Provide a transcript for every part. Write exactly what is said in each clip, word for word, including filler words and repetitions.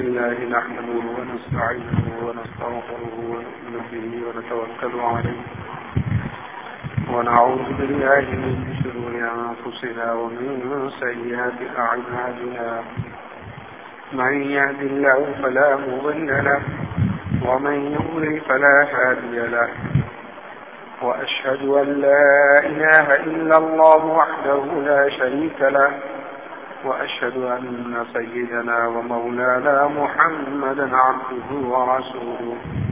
لله نحمده ونستعينه ونستغفره ونؤمن به ونتوكل عليه ونعوذ بالله من شرور أنفسنا ومن سيئات أعمالنا من يهد الله فلا مضل له ومن يضلل فلا هادي له وأشهد أن لا إله إلا الله وحده لا شريك له وأشهد أن سيدنا ومولانا محمدا عبده ورسوله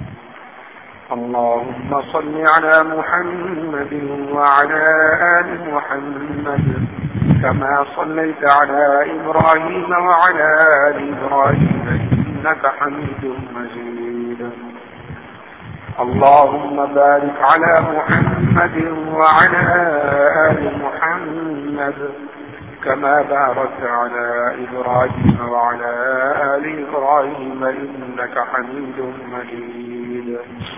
اللهم صل على محمد وعلى آل محمد كما صليت على إبراهيم وعلى آل إبراهيم إنك حميد مجيد اللهم بارك على محمد وعلى آل محمد كما باركت على إبراهيم وعلى آل إبراهيم إنك حميد مجيد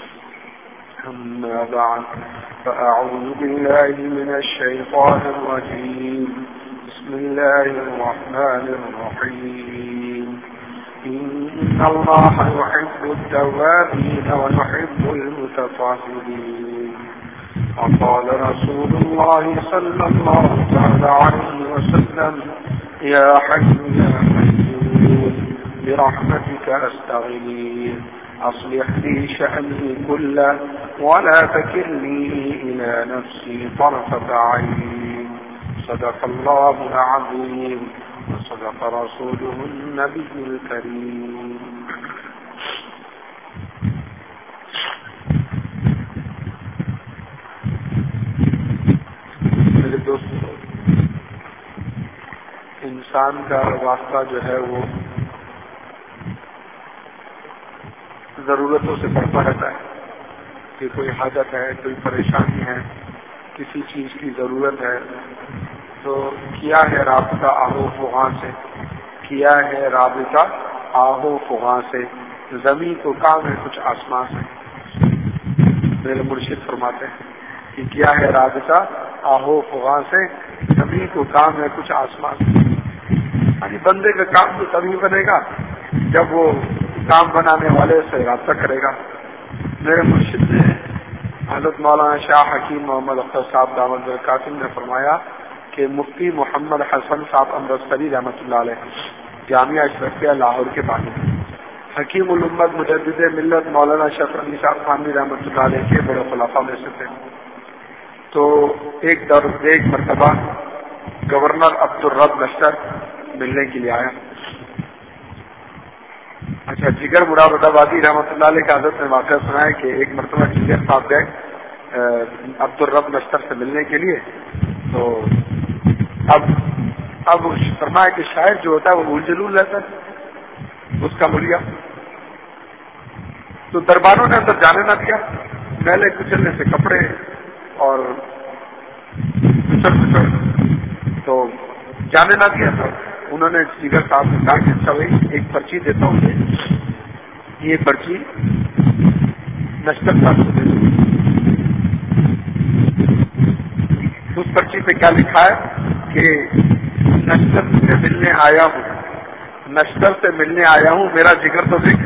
أما بعد فأعوذ بالله من الشيطان الرجيم بسم الله الرحمن الرحيم إن الله يحب التوابين ويحب المتطهرين وقال رسول الله صلى الله عليه وسلم يا حي يا قيوم برحمتك أستغيث أصلح لي شأني كله ولا تكلني إلى نفسي طرفة عين صدق الله العظيم وصدق رسوله النبي الكريم. میرے دوستو، انسان کا واسطہ جو ہے وہ ضرورتوں سے بڑھتا رہتا ہے کہ کوئی حاجت ہے، کوئی پریشانی ہے، کسی چیز کی ضرورت ہے تو کیا ہے رابطہ آہو فغاں سے، کیا ہے رابطہ آہو فغاں سے، زمین کو کام ہے کچھ آسمان سے. میرے مرشد فرماتے ہیں کہ کیا ہے رابطہ آہو فغاں سے، زمین کو کام ہے کچھ آسمان سے. یعنی بندے کا کام تو تبھی بنے گا جب وہ کام بنانے والے سے رابطہ کرے گا. میرے مرشد نے حضرت مولانا شاہ حکیم محمد اختر صاحب دامت برکاتہ نے فرمایا کہ مفتی محمد حسن صاحب امرتسری رحمۃ اللہ علیہ جامعہ اشرفیہ لاہور کے بانی، حکیم الامت مجدد ملت مولانا شفیع علی صاحب خانوی رحمۃ اللہ علیہ کے بڑے خلفاء میں سے تھے. تو ایک در ایک مرتبہ گورنر عبدالرب نشتر ملنے کے لیے آیا. اچھا، جگر مراد آبادی رحمۃ اللہ علیہ کا حضرت نے واقعہ سنایا کہ ایک مرتبہ جگر صاحب گئے عبدالرب نشتر سے ملنے کے لیے. تو اب اب فرمایا کہ شاعر جو ہوتا ہے وہ الجلول رہتا ہے اس کا ملیا. تو درباروں نے اندر جانے نہ دیا، میلے کچلنے سے کپڑے اور کچل کچل تو جانے نہ دیا. تو انہوں نے جگر صاحب نے کہا کہ اچھا بھائی ایک پرچی دیتا ہوں، یہ پرچی نشتر صاحب کو دے دوں. اس پرچی پہ کیا لکھا ہے کہ نشتر سے ملنے آیا ہوں، نشتر سے ملنے آیا ہوں میرا جگر تو دیکھ.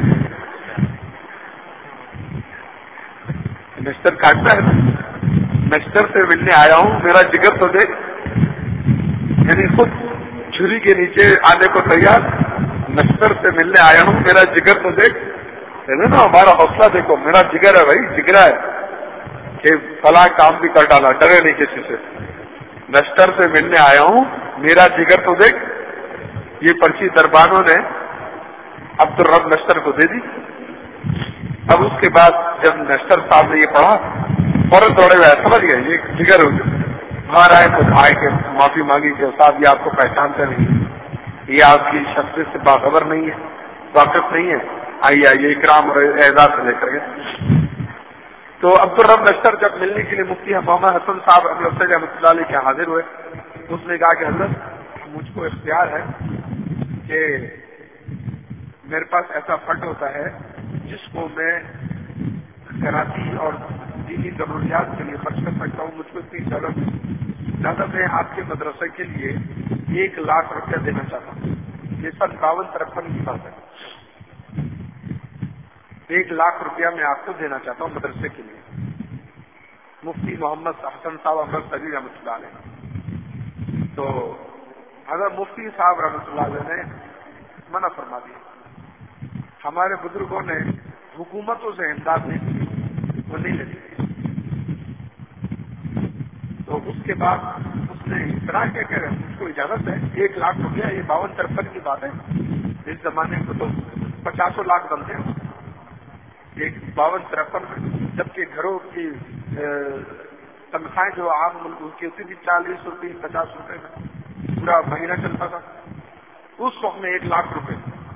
نشتر کاٹتا ہے نا، نشتر سے ملنے آیا ہوں میرا جگر تو دیکھ، یعنی خود چھری کے نیچے آنے کو تیار. نشتر سے ملنے آیا ہوں میرا جگر تو دیکھ، نا ہمارا حوصلہ دیکھو، میرا جگر ہے بھائی، جگرا ہے کہ فلاں کام بھی کر ڈالا، ڈرے نہیں کسی سے. نشتر سے ملنے آیا ہوں میرا جگر تو دیکھ. یہ پرچی دربانوں نے عبدالرب نشتر کو دے دی. اب اس کے بعد جب نشتر صاحب نے یہ پڑھا فوراً دوڑے ہوئے سمجھ گئے یہ جگر ہو گیا. باہر آئے تو آئے کہ معافی مانگی کہ صاحب یہ آپ کو پہچانتے نہیں، یہ آپ کی شخصیت سے باخبر نہیں ہے، واقف نہیں ہے، آئیے آئیے اکرام اور اعزاز سے لے کر گئے. تو عبدالرب نشتر جب ملنے کے لیے مفتی محمد حسن صاحب امرتسری رحمۃ اللہ علیہ کے حاضر ہوئے، اس نے کہا کہ حضرت مجھ کو اختیار ہے کہ میرے پاس ایسا فنڈ ہوتا ہے جس کو میں کراچی اور دینی ضروریات کے لیے خرچ کر سکتا ہوں، مجھ کو اتنی ضرورت ہے، لہٰذا میں آپ کے مدرسے کے لیے ایک لاکھ روپیہ دینا چاہتا ہوں. یہ سن باون ترپن کی بات ہے. ایک لاکھ روپیہ میں آپ کو دینا چاہتا ہوں مدرسے کے لیے. مفتی محمد حسن صاحب احمد سلی رحمۃ اللہ علیہ. تو حضرت مفتی صاحب رحمۃ اللہ علیہ نے منع فرما دیا. ہمارے بزرگوں نے حکومتوں سے امداد نہیں کی، وہ نہیں لیتی. تو اس کے بعد اس نے اطلاع کیا کہ اس کو اجازت ہے ایک لاکھ روپیہ، یہ باون ترپن کی بات ہے، اس زمانے کو تو پچاسوں لاکھ بنتے ہیں ایک باون ترپن میں، جبکہ گھروں کی تنخواہیں جو عام ملک کی ہوتی تھی چالیس روپئے پچاس روپئے میں پورا مہینہ چلتا تھا. اس وقت میں ایک لاکھ روپے.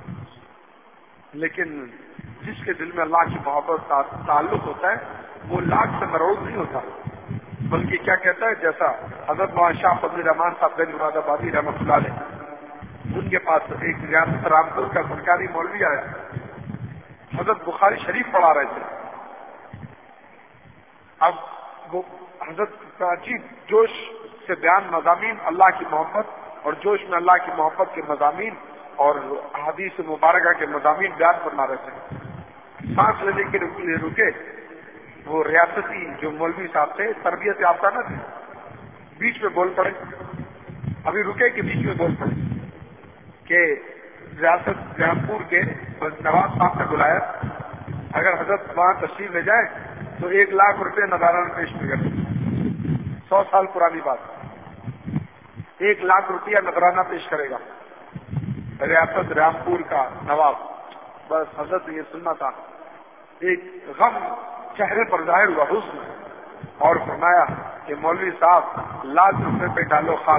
لیکن جس کے دل میں اللہ کی محبت کا تعلق ہوتا ہے وہ لاکھ سے مروز نہیں ہوتا، بلکہ کیا کہتا ہے، جیسا حضرت مولانا شاہ فضل الرحمان صاحب گنج مراد آبادی رحمۃ اللہ علیہ، ان کے پاس ایک ریاست رامپور کا سرکاری مولوی آیا، حضرت بخاری شریف پڑھا رہے تھے. اب وہ حضرت کا عجیب جوش سے بیان مضامین اللہ کی محبت اور جوش میں اللہ کی محبت کے مضامین اور حدیث مبارکہ کے مضامین بیان فرما رہے تھے. سانس لینے کے لیے رکے، وہ ریاستی جو مولوی صاحب تھے تربیت یافتہ نہ تھے، بیچ میں بول پڑے. ابھی رکے کہ بیچ میں بول پڑے کہ ریاست رامپور کے نواب صاحب نے بلایا، اگر حضرت وہاں تشریف لے جائیں تو ایک لاکھ روپے نذرانہ پیش کریں. سو سال پرانی بات، ایک لاکھ روپیہ نذرانہ پیش کرے گا ریاست رامپور کا نواب. بس حضرت یہ سننا تھا. ایک غم چہرے پر ظاہر ہوا، حسن، اور فرمایا کہ مولوی صاحب لاکھ روپے پہ ڈالو خاک،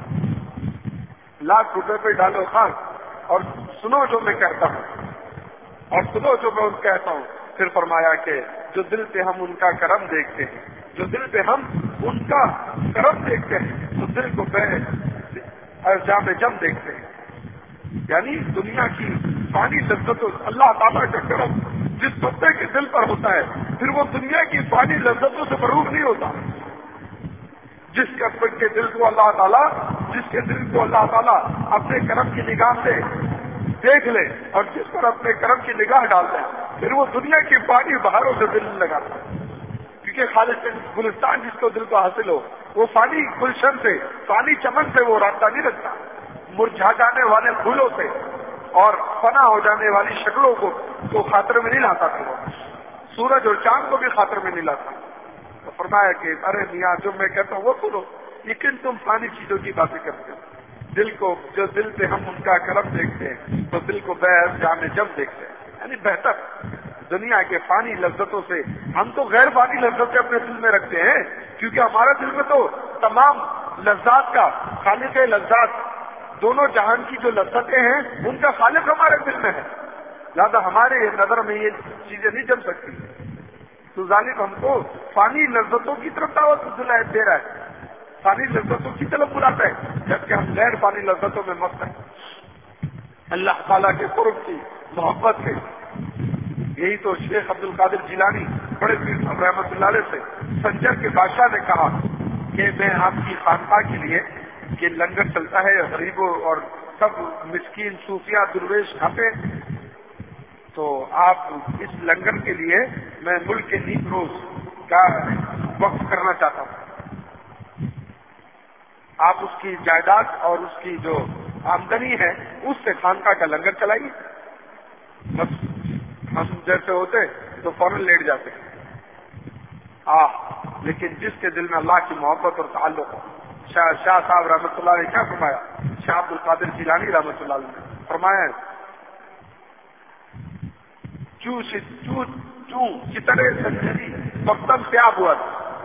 لاکھ روپے پہ ڈالو خاک، اور سنو جو میں کہتا ہوں، اور سنو جو میں ان کہتا ہوں. پھر فرمایا کہ جو دل پہ ہم ان کا کرم دیکھتے ہیں، جو دل پہ ہم ان کا کرم دیکھتے ہیں، تو دل کو بے جام جم دیکھتے ہیں. یعنی دنیا کی فانی لذتوں، اللہ تعالیٰ کا کرم جس بندے کے دل پر ہوتا ہے پھر وہ دنیا کی فانی لذتوں سے محروم نہیں ہوتا. جس کے دل کو اللہ تعالیٰ جس کے دل کو اللہ تعالیٰ اپنے کرم کی نگاہ سے دیکھ لے اور جس پر اپنے کرم کی نگاہ ڈال دیں پھر وہ دنیا کی فانی بہاروں سے دل لگاتا ہے. کیونکہ خالص گلستان جس کو دل کو حاصل ہو وہ فانی گلشن سے، فانی چمن سے وہ رابطہ نہیں رکھتا. مرجھا جانے والے پھولوں سے اور فنا ہو جانے والی شکلوں کو تو خاطر میں نہیں لاتا تھا، وہ سورج اور چاند کو بھی خاطر میں نہیں لاتا. تو فرمایا کہ ارے میاں جو میں کہتا ہوں وہ سنو، لیکن تم فانی چیزوں کی باتیں کرتے ہو. دل کو جو دل پہ ہم ان کا کرم دیکھتے ہیں تو دل کو بحث جام جم دیکھتے ہیں. یعنی بہتر دنیا کے فانی لذتوں سے ہم تو غیر فانی لذتیں اپنے دل میں رکھتے ہیں، کیونکہ ہمارے دل میں تو تمام لذات کا خالق لذات، دونوں جہان کی جو لذتیں ہیں ان کا خالق ہمارے دل میں ہے. لہٰذا ہمارے نظر میں یہ چیزیں نہیں جم سکتی. تو ظالم ہم کو فانی لذتوں کی طرف دعوت دے رہا ہے، فانی لذتوں کی طرف بلاتا ہے، جبکہ ہم غیر فانی لذتوں میں مست ہیں. اللہ تعالیٰ کے قرب کی محبت سے. یہی تو شیخ عبد القادر جیلانی بڑے پیر صاحب رحمۃ اللہ علیہ سے سنجر کے بادشاہ نے کہا کہ میں آپ کی خانقاہ کے لیے کہ لنگر چلتا ہے، غریبوں اور سب مسکین صوفیہ درویش کھاتے، تو آپ اس لنگر کے لیے میں ملک کے نیم روز کا وقف کرنا چاہتا ہوں. آپ اس کی جائیداد اور اس کی جو آمدنی ہے اس سے خانقاہ کا لنگر چلائیے. بس ہم جیسے ہوتے تو فوراً لیٹ جاتے. آ لیکن جس کے دل میں اللہ کی محبت اور تعلق ہو. شاہ شاہ صاحب رحمۃ اللہ علیہ کیا فرمایا؟ شاہ عبد القادر جیلانی رحمۃ اللہ علیہ نے فرمایا چو چو چو چترے سنجری وقتم سیاہ ہوا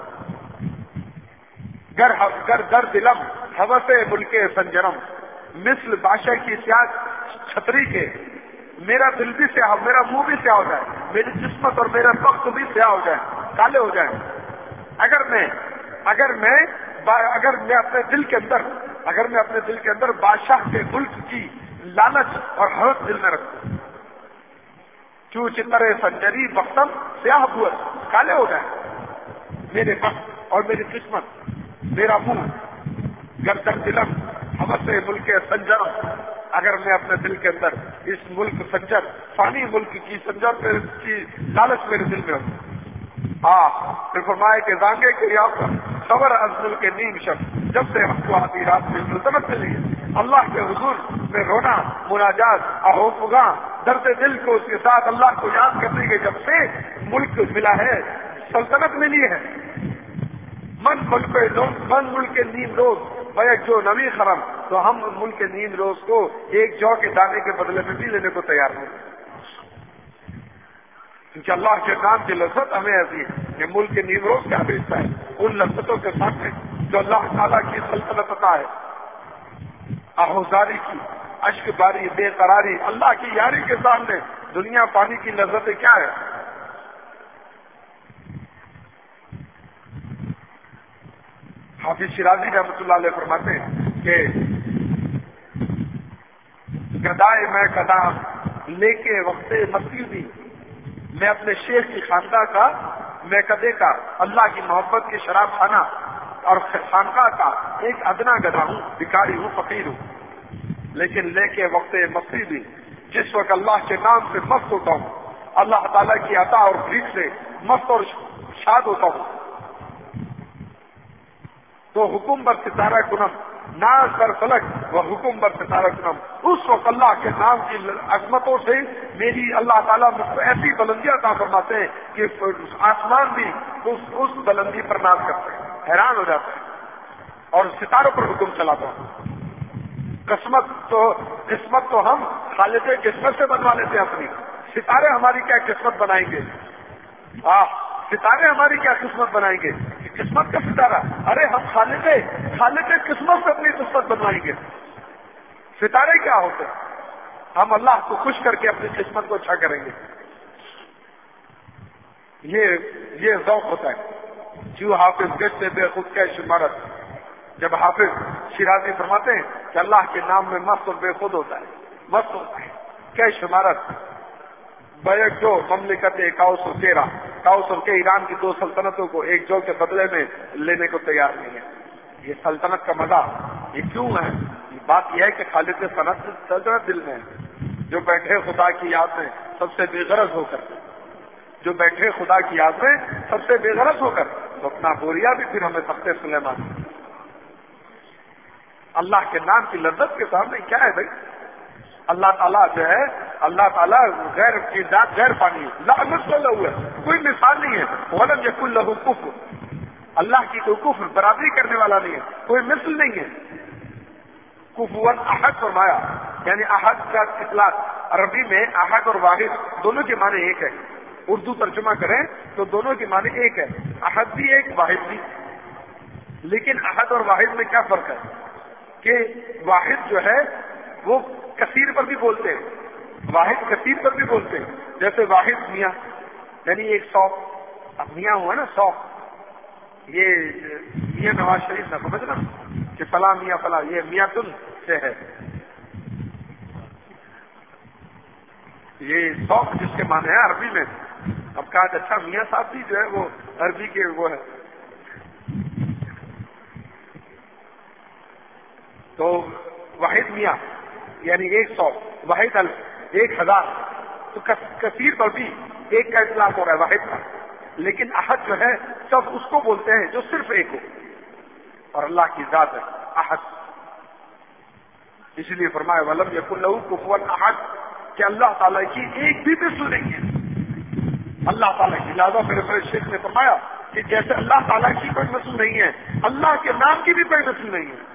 گر گر در دلم حوث ملک سنجرم، مثل بادشاہ کی سیاہ چھتری کے میرا دل بھی سیاہ، میرا منہ بھی سیاہ ہو جائے، میری جسمت اور میرا وقت بھی سیاہ ہو جائے، کالے ہو جائیں، اگر میں اگر میں اگر میں اپنے دل کے اندر اگر میں اپنے دل کے اندر بادشاہ کے ملک کی لالچ اور حوث دل میں رکھوں، چو چترے سنجری وقتم سیاہ بوئے، کالے ہو جائیں میرے وقت اور میری قسمت، میرا منہ گر در دلم حوث ملک سنجرم، اگر میں اپنے دل کے اندر اس ملک سنجر فانی ملک کی سنجر کی لالچ میرے دل میں ہو آ پھر فرمائے کہ زانگے کے یا خبر ازل کے نیم شخص جب سے ہم کو آدھی رات میں سلطنت ملی ہے اللہ کے حضور میں رونا مناجات آہو پگا درد دل کو اس کے ساتھ اللہ کو یاد کرنے کے جب سے ملک ملا ہے سلطنت ملی ہے من ملک من ملک کے نیم روز بیک جو نوی خرم تو ہم ملک کے نیم روز کو ایک جو کے دانے کے بدلے میں بھی لینے کو تیار ہیں کیونکہ اللہ کے نام کی لذت ہمیں ایسی ہے کہ ملک کے نیم روز کیا بیچتا ہے ان لذتوں کے سامنے جو اللہ تعالیٰ کی سلطنت عطا ہے آہوزاری کی اشک باری بے قراری اللہ کی یاری کے سامنے دنیا پانی کی لذتیں کیا ہے. حافظ شیرازی رحمۃ اللہ علیہ فرماتے ہیں کہ گدائے میں گدا لے کے وقت مسیح بھی میں اپنے شیخ کی خاندہ کا میں کدے کا اللہ کی محبت کے شراب خانہ اور خانقاہ کا ایک ادنا گدھا ہوں بھکاری ہوں فقیر ہوں لیکن لے کے وقت مسیح بھی جس وقت اللہ کے نام سے مست ہوتا ہوں اللہ تعالیٰ کی عطا اور بھیک سے مست اور شاد ہوتا ہوں تو حکم بر ستارہ کنم ناز بر فلک و حکم بر ستارہ کنم اس وقت اللہ کے نام کی عظمتوں سے میری اللہ تعالیٰ مجھ کو ایسی بلندیاں عطا فرماتے ہیں کہ آسمان بھی اس, اس بلندی پر ناز کرتے ہیں حیران ہو جاتے ہیں اور ستاروں پر حکم چلاتا ہوں. قسمت تو قسمت تو ہم خالق قسمت سے بنوا لیتے ہیں اپنی ستارے ہماری کیا قسمت بنائیں گے آ ستارے ہماری کیا قسمت بنائیں گے قسمت کا ستارہ ارے ہم خالق خالق قسمت سے اپنی قسمت بنوائیں گے. ستارے کیا ہوتے ہیں ہم اللہ کو خوش کر کے اپنی قسمت کو اچھا کریں گے. یہ یہ ذوق ہوتا ہے جو حافظ گشت بے خود کا شمارت جب حافظ شیرازی فرماتے ہیں کہ اللہ کے نام میں مست اور بے خود ہوتا ہے مست ہوتا ہے کیا شمارت بیک جو مملکت کاؤس و تیرہ کاؤس اور کے ایران کی دو سلطنتوں کو ایک جو کے بدلے میں لینے کو تیار نہیں ہے. یہ سلطنت کا مزہ یہ کیوں ہے بات یہ ہے کہ خالق صنعت سلطنت دل میں ہے جو بیٹھے خدا کی یاد میں سب سے بے غرض ہو کر جو بیٹھے خدا کی یاد میں سب سے بے غرض ہو کر تو اپنا بوریا بھی پھر ہمیں سب سے سلیمان اللہ کے نام کی لذت کے سامنے کیا ہے بھائی. اللہ تعالیٰ جو ہے اللہ تعالیٰ غیر کی ذات غیر پانی لا مثل له کوئی مثال نہیں ہے ولم یکن له کفر اللہ کی کوئی کفر برابری کرنے والا نہیں ہے کوئی مثل نہیں ہے. کفوا احد فرمایا یعنی احد کا اطلاق عربی میں احد اور واحد دونوں کے معنی ایک ہے. اردو ترجمہ کریں تو دونوں کے معنی ایک ہے احد بھی ایک واحد بھی. لیکن احد اور واحد میں کیا فرق ہے کہ واحد جو ہے وہ کثیر پر بھی بولتے ہیں واحد کثیر پر بھی بولتے ہیں جیسے واحد میاں یعنی ایک سو اب میاں ہوا نا سو یہ میاں نواز شریف نہ سمجھنا کہ فلاں میاں فلاں یہ میاں تن سے ہے یہ سو جس کے معنی ہے عربی میں. اب کہا اچھا میاں صاحب بھی جو ہے وہ عربی کے وہ ہے تو واحد میاں یعنی ایک سو واحد الف ایک ہزار تو کثیر پر بھی ایک کا اطلاق ہو رہا ہے واحد کا. لیکن احد جو ہے سب اس کو بولتے ہیں جو صرف ایک ہو اور اللہ کی ذات ہے احد. اس لیے فرمایا ولم یکن لہ کفوا احد کہ اللہ تعالیٰ کی ایک بھی مثل نہیں ہے. اللہ تعالیٰ کی لہٰذا میرے شیخ نے فرمایا کہ جیسے اللہ تعالیٰ کی کوئی مثل نہیں ہے اللہ کے نام کی بھی کوئی مثل نہیں ہے.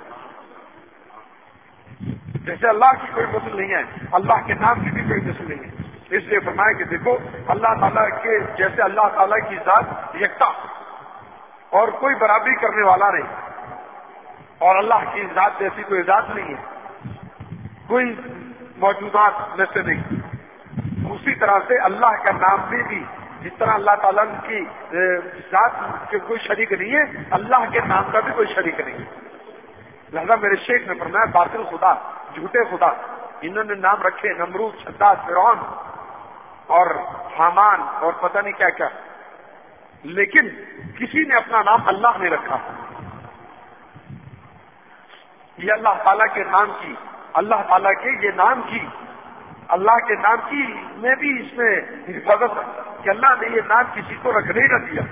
جیسے اللہ کی کوئی مثل نہیں ہے اللہ کے نام کی بھی کوئی مثل نہیں ہے. اس لیے فرمایا کہ دیکھو اللہ تعالیٰ کے جیسے اللہ تعالیٰ کی ذات یکتا اور کوئی برابری کرنے والا نہیں اور اللہ کی ذات جیسی کوئی ذات نہیں ہے کوئی موجودات میں سے نہیں. اسی طرح سے اللہ کا نام میں بھی جس طرح اللہ تعالیٰ کی ذات کے کوئی شریک نہیں ہے اللہ کے نام کا بھی کوئی شریک نہیں ہے. لہذا میرے شیخ نے فرمایا باطل خدا جھوٹے خدا انہوں نے نام رکھے نمرود شداد فرعون اور حامان اور پتہ نہیں کیا کیا لیکن کسی نے اپنا نام اللہ نے رکھا. یہ اللہ تعالیٰ کے نام کی اللہ تعالیٰ کے یہ نام کی، اللہ کے نام کی میں بھی اس میں حفاظت ہے کہ اللہ نے یہ نام کسی کو رکھنے نہ دیا.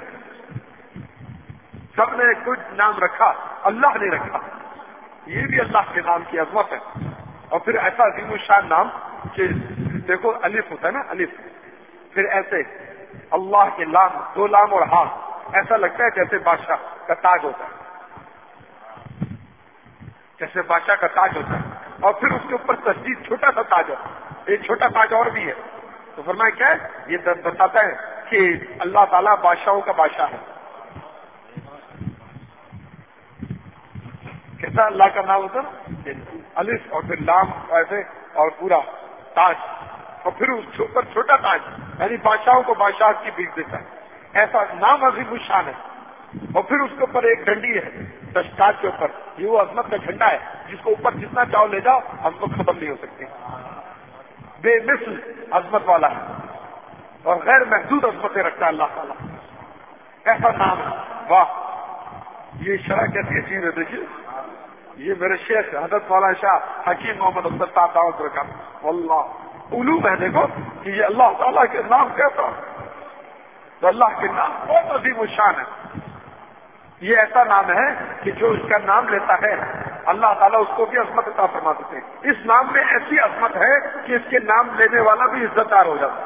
سب نے کچھ نام رکھا، اللہ نے رکھا. یہ بھی اللہ کے نام کی عظمت ہے. اور پھر ایسا عظیم الشان نام کہ دیکھو الف ہوتا ہے نا، الف، پھر ایسے اللہ کے لام، دو لام اور ہاں، ایسا لگتا ہے جیسے بادشاہ کا تاج ہوتا ہے، جیسے بادشاہ کا تاج ہوتا ہے. اور پھر اس کے اوپر تسدید چھوٹا سا تاج ہے، ایک چھوٹا تاج اور بھی ہے. تو فرمایا کیا ہے؟ یہ بتاتا ہے کہ اللہ تعالیٰ بادشاہوں کا بادشاہ ہے. کیسا اللہ کا نام ہوتا ہے؟ الف اور پھر لام ایسے اور پورا تاج، اور پھر اس کے اوپر چھوٹا تاج، یعنی بادشاہوں کو بادشاہ کی بھیک دیتا ہے. ایسا نام عظیم الشان ہے. اور پھر اس کے اوپر ایک ڈنڈی ہے تاج کے اوپر، یہ وہ عظمت کا جھنڈا ہے جس کو اوپر جتنا چاہو لے جاؤ ہم کو ختم نہیں ہو سکتے. بے مثل عظمت والا ہے اور غیر محدود عظمتیں رکھتا ہے اللہ تعالیٰ. ایسا نام ہے. واہ، یہ شرح کیسی عجیب ہے. دیکھیے یہ میرے شیخ حضرت مولانا شاہ حکیم محمد افضل صاحب دعوت رکھا واللہ علوم ہے. دیکھو کہ یہ اللہ تعالیٰ کے نام کیسا، تو اللہ کے نام بہت عظیم الشان ہے. یہ ایسا نام ہے کہ جو اس کا نام لیتا ہے اللہ تعالیٰ اس کو بھی عظمت عطا فرما دیتے ہیں. اس نام میں ایسی عظمت ہے کہ اس کے نام لینے والا بھی عزت دار ہو جاتا ہے.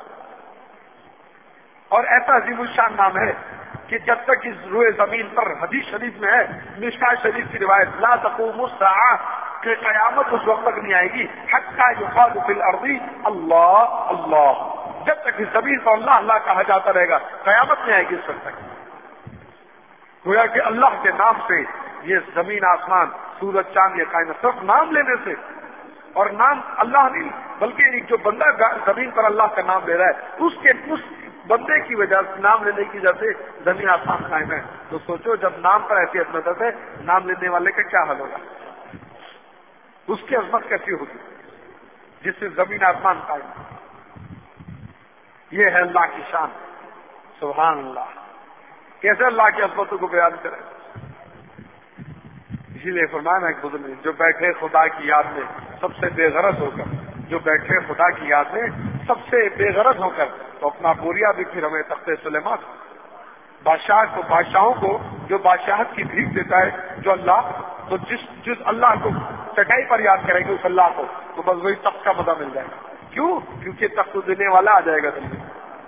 اور ایسا عظیم الشان نام ہے کہ جب تک اس روئے زمین پر، حدیث شریف میں ہے، مشکاۃ شریف کی روایت، لا تقوم الساعہ، کہ قیامت اس وقت تک نہیں آئے گی حتی یقال فی الارض اللہ اللہ، جب تک اس زمین پر اللہ اللہ کہا جاتا رہے گا قیامت نہیں آئے گی اس وقت تک. گویا کہ اللہ کے نام سے یہ زمین آسمان سورج چاند یہ کائنات صرف نام لینے سے، اور نام اللہ نہیں بلکہ ایک جو بندہ زمین پر اللہ کا نام لے رہا ہے اس کے اس بندے کی وجہ سے، نام لینے کی وجہ سے زمین آسمان قائم ہے. تو سوچو جب نام پر ایسی عظمت ہے نام لینے والے کا کیا حل ہوگا، اس کی عظمت کیسی ہوگی جس سے زمین آسمان قائم ہے. یہ ہے اللہ کی شان. سبحان اللہ. کیسے اللہ کی عظمتوں کو بیان کرے. اسی لیے فرمانا ایک بزرگ نے، جو بیٹھے خدا کی یاد میں سب سے بے غرض ہو کر، جو بیٹھے خدا کی یاد میں سب سے بے غرض ہو کر، تو اپنا بوریا بھی پھر ہمیں تخت سلیمان. بادشاہ کو، بادشاہوں کو جو بادشاہت کی بھیک دیتا ہے جو اللہ، تو جس جس اللہ کو چٹائی پر یاد کرے گی اس اللہ کو، تو بس وہی تخت کا مزہ مل جائے گا. کیوں؟ کیونکہ تخت دینے والا آ جائے گا دل میں.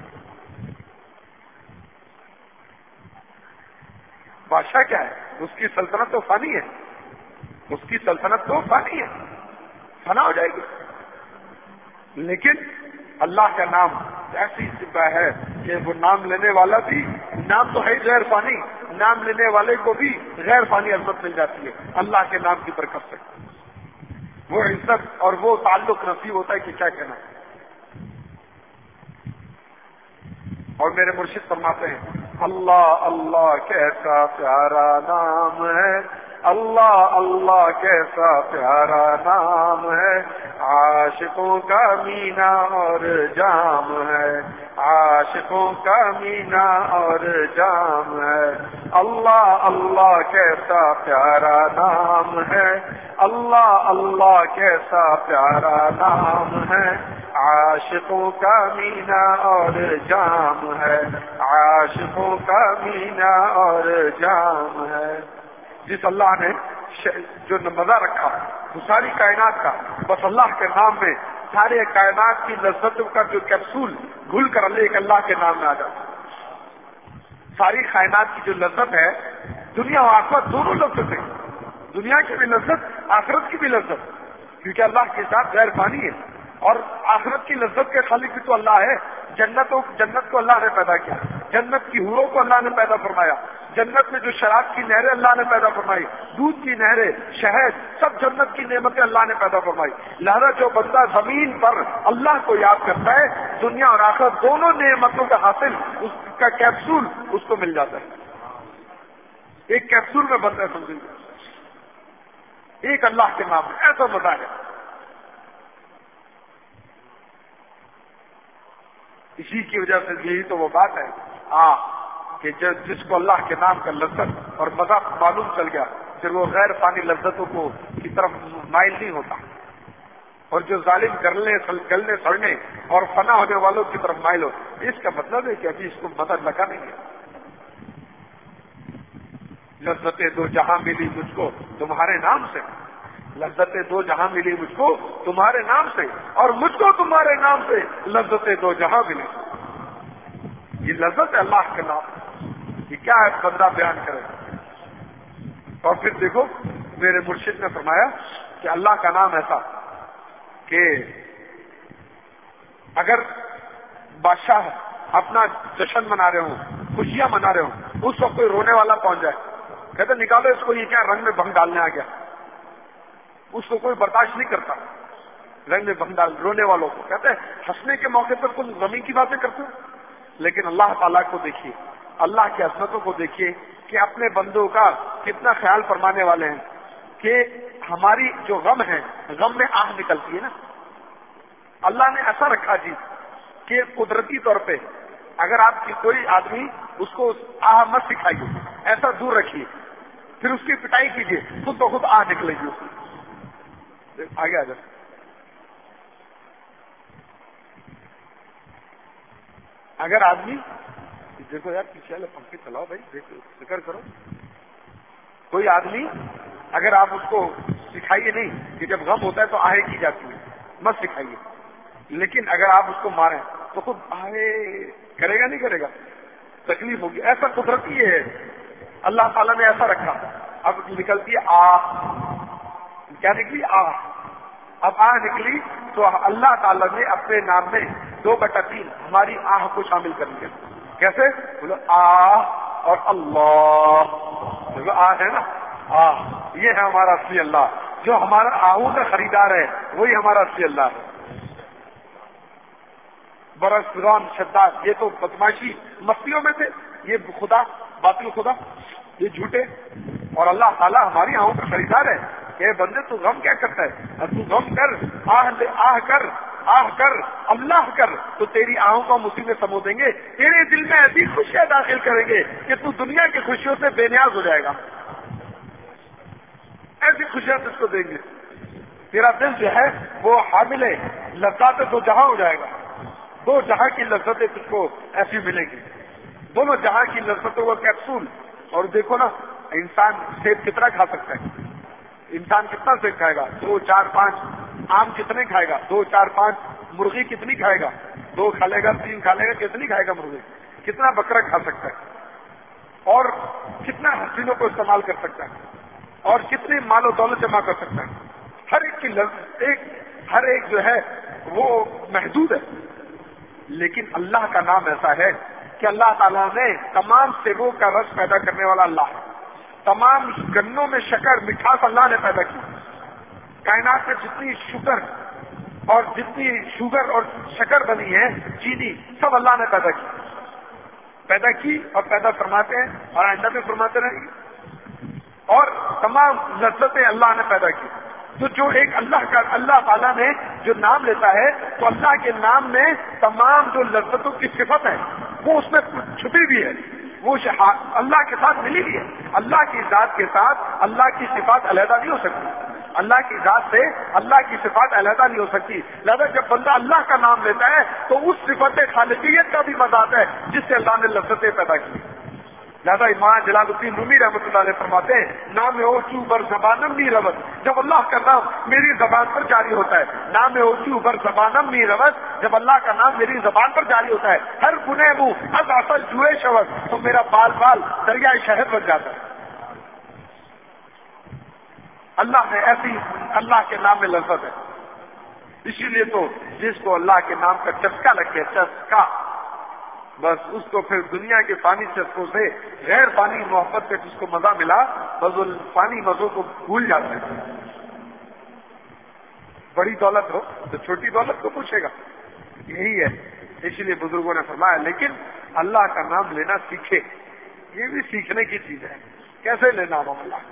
بادشاہ کیا ہے؟ اس کی سلطنت تو فانی ہے، اس کی سلطنت تو فانی ہے، فنا ہو جائے گی. لیکن اللہ کا نام ایسی صفت ہے کہ وہ نام لینے والا بھی، نام تو ہے غیر فانی، نام لینے والے کو بھی غیر فانی عظمت مل جاتی ہے اللہ کے نام کی برکت سے. وہ عزت اور وہ تعلق نصیب ہوتا ہے کہ کیا کہنا. اور میرے مرشد فرماتے ہیں اللہ اللہ کیسا پیارا نام ہے، اللہ اللہ کیسا پیارا نام ہے، عاشقوں کا مینا اور جام ہے، عاشقوں کا مینا اور جام ہے. اللہ اللہ کیسا پیارا نام ہے، اللہ اللہ کیسا پیارا نام ہے، عاشقوں کا مینا اور جام ہے، عاشقوں کا مینا اور جام ہے. جس اللہ نے جو مزہ رکھا وہ ساری کائنات کا، بس اللہ کے نام میں سارے کائنات کی لذتوں کا جو کیپسول گھل کر ایک اللہ کے نام میں آ جاتا. ساری کائنات کی جو لذت ہے، دنیا و آخرت دونوں لذت ہے، دنیا کی بھی لذت آخرت کی بھی لذت، کیونکہ اللہ کے ساتھ غیر فانی ہے. اور آخرت کی لذت کے خالق بھی تو اللہ ہے. جنتوں جنت کو اللہ نے پیدا کیا، جنت کی حوروں کو اللہ نے پیدا فرمایا، جنت میں جو شراب کی نہریں اللہ نے پیدا فرمائی، دودھ کی نہریں، شہد، سب جنت کی نعمتیں اللہ نے پیدا فرمائی. لہذا جو بندہ زمین پر اللہ کو یاد کرتا ہے، دنیا اور آخرت دونوں نعمتوں کا حاصل، اس کا کیپسول اس کو مل جاتا ہے. ایک کیپسول میں بنتا ہے، سمجھیں گے ایک اللہ کے نام میں. ایسا مزہ ہے. اسی کی وجہ سے یہی تو وہ بات ہے ہاں کہ جس کو اللہ کے نام کا لذت اور مزہ معلوم چل گیا، پھر وہ غیر فانی لذتوں کو کی طرف مائل نہیں ہوتا. اور جو ظالم گلنے گلنے سڑنے اور فنا ہونے والوں کی طرف مائل ہو، اس کا مطلب ہے کہ ابھی اس کو مدد لگا نہیں ہے۔ لذتیں دو جہاں ملی مجھ کو تمہارے نام سے، لذتیں دو جہاں ملی مجھ کو تمہارے نام سے، اور مجھ کو تمہارے نام سے لذتیں دو جہاں ملی۔ یہ لذت ہے اللہ کے نام، یہ کیا ہے بندہ بیان کرے۔ اور پھر دیکھو میرے مرشد نے فرمایا کہ اللہ کا نام ایسا کہ اگر بادشاہ اپنا جشن منا رہے ہوں، خوشیاں منا رہے ہوں، اس وقت کوئی رونے والا پہنچ جائے، کہتے نکالو اس کو، یہ کیا رنگ میں بھنگ ڈالنے آ گیا، اس کو کوئی برداشت نہیں کرتا رنگ میں بھنگ ڈال رونے والوں کو، کہتے ہیں ہنسنے کے موقع پر تم غمی کی باتیں کرتے ہو۔ لیکن اللہ تعالیٰ کو دیکھیے، اللہ کی عظمتوں کو دیکھیے کہ اپنے بندوں کا کتنا خیال فرمانے والے ہیں کہ ہماری جو غم ہے، غم میں آہ نکلتی ہے نا، اللہ نے ایسا رکھا جی کہ قدرتی طور پہ اگر آپ کی کوئی آدمی اس کو آہ مت سکھائیے، ایسا دور رکھیے، پھر اس کی پٹائی کیجیے، خود بخود آہ نکلے گی اس کی۔ آگے آ جائے، اگر آدمی دیکھو یار پیچھے والے پنکھے چلاؤ بھائی، دیکھو فکر کرو، کوئی آدمی اگر آپ اس کو سکھائیے نہیں کہ جب غم ہوتا ہے تو آہے کی جاتی ہے، مت سکھائیے، لیکن اگر آپ اس کو ماریں تو خود آہے کرے گا نہیں کرے گا، تکلیف ہوگی، ایسا قدرتی ہے، اللہ تعالیٰ نے ایسا رکھا۔ اب نکلتی ہے آہ، کیا نکلی؟ آہ۔ اب آہ نکلی تو اللہ تعالیٰ نے اپنے نام میں دو بٹا تین ہماری آہ کو شامل کر لیا۔ کیسے؟ بولو آہ اور اللہ، دیکھو آہ ہے نا، آہ، یہ ہے ہمارا اصلی اللہ، جو ہمارا آہوں کا خریدار ہے وہی ہمارا اصلی اللہ ہے۔ برس فرعون شداد یہ تو بدماشی مستیوں میں تھے، یہ خدا باطل خدا، یہ جھوٹے، اور اللہ تعالیٰ ہماری آہوں کا خریدار ہے کہ بندے تو غم کیا کرتا ہے، اب تو غم کر، آہ لے، آہ کر، آہ کر، اللہ کر، تو تیری آہوں کو ہم اسی میں سمو دیں گے، تیرے دل میں ایسی خوشیاں داخل کریں گے کہ تو دنیا کی خوشیوں سے بے نیاز ہو جائے گا، ایسی خوشیاں تجھ کو دیں گے، تیرا دل جو ہے وہ حامل ہے لذات دو جہاں ہو جائے گا، دو جہاں کی لذتیں تجھ کو ایسی ملے گی، دونوں جہاں کی لذتوں کا کیپسول۔ اور دیکھو نا انسان سیب کتنا کھا سکتا ہے، انسان کتنا سیب کھائے گا؟ دو چار پانچ۔ آم کتنے کھائے گا؟ دو چار پانچ۔ مرغی کتنی کھائے گا؟ دو کھا لے گا، تین کھا لے گا، کتنی کھائے گا مرغی؟ کتنا بکرا کھا سکتا ہے، اور کتنا حسینوں کو استعمال کر سکتا ہے، اور کتنی مال و دولت جمع کر سکتا ہے، ہر ایک کی لذت ایک ہر ایک جو ہے وہ محدود ہے۔ لیکن اللہ کا نام ایسا ہے کہ اللہ تعالیٰ نے تمام سیبوں کا رس پیدا کرنے والا اللہ ہے، تمام گنوں میں شکر مٹھاس اللہ نے پیدا کی، کائنات میں جتنی شکر اور جتنی شوگر اور شکر بنی ہے، چینی، سب اللہ نے پیدا کی پیدا کی اور پیدا فرماتے ہیں اور آئندہ میں فرماتے رہیں گے، اور تمام لذتیں اللہ نے پیدا کی۔ تو جو ایک اللہ کا اللہ تعالیٰ نے جو نام لیتا ہے تو اللہ کے نام میں تمام جو لذتوں کی صفت ہے وہ اس میں چھپی بھی ہے، وہ اللہ کے ساتھ ملی ہوئی ہے۔ اللہ کی ذات کے ساتھ اللہ کی صفات علیحدہ نہیں ہو سکتی، اللہ کی ذات سے اللہ کی صفات علیحدہ نہیں ہو سکتی، لہذا جب بندہ اللہ کا نام لیتا ہے تو اس صفت خالقیت کا بھی مذاق ہے جس سے اللہ نے لذتیں پیدا کی۔ لہذا امام جلال الدین رومی رحمۃ اللہ علیہ فرماتے ہیں، نام اوچو بر زبانم می روت، جب اللہ کا نام میری زبان پر جاری ہوتا ہے، نام اوچو بر زبانم می روت، جب اللہ کا نام میری زبان پر جاری ہوتا ہے، ہر گنے منہ از اصل جوئے شوت، تو میرا بال بال دریائے شہد بن جاتا ہے۔ اللہ نے ایسی اللہ کے نام میں لذت ہے، اسی لیے تو جس کو اللہ کے نام کا چسکا لگ گیا، چسکا، بس اس کو پھر دنیا کے پانی چسکوں سے غیر پانی محبت کا جس کو مزہ ملا، بس وہ پانی مزوں کو بھول جاتا ہے۔ بڑی دولت ہو تو چھوٹی دولت کو پوچھے گا، یہی ہے۔ اسی لیے بزرگوں نے فرمایا لیکن اللہ کا نام لینا سیکھے، یہ بھی سیکھنے کی چیز ہے، کیسے لینا ہو اللہ۔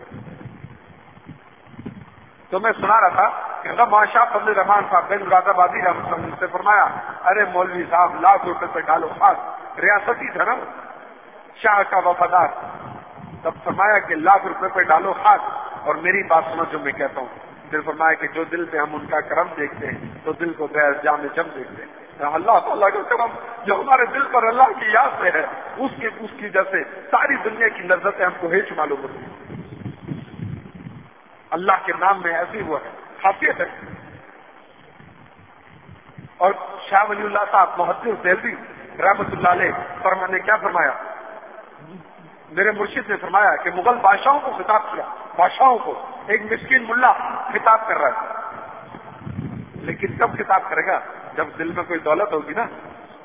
تو میں سنا رہا تھا کہ ماشاء فضل رحمان صاحب بن مراد آبادی رحمۃ اللہ سے فرمایا، ارے مولوی صاحب لاکھ روپے پہ ڈالو، خاص ریاستی تھا نا شاہ کا وفادار، تب فرمایا کہ لاکھ روپے پہ ڈالو خاص، اور میری بات سنو جو میں کہتا ہوں، پھر فرمایا کہ جو دل پہ ہم ان کا کرم دیکھتے ہیں تو دل کو غیر جام جم دیکھتے ہیں۔ اللہ تعالیٰ کا کرم جو ہمارے دل پر اللہ کی یاد سے ہے، اس کی اس کی وجہ سے ساری دنیا کی لذتیں ہم کو ہیچ معلوم ہوتی ہیں۔ اللہ کے نام میں ایسی وہ ہے خاصیت ہے۔ اور شاہ ولی اللہ صاحب محدث دہلوی رحمۃ اللہ علیہ فرما نے کیا فرمایا، میرے مرشد نے فرمایا کہ مغل بادشاہوں کو خطاب کیا، بادشاہوں کو، ایک مسکین ملا خطاب کر رہا ہے، لیکن کب خطاب کرے گا؟ جب دل میں کوئی دولت ہوگی نا۔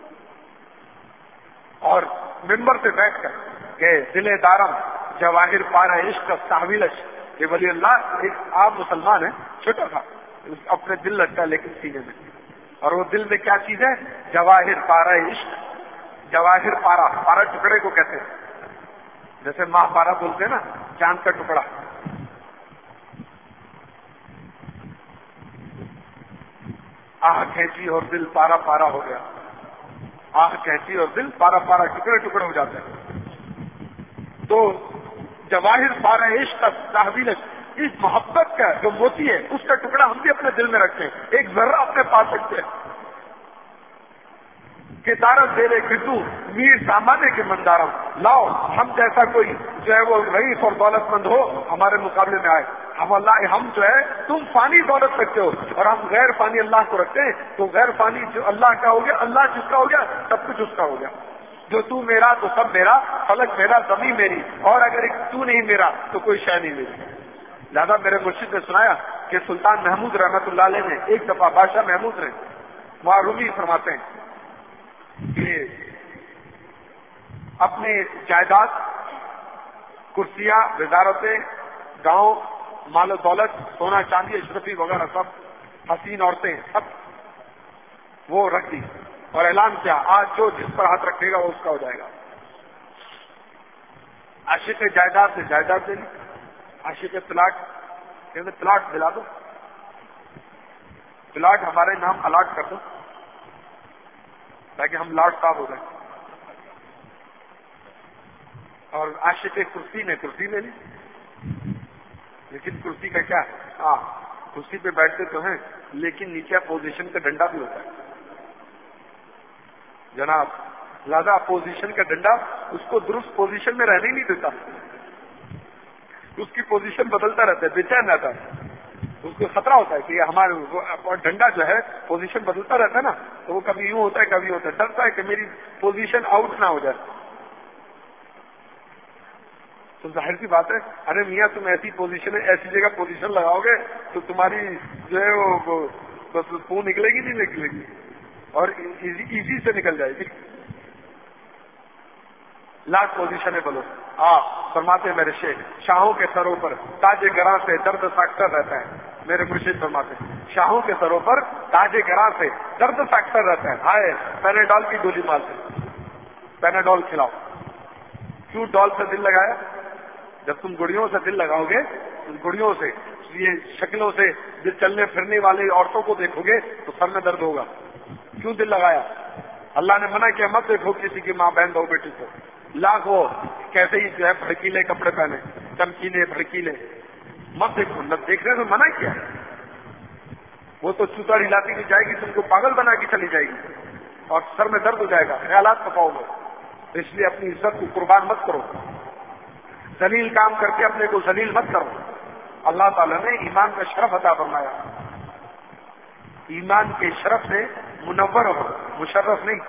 اور ممبر پہ بیٹھ کر کہ دل دارم جواہر پارا عشق تحویلش، یہ ولی اللہ ایک عام مسلمان ہے، چھوٹا تھا، اپنے دل لگتا ہے لیکن سینے میں، اور وہ دل میں کیا چیز ہے؟ جواہر پارا عشق، جواہر پارا، پارا ٹکڑے کو کہتے ہیں، جیسے ماہ پارا بولتے ہیں نا، چاند کا ٹکڑا۔ آہ کھینچی اور دل پارا پارا ہو گیا، آہ کھینچی اور دل پارا پارا، ٹکڑے ٹکڑے ہو جاتے ہیں۔ تو جواہر پارا عشق کا تحویل، اس محبت کا جو موتی ہے اس کا ٹکڑا ہم بھی اپنے دل میں رکھتے ہیں، ایک ذرہ اپنے پاس رکھتے ہیں کہ دارت دیرے کھٹو میر سامانے کے مندارم، لاؤ ہم جیسا کوئی جو ہے وہ رئیس اور دولت مند ہو ہمارے مقابلے میں آئے۔ ہم اللہ ہم جو ہے، تم فانی دولت رکھتے ہو اور ہم غیر فانی اللہ کو رکھتے ہیں، تو غیر فانی جو اللہ کا ہو گیا، اللہ جس کا ہو گیا سب کچھ اس کا ہو گیا۔ جو تو میرا تو سب میرا، فلک میرا زمین میری، اور اگر ایک تو نہیں میرا تو کوئی شے نہیں میری۔ لہٰذا میرے مرشد نے سنایا کہ سلطان محمود رحمت اللہ علیہ نے ایک دفعہ، بادشاہ محمود نے، وہاں رومی فرماتے ہیں کہ اپنی جائیداد، کرسیاں، وزارتیں، گاؤں، مال و دولت، سونا چاندی، اشرفی وغیرہ سب، حسین عورتیں سب وہ رکھ دی اور اعلان کیا، آج جو جس پر ہاتھ رکھے گا وہ اس کا ہو جائے گا۔ عاشق جائیداد سے جائیداد دے لی، عاشق پلاٹ کہتے پلاٹ دلا دو، پلاٹ ہمارے نام الاٹ کر دو تاکہ ہم لاٹ صاحب ہو جائیں۔ اور عاشق کرسی نے کرسی لے لی، لیکن کرسی کا کیا ہے؟ ہاں کرسی پہ بیٹھتے تو ہیں لیکن نیچے اپوزیشن کا ڈنڈا بھی ہوتا ہے جناب، لہذا اپوزیشن کا ڈنڈا اس کو درست پوزیشن میں رہنے نہیں دیتا، اس کی پوزیشن بدلتا رہتا ہے، بے چین رہتا ہے، اس کو خطرہ ہوتا ہے کہ ہمارے ڈنڈا جو ہے پوزیشن بدلتا رہتا ہے نا، تو وہ کبھی یوں ہوتا ہے کبھی ہوتا ہے، ڈرتا ہے کہ میری پوزیشن آؤٹ نہ ہو جائے۔ تو ظاہر سی بات ہے، ارے میاں تم ایسی پوزیشن ہے، ایسی جگہ پوزیشن لگاؤ گے تو تمہاری جو ہے وہ بس پو نکلے گی نہیں نکلے گی، اور ایزی سے نکل جائے گی۔ لاکھ پوزیشن ہے بولو، ہاں فرماتے میرے شیخ، شاہوں کے سروں پر تاج گراں سے درد ساکتر رہتا ہے، میرے مرشد فرماتے شاہوں کے سروں پر تاج گراں سے درد ساکتر رہتا ہے، ہائے پیناڈول کی گولی مارتے، پیناڈول کھلاؤ۔ کیوں ڈول سے دل لگایا؟ جب تم گڑیوں سے دل لگاؤ گے، گڑیوں سے، یہ شکلوں سے جو چلنے پھرنے والی عورتوں کو دیکھو گے تو سر میں درد ہوگا۔ کیوں دل لگایا؟ اللہ نے منع کیا مت دیکھو کسی کی ماں بہن بہو بیٹی کو، لاکھ وہ کیسے ہی جو ہے بھڑکیلے کپڑے پہنے، چمکیلے بھڑکیلے، مت دیکھو، نہ دیکھنے سے منع کیا، وہ تو چوتا ہلاتی نہیں جائے گی، تم کو پاگل بنا کے چلی جائے گی اور سر میں درد ہو جائے گا، خیالات پکاؤ گے۔ اس لیے اپنی عزت کو قربان مت کرو، ذلیل کام کر کے اپنے کو ذلیل مت کرو۔ اللہ تعالیٰ نے ایمان کا شرف عطا فرمایا، ایمان کے شرف سے منور ہو، مشرف نہیں۔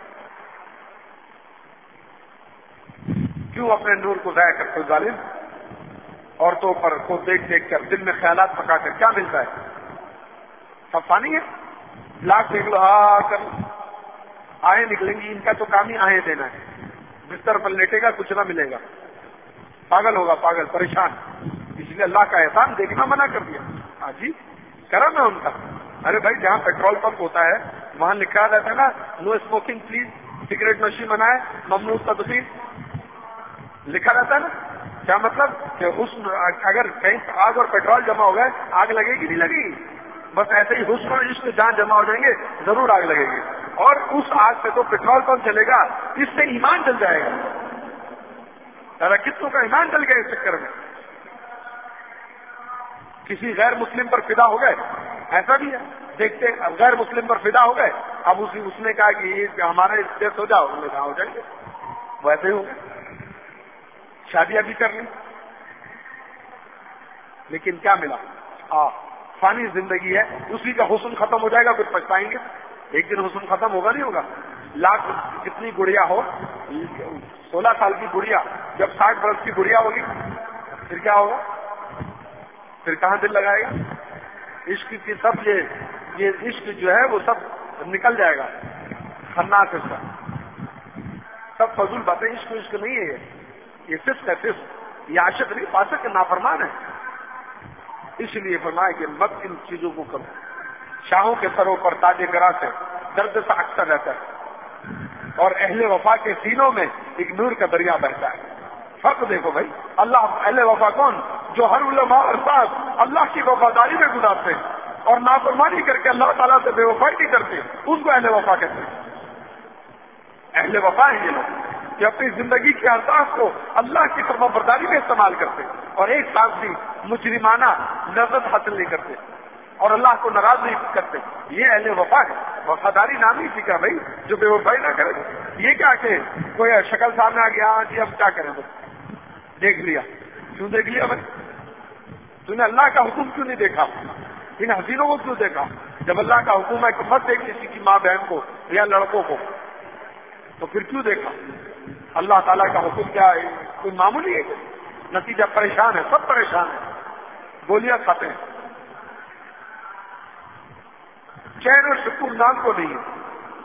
کیوں اپنے نور کو ضائع کرتے ہو ظالم؟ عورتوں پر کو دیکھ دیکھ کر دل میں خیالات پکا کر کیا ملتا ہے؟ سب فانی ہے، لاکھ دیکھ لو، ہاں کر آہیں نکلیں گی، ان کا تو کام ہی آہیں دینا ہے، بستر پر لیٹے گا کچھ نہ ملے گا، پاگل ہوگا، پاگل پریشان۔ اس لیے اللہ کا احسان دیکھنا منع کر دیا۔ ہاں جی کرم ہے ان کا۔ ارے بھائی جہاں پیٹرول پمپ ہوتا ہے وہاں لکھا رہتا ہے نا، نو اسموکنگ پلیز، سگریٹ نوشی منع ہے، ممنوع تدخین، لکھا رہتا ہے نا۔ کیا مطلب کہ حسن، اگر کہیں آگ اور پیٹرول جمع ہو گئے آگ لگے گی نہیں لگے گی؟ بس ایسے ہی حسن اور عشق جہاں جمع ہو جائیں گے ضرور آگ لگے گی، اور اس آگ سے تو پیٹرول پمپ چلے گا، اس سے ایمان جل جائے گا۔ ذرا کتنوں کا ایمان جل گیا اس چکر میں۔ کسی غیر مسلم پر فدا ہو گئے، ایسا بھی ہے، دیکھتے غیر مسلم پر فدا ہو گئے، اب اسی اس نے کہا کہ یہ ہمارے دیش ہو جاؤ، انہوں نے کہا ہو جائیں گے، ویسے ہی ہو گئے، شادیاں بھی کر لی، لیکن کیا ملا؟ آ فانی زندگی ہے، اسی کا حسن ختم ہو جائے گا، پھر پچھتائیں گے، ایک دن حسن ختم ہوگا نہیں ہوگا؟ لاکھ کتنی گڑیا ہو، سولہ سال کی گڑیا جب ساٹھ برس کی گڑیا ہوگی پھر کیا ہوگا؟ پھر کہاں دل لگائے گا؟ عشق کی سب یہ یہ عشق جو ہے وہ سب نکل جائے گا، خناس اس کا، سب فضول باتیں، عشق عشق نہیں ہے، یہ یہ فسق ہے، فسق، یہ عاشق نہیں، فاسق نافرمان ہے۔ اس لیے فرمایا کہ مت ان چیزوں کو کرو۔ شاہوں کے سروں پر تاج گراں سے درد سا اکثر رہتا ہے، اور اہل وفا کے سینوں میں ایک نور کا دریا بہتا ہے۔ فرق دیکھو بھائی، اللہ اہل وفا کون؟ جو ہر علماء اور ساتھ اللہ کی وفاداری میں گزارتے ہیں اور نافرمانی کر کے اللہ تعالیٰ سے بے وفائی نہیں کرتے، اس کو اہل وفا کہتے ہیں۔ اہل وفا ہیں یہ لوگ کہ اپنی زندگی کے احساس کو اللہ کی فرما برداری میں استعمال کرتے اور ایک ساتھ بھی مجرمانہ لذت حاصل نہیں کرتے اور اللہ کو ناراض نہیں کرتے، یہ اہل وفا ہے۔ وفاداری نام ہی سیکھا بھائی، جو بے وفائی نہ کرے۔ یہ کیا کہ کوئی شکل سامنے آ گیا، جی اب کیا کریں، بس دیکھ لیا، کیوں دیکھ لیا بھائی؟ تو نے اللہ کا حکم کیوں نہیں دیکھا؟ ان حسینوں کو کیوں دیکھا؟ جب اللہ کا حکم ہے کہ مت دیکھ کسی کی ماں بہن کو یا لڑکوں کو، تو پھر کیوں دیکھا؟ اللہ تعالیٰ کا حکم کیا ہے؟ کوئی معمولی ہے؟ نتیجہ پریشان ہے، سب پریشان ہیں، گولیاں کھاتے ہیں، چین اور سکون نام کو نہیں ہے،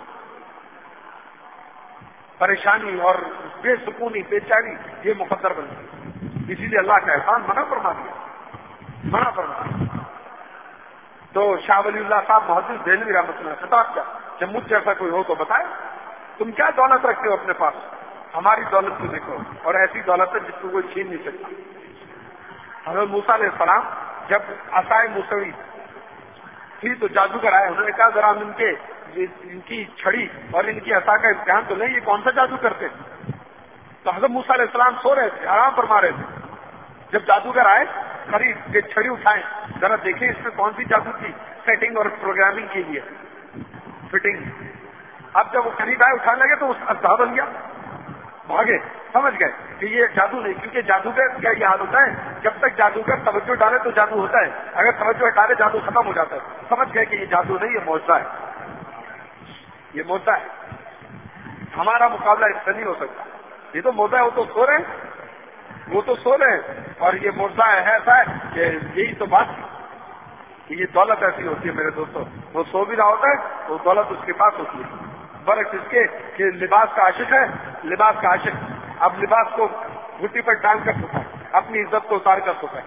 پریشانی اور بے سکونی، بے چینی یہ مقدر بنتی، اسی لیے اللہ کا احسان منع فرما دیا، منع فرما دیا۔ تو شاہ ولی اللہ صاحب محدث دہلوی رحمۃ اللہ خطاب کیا، جب مجھ جیسا کوئی ہو تو بتائے، تم کیا دولت رکھتے ہو اپنے پاس؟ ہماری دولت کو دیکھو، اور ایسی دولت ہے جس کو کوئی چھین نہیں سکتا۔ حضرت موسیٰ علیہ السلام جب عصائے موسوی تھی تو جادوگر آئے، انہوں نے کہا ذرا ان کے ان کی چھڑی اور ان کی عصا کا امتحان تو نہیں، یہ کون سا جادو کرتے؟ تو حضرت موسیٰ علیہ السلام سو رہے تھے، آرام فرما رہے تھے، جب جادوگر آئے قریب، یہ چھڑی اٹھائیں، ذرا دیکھیں اس میں کون سی جادو کی سیٹنگ اور پروگرامنگ کی لیے فٹنگ۔ اب جب وہ قریب آئے اٹھانے لگے تو اس اصحاب بن گیا، بھاگے، سمجھ گئے کہ یہ جادو نہیں، کیونکہ جادوگر کیا یہ حال ہوتا ہے، جب تک جادوگر توجہ ڈالے تو جادو ہوتا ہے، اگر توجہ ہٹالے جادو ختم ہو جاتا ہے۔ سمجھ گئے کہ یہ جادو نہیں، یہ معجزہ ہے، یہ معجزہ ہے، ہمارا مقابلہ اس سے نہیں ہو سکتا۔ یہ تو معجزہ ہے، وہ تو سو رہے ہیں، وہ تو سو رہے ہیں، اور یہ معجزہ ہے، ایسا ہے کہ یہی تو بات ہے کہ یہ دولت ایسی ہوتی ہے میرے دوستوں، وہ سو بھی رہا ہوتا ہے، وہ دولت اس کے پاس ہوتی ہے، برعکس اس کے کہ لباس کا عاشق ہے، لباس کا عاشق اب لباس کو گھٹی پر ٹانگ کر سکتا ہے، اپنی عزت کو اتار کر سکتا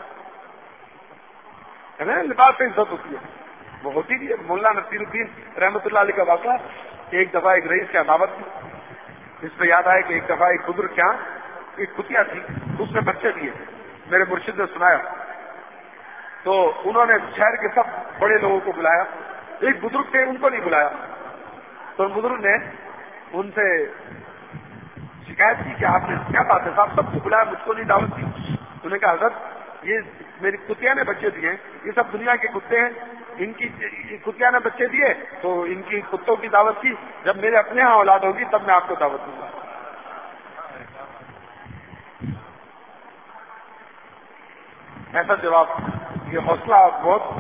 ہے نا، لباس سے عزت ہوتی ہے، وہ ہوتی بھی ہے۔ مولانا نصیر الدین رحمۃ اللہ علیہ کا واقعہ، ایک دفعہ ایک رئیس کی عداوت تھی، اس پہ یاد آیا کہ ایک دفعہ ایک بزرگ کے یہاں ایک کتیا تھی، اس نے بچے دیے، میرے مرشد نے سنایا، تو انہوں نے شہر کے سب بڑے لوگوں کو بلایا، ایک بزرگ تھے ان کو نہیں بلایا، تو ان بزرگ نے ان سے شکایت کی کہ آپ نے کیا بات ہے صاحب، سب کو بلایا مجھ کو نہیں دعوت دی؟ انہوں نے کہا حضرت یہ میری کتیا نے بچے دیے، یہ سب دنیا کے کتے ہیں، ان کی کتیا نے بچے دیے تو ان کی کتوں کی دعوت کی، جب میرے اپنے ہاں اولاد ہوگی تب میں آپ کو دعوت دوں گا۔ ایسا جواب، یہ حوصلہ بہت،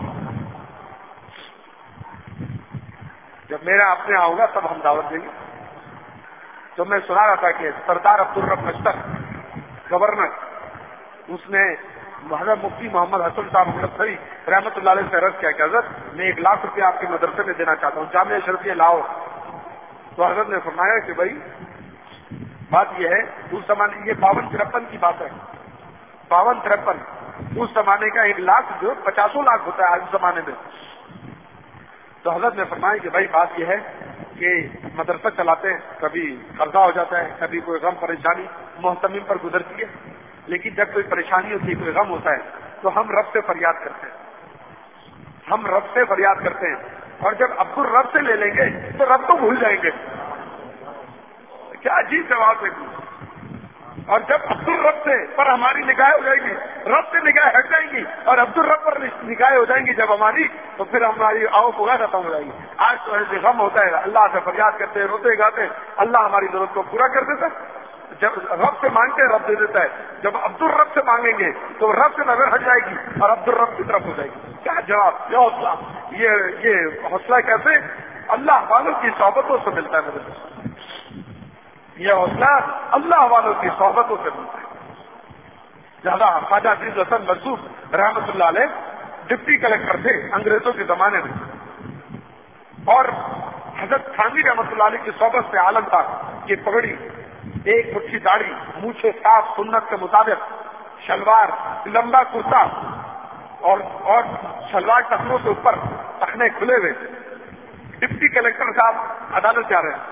جب میرا اپنے یہاں ہوگا تب ہم دعوت دیں گے۔ تو میں سنا رہا تھا کہ سردار عبدالرب نشتر گورنر، اس نے حضرت مفتی محمد حسن صاحب مقدسی رحمۃ اللہ علیہ سے عرض کیا کہ حضرت میں ایک لاکھ روپیہ آپ کے مدرسے میں دینا چاہتا ہوں، جامعہ شرفیہ لاؤ۔ تو حضرت نے فرمایا کہ بھائی بات یہ ہے، اس زمانے یہ باون ترپن کی بات ہے، باون ترپن اس زمانے کا ایک لاکھ جو پچاسوں لاکھ ہوتا ہے آج زمانے میں۔ تو حضرت نے فرمایا کہ بھائی بات یہ ہے کہ مدرسہ چلاتے ہیں، کبھی قرضہ ہو جاتا ہے، کبھی کوئی غم پریشانی محتمم پر گزرتی ہے، لیکن جب کوئی پریشانی ہوتی ہے، کوئی غم ہوتا ہے تو ہم رب سے فریاد کرتے ہیں، ہم رب سے فریاد کرتے ہیں، اور جب عبد الرب سے لے لیں گے تو رب تو بھول جائیں گے۔ کیا عجیب جواب ہے، اور جب عبدالرب سے پر ہماری نگاہیں ہو جائیں گی، رب سے نگاہیں ہٹ جائیں گی اور عبدالرب پر نگاہیں ہو جائیں گی جب ہماری، تو پھر ہماری آؤ پگا ختم ہو جائے گی. آج تو ایسے غم ہوتا ہے، اللہ سے فریاد کرتے روتے گاتے، اللہ ہماری ضرورت کو پورا کر دیتا ہے. جب رب سے مانگتے ہیں رب دے دیتا ہے، جب عبدالرب سے مانگیں گے تو رب سے نظر ہٹ جائے گی اور عبدالرب کی طرف ہو جائے گی. کیا جواب، یہ حوصلہ، یہ یہ حوصلہ کیسے اللہ والوں کی صحبتوں سے ملتا ہے. میرے دوست، یہ حوصلہ اللہ والوں کی صحبتوں سے ملتا ہے. زیادہ خواجہ عزیز حسن منصور رحمۃ اللہ علیہ ڈپٹی کلیکٹر تھے انگریزوں کے زمانے میں، اور حضرت تھانوی رحمۃ اللہ علیہ کی صحبت سے عالم تھا کہ پگڑی، ایک مٹھی داڑھی، مونچھیں صاف سنت کے مطابق، شلوار، لمبا کرتا اور اور شلوار ٹخنوں سے اوپر ٹخنے کھلے ہوئے، ڈپٹی کلیکٹر صاحب عدالت جا رہے ہیں.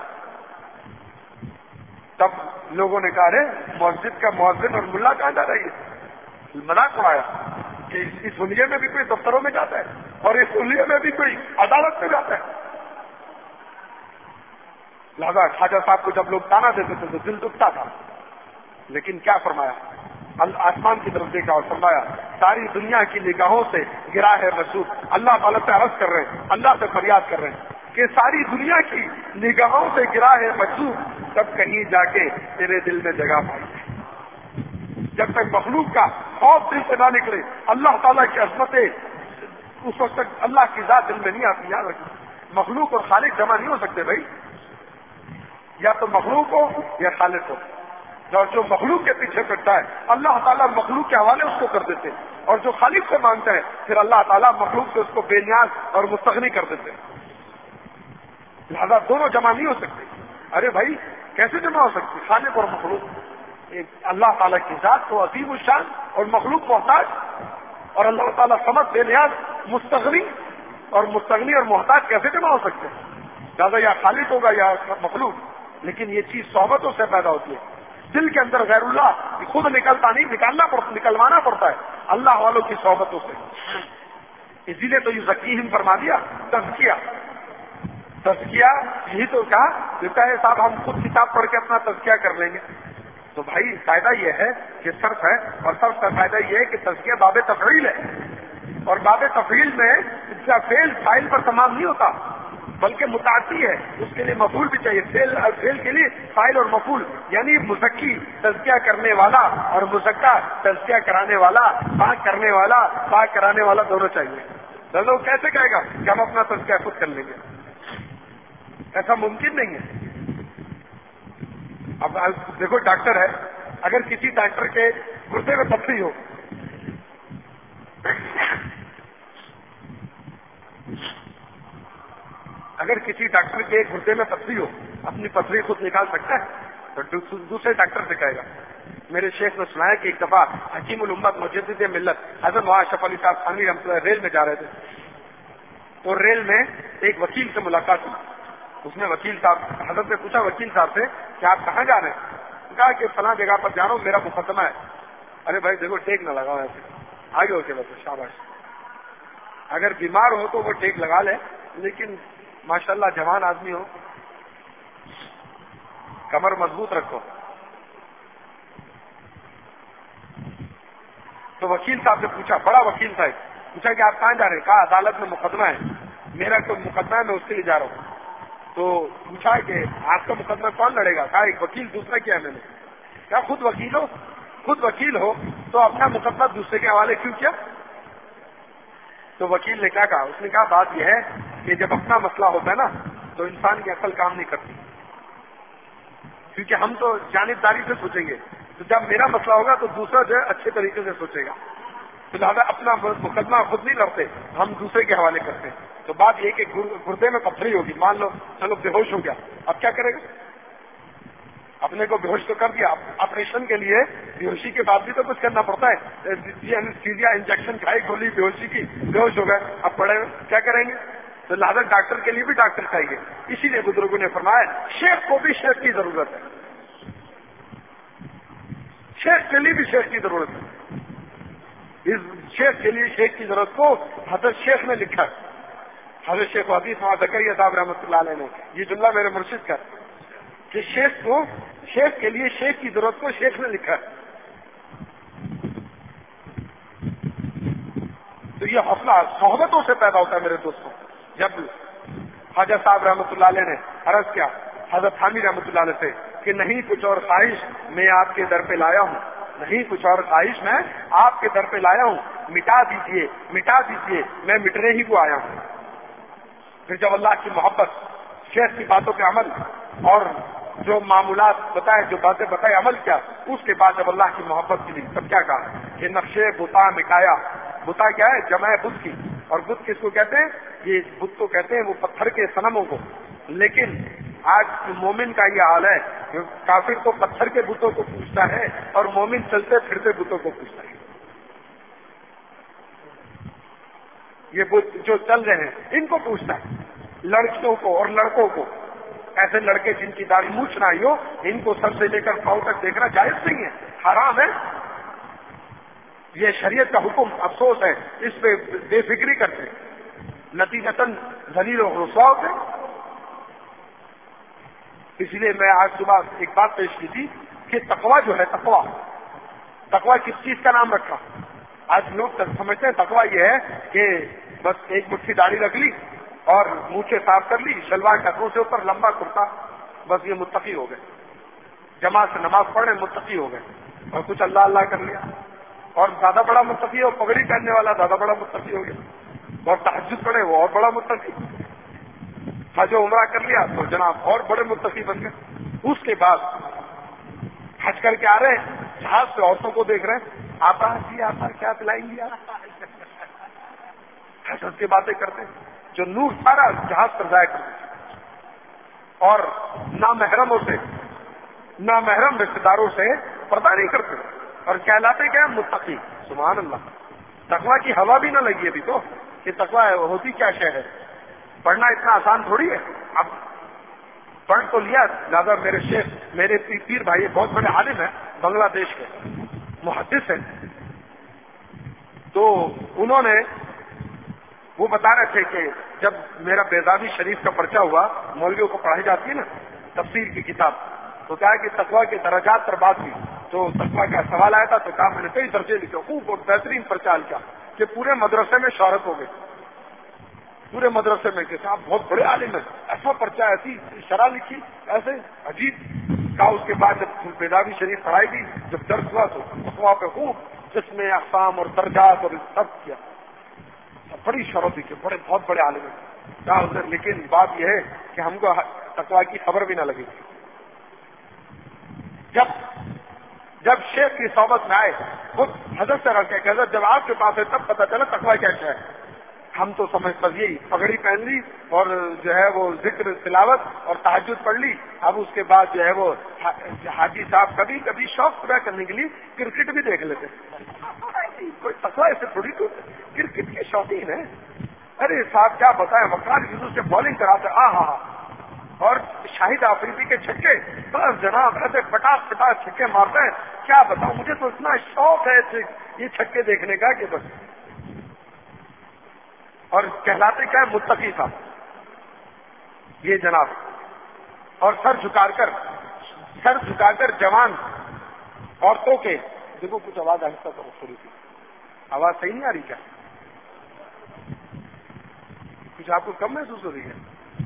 تب لوگوں نے کہا رے مسجد کا مؤذن اور ملا کہاں جا رہی ہے؟ مذاق اڑایا کہ اس حلیے میں بھی کوئی دفتروں میں جاتا ہے اور اس حلیے میں بھی کوئی عدالت میں جاتا ہے. لہذا خواجہ صاحب کو جب لوگ تانا دیتے تھے تو دل دکھتا تھا، لیکن کیا فرمایا، آسمان کی طرف دیکھا اور فرمایا ساری دنیا کی نگاہوں سے گرا ہے رسول. اللہ تعالیٰ سے عرض کر رہے ہیں، اللہ سے فریاد کر رہے ہیں کہ ساری دنیا کی نگاہوں سے گرا ہے مجذوب، تب کہیں جا کے تیرے دل میں جگہ پائی. جب تک مخلوق کا خوف دل سے نہ نکلے، اللہ تعالیٰ کی عظمتیں اس وقت تک اللہ کی ذات دل میں نہیں آتی. یاد رکھیں، مخلوق اور خالق جمع نہیں ہو سکتے بھائی، یا تو مخلوق ہو یا خالق ہو. اور جو مخلوق کے پیچھے پڑتا ہے اللہ تعالیٰ مخلوق کے حوالے اس کو کر دیتے، اور جو خالق سے مانگتا ہے پھر اللہ تعالیٰ مخلوق سے اس کو بے نیاز اور مستغنی کر دیتے. لہذا دونوں جمع نہیں ہو سکتے. ارے بھائی کیسے جمع ہو سکتے؟ خالق اور مخلوق. ایک اللہ تعالیٰ کی ذات تو عظیم الشان اور مخلوق محتاج، اور اللہ تعالیٰ سمجھ بے نیاز مستغنی، اور مستغنی اور محتاج کیسے جمع ہو سکتے ہیں؟ لہذا یا خالق ہوگا یا مخلوق. لیکن یہ چیز صحبتوں سے پیدا ہوتی ہے. دل کے اندر غیر اللہ خود نکلتا نہیں، نکالنا پڑتا، نکلوانا پڑتا ہے اللہ والوں کی صحبتوں سے. اسی لیے تو یہ ذکیہم فرما دیا، تزکیہ. تزکیہ یہی تو کہا دیتا ہے صاحب ہم خود کتاب پڑھ کے اپنا تزکیہ کر لیں گے. تو بھائی فائدہ یہ ہے کہ صرف ہے، اور صرف کا فائدہ یہ ہے کہ تزکیہ باب تفعیل ہے، اور باب تفعیل میں اس کا فعل فاعل پر تمام نہیں ہوتا بلکہ متعدی ہے، اس کے لیے مفعول بھی چاہیے. فعل فعل کے لیے فاعل اور مفعول، یعنی مزکی تزکیہ کرنے والا اور مزکا تزکیہ کرانے والا، پاک کرنے والا پاک کرانے والا دونوں چاہیے. تو لوگ کیسے کہے گا کہ ہم اپنا تزکیہ خود کر لیں گے؟ ایسا ممکن نہیں ہے. اب دیکھو ڈاکٹر ہے، اگر کسی ڈاکٹر کے گردے میں پتھری ہو، اگر کسی ڈاکٹر کے گردے میں پتھری ہو، اپنی پتھری خود نکال سکتا ہے؟ تو دوسرے ڈاکٹر سے کہے گا. میرے شیخ نے سنایا کہ ایک دفعہ حکیم الامت مجدد ملت حضرت مولانا اشرف علی صاحب تھانوی رحمۃ اللہ ریل میں جا رہے تھے، تو ریل میں ایک وکیل سے ملاقات ہوئی. اس نے وکیل صاحب حضرت نے پوچھا وکیل صاحب سے کہ آپ کہاں جا رہے ہیں؟ کہا کہ فلاں جگہ پر جا رہا ہوں، میرا مقدمہ ہے. ارے بھائی دیکھو ٹیک نہ لگاؤ، ایسے آگے ہو کے بس شاباش. اگر بیمار ہو تو وہ ٹیک لگا لے، لیکن ماشاءاللہ جوان آدمی ہو، کمر مضبوط رکھو. تو وکیل صاحب نے پوچھا، بڑا وکیل صاحب پوچھا کہ آپ کہاں جا رہے ہیں؟ کہا عدالت میں مقدمہ ہے، میرا تو مقدمہ ہے، میں اس کے لیے جا رہا ہوں. تو پوچھا کہ آپ کا مقدمہ کون لڑے گا؟ کہا ایک وکیل دوسرا کیا ہے میں نے. کیا خود وکیل ہو خود وکیل ہو تو اپنا مقدمہ دوسرے کے حوالے کیوں کیا؟ تو وکیل نے کیا کہا؟ اس نے کہا بات یہ ہے کہ جب اپنا مسئلہ ہوتا ہے نا تو انسان کی عقل کام نہیں کرتی، کیونکہ ہم تو جانبداری سے سوچیں گے. تو جب میرا مسئلہ ہوگا تو دوسرا جو ہے اچھے طریقے سے سوچے گا. تو لہٰذا اپنا مقدمہ خود نہیں لڑتے، ہم دوسرے کے حوالے کرتے ہیں. تو بات یہ کہ گردے میں پتھری ہوگی، مان لو چلو بے ہوش ہو گیا، اب کیا کرے گا؟ اپنے کو بے ہوش تو کر دیا، آپریشن کے لیے بے ہوشی کے بعد بھی تو کچھ کرنا پڑتا ہے. انیستھیزیا انجیکشن کھائی گولی بے ہوشی کی، بے ہوش ہو گئے، اب پڑے کیا کریں گے؟ تو لہٰذا ڈاکٹر کے لیے بھی ڈاکٹر چاہیے. اسی لیے بزرگوں نے فرمایا شیخ کو بھی شیخ کی ضرورت ہے، شیخ کے لیے بھی شیخ کی ضرورت ہے. اس شیخ کے لیے شیخ کی ضرورت کو حضرت شیخ نے لکھا ہے. حضرت شیخ حدیث مولانا زکریا صاحب رحمۃ اللہ علیہ نے یہ جملہ میرے مرشد کا کہ شیخ کو شیخ کے لیے شیخ کی ضرورت کو شیخ نے لکھا ہے. تو یہ حوصلہ صحبتوں سے پیدا ہوتا ہے میرے دوستوں. جب خواجہ صاحب رحمۃ اللہ علیہ نے عرض کیا حضرت حامد رحمۃ اللہ علیہ سے کہ نہیں کچھ اور خواہش میں آپ کے در پہ لایا ہوں, نہیں کچھ اور خواہش میں آپ کے در پہ لایا ہوں, مٹا دیجئے مٹا دیجئے میں مٹنے ہی کو آیا ہوں. پھر جب اللہ کی محبت, شیخ کی باتوں پہ عمل اور جو معمولات بتائے, جو باتیں بتائے عمل کیا, اس کے بعد جب اللہ کی محبت کی تب کیا کہا کہ نقشے بتا مٹایا. بتا کیا ہے؟ جمع بدھ کی. اور بدھ کس کو کہتے ہیں؟ یہ بدھ کو کہتے ہیں وہ پتھر کے صنموں کو. لیکن آج مومن کا یہ حال ہے کہ کافر تو پتھر کے بتوں کو پوچھتا ہے اور مومن چلتے پھرتے بتوں کو پوچھتا ہے. یہ بت جو چل رہے ہیں ان کو پوچھتا ہے, لڑکیوں کو اور لڑکوں کو. ایسے لڑکے جن کی داڑھی مونچھ نہ آئی ہو, ان کو سر سے لے کر پاؤں تک دیکھنا جائز نہیں ہے, حرام ہے. یہ شریعت کا حکم, افسوس ہے اس پہ بے فکری کرتے, نتیجتاً ذلیل و رسوا ہوتے. اس لیے میں آج صبح ایک بات پیش کی تھی کہ تقویٰ جو ہے, تقویٰ تقویٰ کس چیز کا نام رکھا؟ آج لوگ سمجھتے ہیں تقویٰ یہ ہے کہ بس ایک مٹھی داڑھی رکھ لی اور مونچھیں صاف کر لی, شلوار ٹکروں سے اوپر لمبا کرتا, بس یہ متقی ہو گئے. جماعت سے نماز پڑھے متقی ہو گئے, اور کچھ اللہ اللہ کر لیا. اور زیادہ بڑا متقی ہو, پگڑی پہننے والا زیادہ بڑا متقی ہو گیا, اور تہجد پڑھے وہ اور بڑا متقی. حج و عمرہ کر لیا تو جناب اور بڑے متقی بن گئے. اس کے بعد حج کر کے آ رہے ہیں, جہاز سے عورتوں کو دیکھ رہے ہیں, آپا جی آپا کیا پلائیں گی آپ, حسد کی باتیں کرتے ہیں, جو نور سارا جہاز پر ضائع کرتے ہیں. اور نامحرموں سے, نامحرم رشتے داروں سے پردہ نہیں کرتے, اور کہلاتے کیا متقی. سبحان اللہ. تقویٰ کی ہوا بھی نہ لگی ابھی تو کہ تقویٰ ہوتی کیا شے ہے. پڑھنا اتنا آسان تھوڑی ہے. اب پڑھ تو لیا, لہٰذا میرے شیخ, میرے پیر بھائی بہت بڑے عالم ہیں, بنگلہ دیش کے محدث ہیں, تو انہوں نے وہ بتا رہے تھے کہ جب میرا بیضاوی شریف کا پرچہ ہوا, مولویوں کو پڑھائی جاتی ہے نا تفسیر کی کتاب, تو کہا کہ تقویٰ کے درجات پر بات کی, تو تقویٰ کا سوال آیا تھا, تو کہا میں نے کئی درجے لکھے, خوب اور بہترین پرچہ لکھا کہ پورے مدرسے میں شہرت ہو گئی, پورے مدرسے میں کہ صاحب بہت بڑے عالم ہیں, ایسا پرچہ, ایسی شرح لکھی, ایسے عجیب. کہا اس کے بعد جب بیضاوی شریف پڑھائی گئی, جب درس ہوا تو تقویٰ پہ خوب اس میں اقسام اور درجات اور سب کیا, بڑی شرح دی کہ بڑے بہت بڑے عالم ہیں. کہا لیکن بات یہ ہے کہ ہم کو تقویٰ کی خبر بھی نہ لگی. جب جب شیخ کی صحبت میں آئے, خود حضرت سے رکھ کے حضرت جب آپ کے پاس ہے تب پتہ چلا تقویٰ کیا ہے. ہم تو سمجھ بس یہی پگڑی پہن لی اور جو ہے وہ ذکر تلاوت اور تہجد پڑھ لی. اب اس کے بعد جو ہے وہ حاجی صاحب کبھی کبھی شوق پورا کرنے کے لیے کرکٹ بھی دیکھ لیتے. کوئی تقویٰ ایسے تھوڑی تو کرکٹ کے شوقین ہیں. ارے صاحب کیا بتائیں, وقار یوسف سے بالنگ کراتے, آ ہاں ہاں, اور شاہد آفریدی کے چھکے, بس جناب ایسے پٹاخ پٹاخ چھکے مارتے ہیں. کیا بتاؤں, مجھے تو اتنا شوق ہے یہ چھکے دیکھنے کا کہ بس. اور کہلاتے کیا ہے متقی صاحب یہ جناب, اور سر جھکا کر سر جھکا کر جوان عورتوں کے, دیکھو کچھ آواز آہستہ کرو تھوڑی سی, آواز صحیح نہیں آ رہی کیا, کچھ آپ کو کم محسوس ہو رہی ہے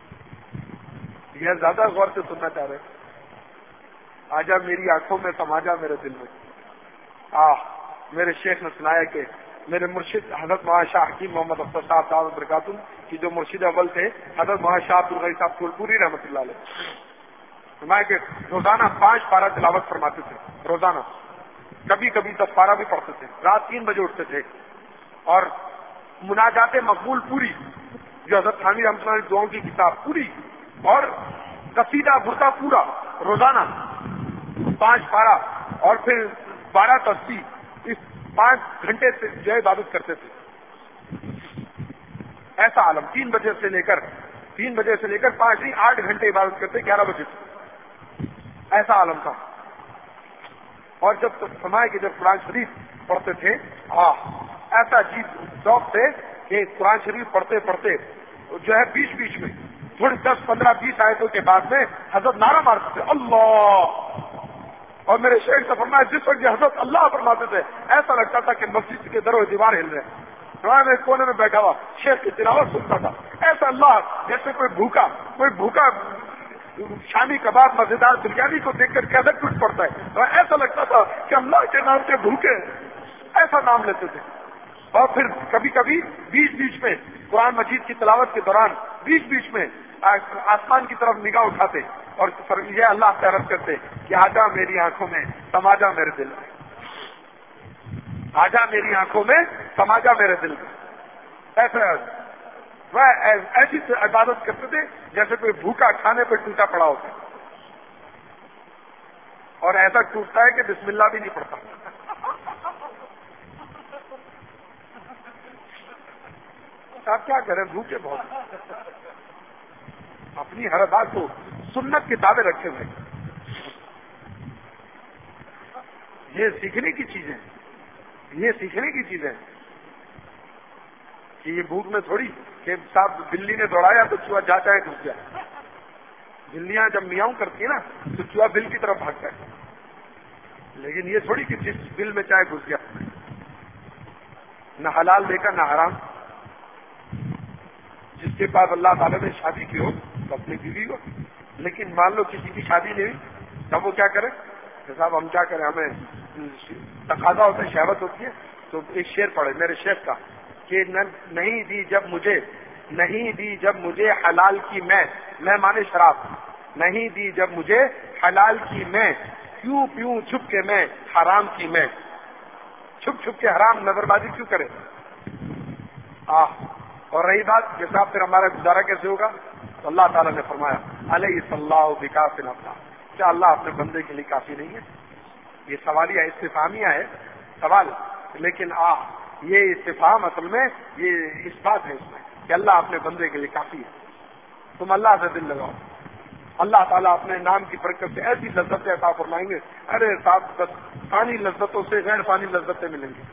یا زیادہ غور سے سننا چاہ رہے ہیں؟ آجا میری آنکھوں میں, سما جا میرے دل میں. آہ میرے شیخ نے سنایا کہ میرے مرشد حضرت مولانا شاہ حکیم محمد اختر صاحب صاحب برکاتہ کی جو مرشد اول تھے حضرت مولانا شاہ عبد الغنی صاحب پھولپوری رحمۃ اللہ علیہ, فرمایا کہ روزانہ پانچ پارہ تلاوت فرماتے تھے, روزانہ کبھی کبھی دس پارہ بھی پڑھتے تھے, رات تین بجے اٹھتے تھے, اور مناجات مقبول پوری جو حضرت حامد رحمۃ اللہ علیہ دعاؤں کی کتاب پوری, اور قصیدہ بردا پورا روزانہ پانچ پارہ, اور پھر بارہ تسبیح, اس پانچ گھنٹے سے جو عبادت کرتے تھے. ایسا عالم تین بجے سے لے کر تین بجے سے لے کر پانچ نہیں آٹھ گھنٹے عبادت کرتے, گیارہ بجے سے, ایسا عالم تھا. اور جب فرمایا کہ جب قرآن شریف پڑھتے تھے, ہاں ایسا عجیب ذوق تھے کہ قرآن شریف پڑھتے پڑھتے جو ہے بیچ بیچ میں تھوڑی دس پندرہ بیس آیتوں کے بعد میں حضرت نعرہ مارتے تھے اللہ، اور میرے شیخ سے فرمایا جس وقت یہ حضرت اللہ فرماتے تھے ایسا لگتا تھا کہ مسجد کے در و دیوار ہل رہے ہیں۔ میں کونے میں بیٹھا ہوا شیخ کی تلاوت سنتا تھا، ایسا اللہ جیسے کوئی بھوکا کوئی بھوکا شامی کباب مزیدار بریانی کو دیکھ کر کیسے ٹوٹ پڑتا ہے، اور ایسا لگتا تھا کہ اللہ کے نام سے بھوکے ایسا نام لیتے تھے۔ اور پھر کبھی کبھی بیچ بیچ میں قرآن مجید کی تلاوت کے دوران بیچ بیچ میں آسمان کی طرف نگاہ اٹھاتے اور یہ اللہ سے عرض کرتے کہ آجا میری آنکھوں میں سما جا میرے دل میں، آجا میری آنکھوں میں سما جا میرے دل میں۔ ایسا وہ ایسی عبادت کرتے تھے جیسے کوئی بھوکا کھانے پہ ٹوٹا پڑا ہوتا ہے، اور ایسا ٹوٹتا ہے کہ بسم اللہ بھی نہیں پڑتا۔ آپ کیا کریں، بھوکے بہت، اپنی ہر بات کو سنت کے دعوے رکھے ہوئے۔ یہ سیکھنے کی چیزیں یہ سیکھنے کی چیزیں کہ یہ بھوک میں تھوڑی کہ صاحب بلی نے دوڑایا تو چوہا جا چاہے گھس گیا۔ بلیاں جب میاؤں کرتی ہیں نا تو چوہا بل کی طرف بھاگتا ہے، لیکن یہ تھوڑی کہ جس بل میں چاہے گھس گیا۔ نہ حلال دیکھا نہ حرام۔ جس کے پاس اللہ تعالیٰ نے شادی کی ہو تو اپنی بیوی ہو، لیکن مان لو کسی کی شادی نہیں ہوئی تب وہ کیا کرے کہ صاحب ہم کیا کریں، ہمیں تقاضا ہوتا ہے، شہوت ہوتی ہے، تو ایک شعر پڑھے میرے شیخ کا کہ نہیں دی جب مجھے نہیں دی جب مجھے حلال کی میں میں مانے شراب، نہیں دی جب مجھے حلال کی میں کیوں پیوں چھپ کے میں حرام کی میں، چھپ چھپ کے حرام نظر بازی کیوں کرے۔ آہ اور رہی بات کہ صاحب پھر ہمارا گزارا کیسے ہوگا، تو اللہ تعالیٰ نے فرمایا علیہ صلی اللہ بکافٍ عبدہ، کیا اللہ اپنے بندے کے لیے کافی نہیں ہے؟ یہ سوالیہ استفہامیہ ہے سوال، لیکن آ یہ استفہام اصل میں یہ اس بات ہے اس میں کہ اللہ اپنے بندے کے لیے کافی ہے۔ تم اللہ سے دل لگاؤ، اللہ تعالیٰ اپنے نام کی برکت سے ایسی لذتیں عطا فرمائیں گے، ارے صاحب بس فانی لذتوں سے غیر فانی لذتیں ملیں گی۔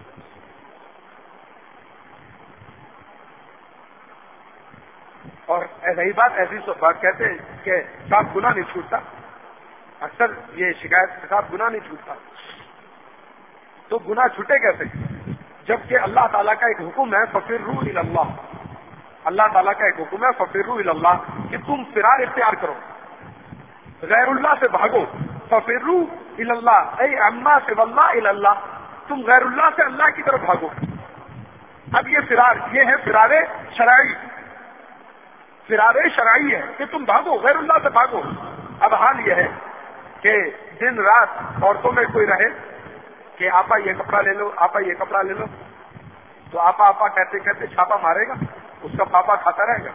اور رہی بات ایسی بات کہتے ہیں کہ صاحب گناہ نہیں چھوٹتا، اکثر یہ شکایت کے ساتھ گناہ نہیں چھوٹتا، تو گناہ چھوٹے کیسے جبکہ اللہ تعالیٰ کا ایک حکم ہے ففروا الی اللہ، اللہ تعالیٰ کا ایک حکم ہے ففروا الی اللہ کہ تم فرار اختیار کرو، غیر اللہ سے بھاگو، ففروا الی اللہ اے اما سے واللہ الی اللہ، تم غیر اللہ سے اللہ کی طرف بھاگو۔ اب یہ فرار یہ ہے فرار شرعی، فرار شرعی ہے کہ تم بھاگو، غیر اللہ سے بھاگو۔ اب حال یہ ہے کہ دن رات عورتوں میں کوئی رہے کہ آپا یہ کپڑا لے لو، آپا یہ کپڑا لے لو، تو آپا آپا کہتے کہتے چھاپا مارے گا، اس کا پاپا کھاتا رہے گا۔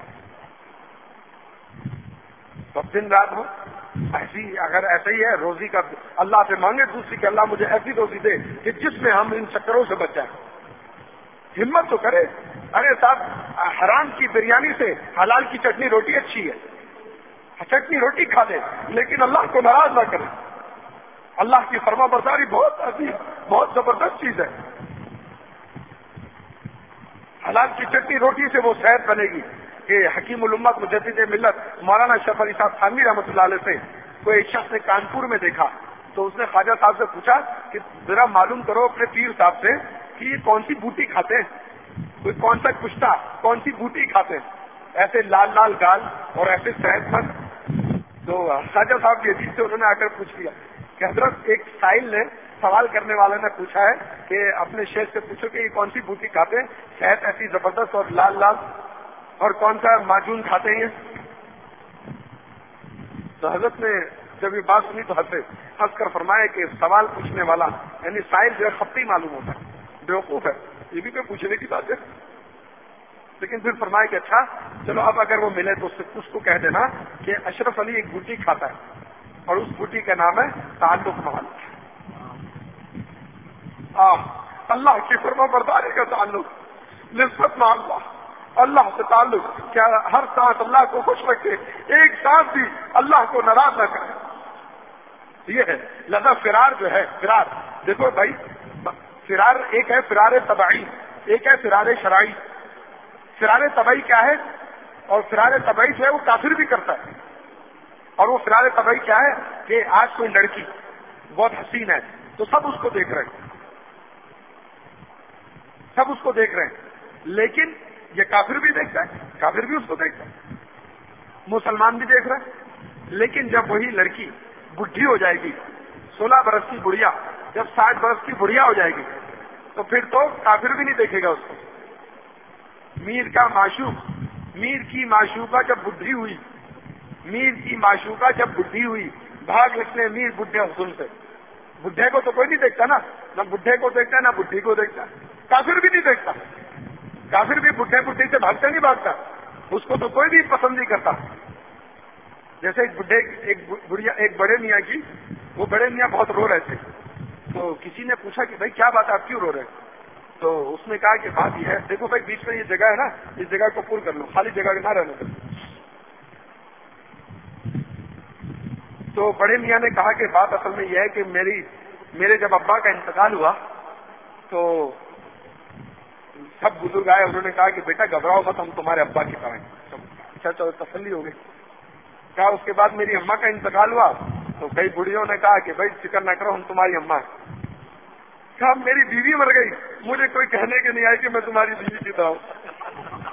تو دن رات ہو ایسی، اگر ایسا ہی ہے روزی کا اللہ سے مانگے دوسری کہ اللہ مجھے ایسی روزی دے کہ جس میں ہم ان چکروں سے بچ جائیں، ہمت تو کرے۔ ارے صاحب حرام کی بریانی سے حلال کی چٹنی روٹی اچھی ہے، چٹنی روٹی کھا لے لیکن اللہ کو ناراض نہ کرے۔ اللہ کی فرما برداری بہت عظیم بہت زبردست چیز ہے۔ حلال کی چٹنی روٹی سے وہ صحت بنے گی کہ حکیم الامت مجدد ملت مولانا اشرف علی صاحب تھانوی رحمۃ اللہ علیہ سے کوئی ایک شخص نے کانپور میں دیکھا، تو اس نے خواجہ صاحب سے پوچھا کہ ذرا معلوم کرو اپنے پیر صاحب سے کہ یہ کون سی بوٹی کھاتے ہیں، کوئی کون سا کشتا کون سی بوٹی کھاتے ہیں، ایسے لال لال گال اور ایسے صحت مند۔ تو خواجہ صاحب یہ چیز سے انہوں نے آ کر پوچھ لیا کہ حضرت ایک سائل نے سوال کرنے والے نے پوچھا ہے کہ اپنے شیخ سے پوچھو کہ یہ کون سی بوٹی کھاتے ہیں، صحت ایسی زبردست اور لال لال، اور کون سا معجون کھاتے ہیں۔ تو حضرت نے جب یہ بات سنی تو ہنسے، ہنس کر فرمایا کہ سوال پوچھنے والا یعنی سائل جو ہے خپتی معلوم ہوتا ہے، بیوقوف ہے، یہ بھی کوئی پوچھنے کی بات ہے۔ لیکن پھر فرمایا کہ اچھا چلو اب اگر وہ ملے تو اس کو کہہ دینا کہ اشرف علی ایک بوٹی کھاتا ہے اور اس بوٹی کا نام ہے تعلق محل۔ اللہ کی فرما برداری کا تعلق، نسبت میں اللہ اللہ سے تعلق، کیا ہر سانس اللہ کو خوش رکھے، ایک سانس بھی اللہ کو ناراض نہ کرے، یہ ہے لذا فرار جو ہے فرار دیکھو بھائی، فرار ایک ہے فرار طبعی، ایک ہے فرار شرعی۔ فرار طبعی کیا ہے اور فرار طبعی جو ہے وہ کافر بھی کرتا ہے. اور وہ فرار طبعی کیا ہے کہ آج کوئی لڑکی بہت حسین ہے تو سب اس کو دیکھ رہے ہیں, سب اس کو دیکھ رہے ہیں, لیکن یہ کافر بھی دیکھتا ہے, کافر بھی اس کو دیکھتا ہے, مسلمان بھی دیکھ رہا ہے. لیکن جب وہی لڑکی بڈھی ہو جائے گی, سولہ برس کی بڑھیا, جب ساٹھ برس کی بڑھیا ہو جائے گی تو پھر تو کافر بھی نہیں دیکھے گا اس کو. میر کا معشوق, میر کی معشوقہ جب بڈھی ہوئی, میر کی معشوقہ جب بڈھی ہوئی, بھاگ نکلے میر بڈھے حسن سے. بڈھے کو تو کوئی نہیں دیکھتا نا, نہ بڈھے کو دیکھتا نہ بڈھی کو دیکھتا, کافر بھی نہیں دیکھتا. کافر بھی بڈھے بڈھی سے بھاگتا نہیں بھاگتا, اس کو تو کوئی بھی پسند نہیں کرتا. جیسے ایک بڈھے ایک بڑھیا ایک بڑے میاں کی, وہ بڑے میاں بہت رو رہے تھے, تو کسی نے پوچھا کہ بھائی کیا بات ہے, آپ کیوں رو رہے ہیں؟ تو اس نے کہا کہ بات یہ ہے, دیکھو بھائی بیچ میں یہ جگہ ہے نا, اس جگہ کو پور کر لو, خالی جگہ نہ رہنے دو. تو بڑے میاں نے کہا کہ بات اصل میں یہ ہے کہ میری میرے جب ابا کا انتقال ہوا تو سب بزرگ آئے, انہوں نے کہا کہ بیٹا گھبراؤ مت, ہم تمہارے ابا کی طرح ہیں. اچھا چلو تسلی ہو گئی. کہا اس کے بعد میری اماں کا انتقال ہوا تو کئی بڑھیوں نے کہا کہ بھائی فکر نہ کرو, ہم تمہاری اماں ہیں. کہا میری بیوی مر گئی, مجھے کوئی کہنے کے نہیں آئی کہ میں تمہاری بیوی کی طرح ہوں.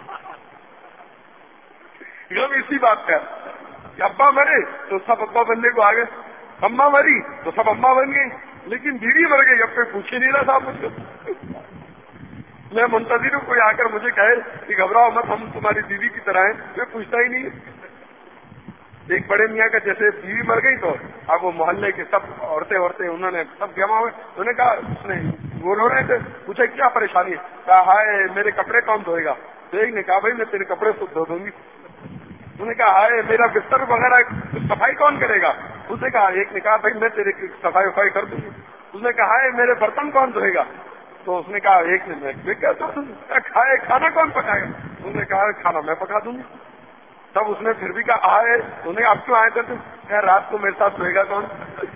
غم اسی بات کا کہ ابا مرے تو سب ابا بننے کو آ گئے, اماں مری تو سب اماں بن گئی, لیکن بیوی مر گئی, اب کوئی پوچھ ہی نہیں رہا تھا مجھ کو. میں منتظر ہوں کوئی آ کر مجھے کہے کہ گھبراؤ مت, ہم تمہاری بیوی کی طرح ہیں, میں پوچھتا ہی نہیں. ایک بڑے میاں کا جیسے بیوی مر گئی تو اب وہ محلے کے سب عورتیں عورتیں انہوں نے سب جمع ہوئے, انہوں نے کہا اس نے وہ رو رہے تھے, پوچھا کیا پریشانی ہے؟ کہا ہائے میرے کپڑے کون دھوئے گا؟ تو ایک نے کہا بھائی میں تیرے کپڑے خود دھو دوں گی. انہوں نے کہا ہائے میرا بستر وغیرہ صفائی کون کرے گا؟ اس نے کہا, ایک نے کہا بھائی میں تیرے صفائی وفائی کر دوں گی. اس نے کہا ہائے میرے برتن کون دھوئے گا؟ تو اس نے کہا ایک نے میں کہتا ہوں کھائے کھانا کون پکائے گا؟ اس نے کہا کھانا میں پکا دوں گی. تب اس نے پھر بھی کہا آئے, انہیں آپ کیوں آئے تھے تم؟ کہ رات کو میرے ساتھ سوئے گا کون؟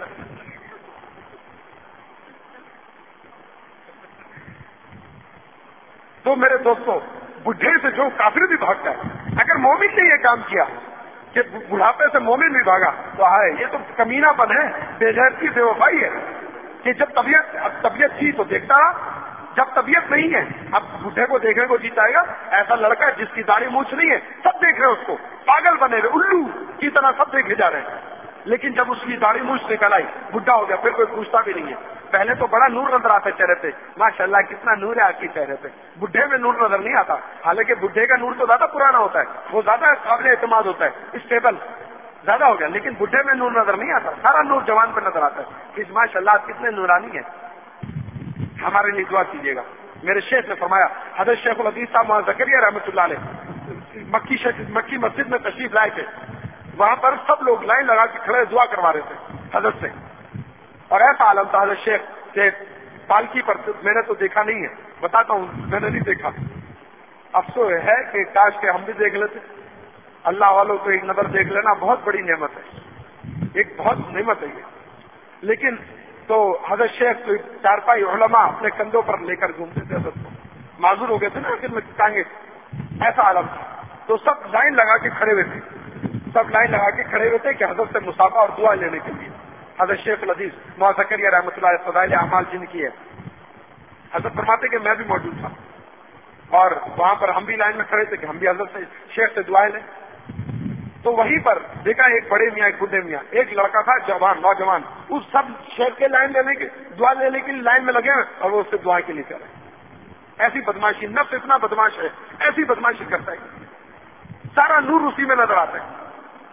تو میرے دوستوں, بڈھے سے جو کافر بھی بھاگتا ہے, اگر مومن نے یہ کام کیا کہ بڑھاپے سے مومن بھی بھاگا تو آئے, یہ تو کمینہ پن ہے, بے غیرتی بے وفائی ہے. کہ جب طبیعت اب طبیعت تھی تو دیکھتا رہا, جب طبیعت نہیں ہے اب بڈھے کو دیکھنے کو جیتا ہے گا. ایسا لڑکا جس کی داڑھی مونچھ نہیں ہے سب دیکھ رہے ہیں اس کو, پاگل بنے ہوئے الو کی طرح سب دیکھے جا رہے ہیں. لیکن جب اس کی داڑھی مونچھ نکل آئی, بڈھا ہو گیا, پھر کوئی پوچھتا بھی نہیں ہے. پہلے تو بڑا نور نظر آتا ہے چہرے پہ, ماشاء اللہ کتنا نور ہے آپ کے چہرے پہ. بڈھے میں نور نظر نہیں آتا, حالانکہ بڈھے کا نور تو زیادہ پرانا ہوتا ہے, وہ زیادہ قابل اعتماد ہوتا ہے, اسٹیبل زیادہ ہو گیا. لیکن بڈھے میں نور نظر نہیں آتا, سارا نور جوان پہ نظر آتا ہے کہ ماشاء اللہ آپ کتنے نورانی ہیں. ہمارے لیے دعا کیجیے گا. میرے شیخ نے فرمایا, حضرت شیخ الحدیث صاحب مولانا زکریا رحمۃ اللہ علیہ مکی مکی مسجد میں تشریف لائے تھے. وہاں پر سب لوگ لائن لگا کے کھڑے دعا کروا رہے تھے حضرت سے, اور ایسا عالم تھا حضرت شیخ کہ پالکی پر میں نے تو دیکھا نہیں ہے, بتاتا ہوں میں نے نہیں دیکھا. افسوس ہے کہ کاش کے ہم بھی دیکھ لیتے. اللہ والوں کو ایک نظر دیکھ لینا بہت بڑی نعمت ہے, ایک بہت نعمت ہے یہ. لیکن تو حضرت شیخ تو چارپائی علماء اپنے کندھوں پر لے کر گھومتے تھے, حضرت کو معذور ہو گئے تھے نا آخر میں ٹانگے, ایسا عالم تھا. تو سب لائن لگا کے کھڑے ہوئے تھے, سب لائن لگا کے کھڑے ہوئے تھے کہ حضرت سے مسافہ اور دعا لینے کے لیے. حضرت شیخ الحدیث مولانا زکریا رحمۃ اللہ علیہ فضائل اعمال جن کی ہے, حضرت فرماتے کہ میں بھی موجود تھا, اور وہاں پر ہم بھی لائن میں کھڑے تھے کہ ہم بھی حضرت سے شیخ سے دعائیں لیں. تو وہیں پر دیکھا ایک بڑے میاں ایک بڈھے میاں, ایک لڑکا تھا جوان نوجوان, اس سب شیخ کے لائن لینے کی دعا لینے کے لیے لائن میں لگے ہیں, اور وہ اس سے دعا کے لیے چلے. ایسی بدماشی, نفس اتنا بدماش ہے, ایسی بدماشی کرتا ہے, سارا نور اسی میں نظر آتا ہے.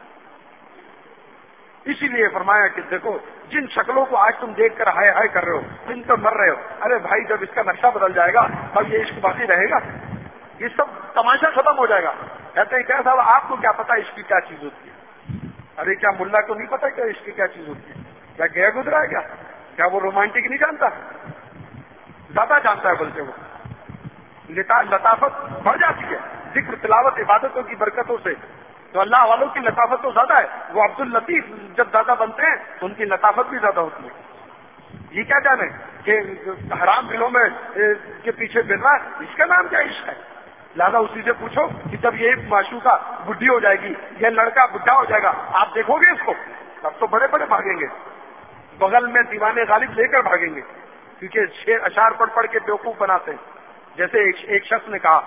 اسی لیے فرمایا کہ دیکھو جن شکلوں کو آج تم دیکھ کر ہائے ہائے کر رہے ہو, جن پر مر رہے ہو, ارے بھائی جب اس کا نقشہ بدل جائے گا تب یہ عشق باقی رہے گا, یہ سب تماشا ختم ہو جائے گا. کہتے ہیں کیا صاحب آپ کو کیا پتا عشق کی کیا چیز ہوتی ہے؟ ارے کیا ملا کو نہیں پتا کہ عشق کی کیا چیز ہوتی ہے؟ کیا گیا گزرا ہے کیا؟ کیا وہ رومانٹک نہیں جانتا؟ زیادہ جانتا ہے, بلکہ وہ لطافت بڑھ جاتی ہے ذکر تلاوت عبادتوں کی برکتوں سے. تو اللہ والوں کی لطافت تو زیادہ ہے. وہ عبد اللطیف جب زیادہ بنتے ہیں تو ان کی لطافت بھی زیادہ ہوتی ہے. یہ کیا جانے کہ حرام دلوں میں کے پیچھے پھر رہا ہے, اس کا نام کیا عشق ہے؟ لہٰذا اسی سے پوچھو کہ جب یہ معشوقہ بڈھی ہو جائے گی، یہ لڑکا بڈھا ہو جائے گا، آپ دیکھو گے اس کو؟ تب تو بڑے بڑے بھاگیں گے، بغل میں دیوانے غالب لے کر بھاگیں گے، کیونکہ شعر اشعار پڑھ پڑھ کے بیوقوف بناتے ہیں۔ جیسے ایک, ایک شخص نے کہا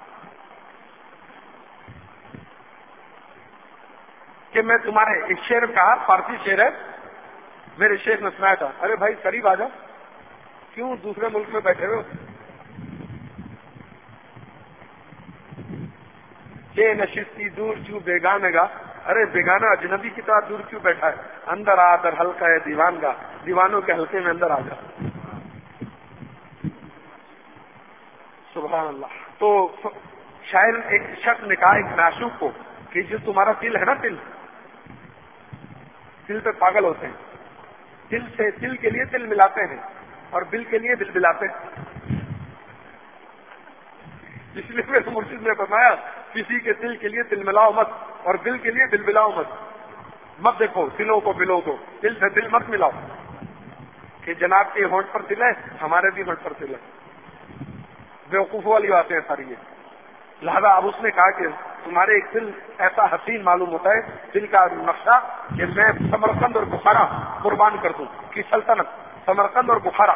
کہ میں تمہارے ایک شعر کہا، فارسی شعر ہے، میرے شیخ نے سنایا تھا، ارے بھائی قریب آ جاؤ، کیوں دوسرے ملک میں بیٹھے ہو؟ کہ نشستی دور کیوں بیگانے گا، ارے بیگانہ اجنبی کی طرح دور کیوں بیٹھا ہے؟ اندر آ در حلقہ ہے دیوان کا، دیوانوں کے حلقے میں اندر آ جا۔ سبحان اللہ۔ تو شاعر ایک شخص نے کہا ایک معشوق کو کہ جو تمہارا دل ہے نا، دل دل پہ پاگل ہوتے ہیں، دل سے دل کے لیے دل ملاتے ہیں اور بل کے لیے بل بلاتے ہیں۔ اس لیے میرے مرشد نے فرمایا کسی کے دل کے لیے دل ملاؤ مت اور بل کے لیے بل بلاؤ مت، مت دیکھو دلوں کو بلوں کو، دل سے دل مت ملاؤ کہ جناب کے ہونٹ پر دل ہے ہمارے بھی ہونٹ پر دل ہے، بیوقوفوں والی باتیں ہیں ساری یہ۔ لہذا اب اس نے کہا کہ تمہارے ایک دل ایسا حسین معلوم ہوتا ہے، دل کا نقشہ، کہ میں سمرقند اور بخارا قربان کر دوں کی سلطنت، سمرقند اور بخارا،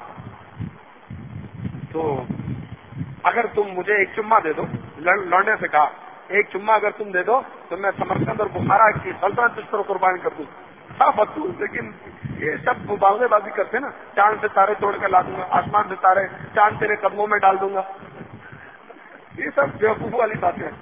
تو اگر تم مجھے ایک چمہ دے دو، لڑنے سے کہا ایک چمہ اگر تم دے دو تو میں سمرقند اور بخارا کی سلطنت اس پر قربان کر دوں۔ ہاں بدو، لیکن یہ سب مبالغے بازی کرتے نا، چاند سے تارے توڑ کر لا دوں گا، آسمان سے تارے چاند تیرے قدموں میں ڈال دوں گا، یہ سب بیوقوف والی باتیں ہیں۔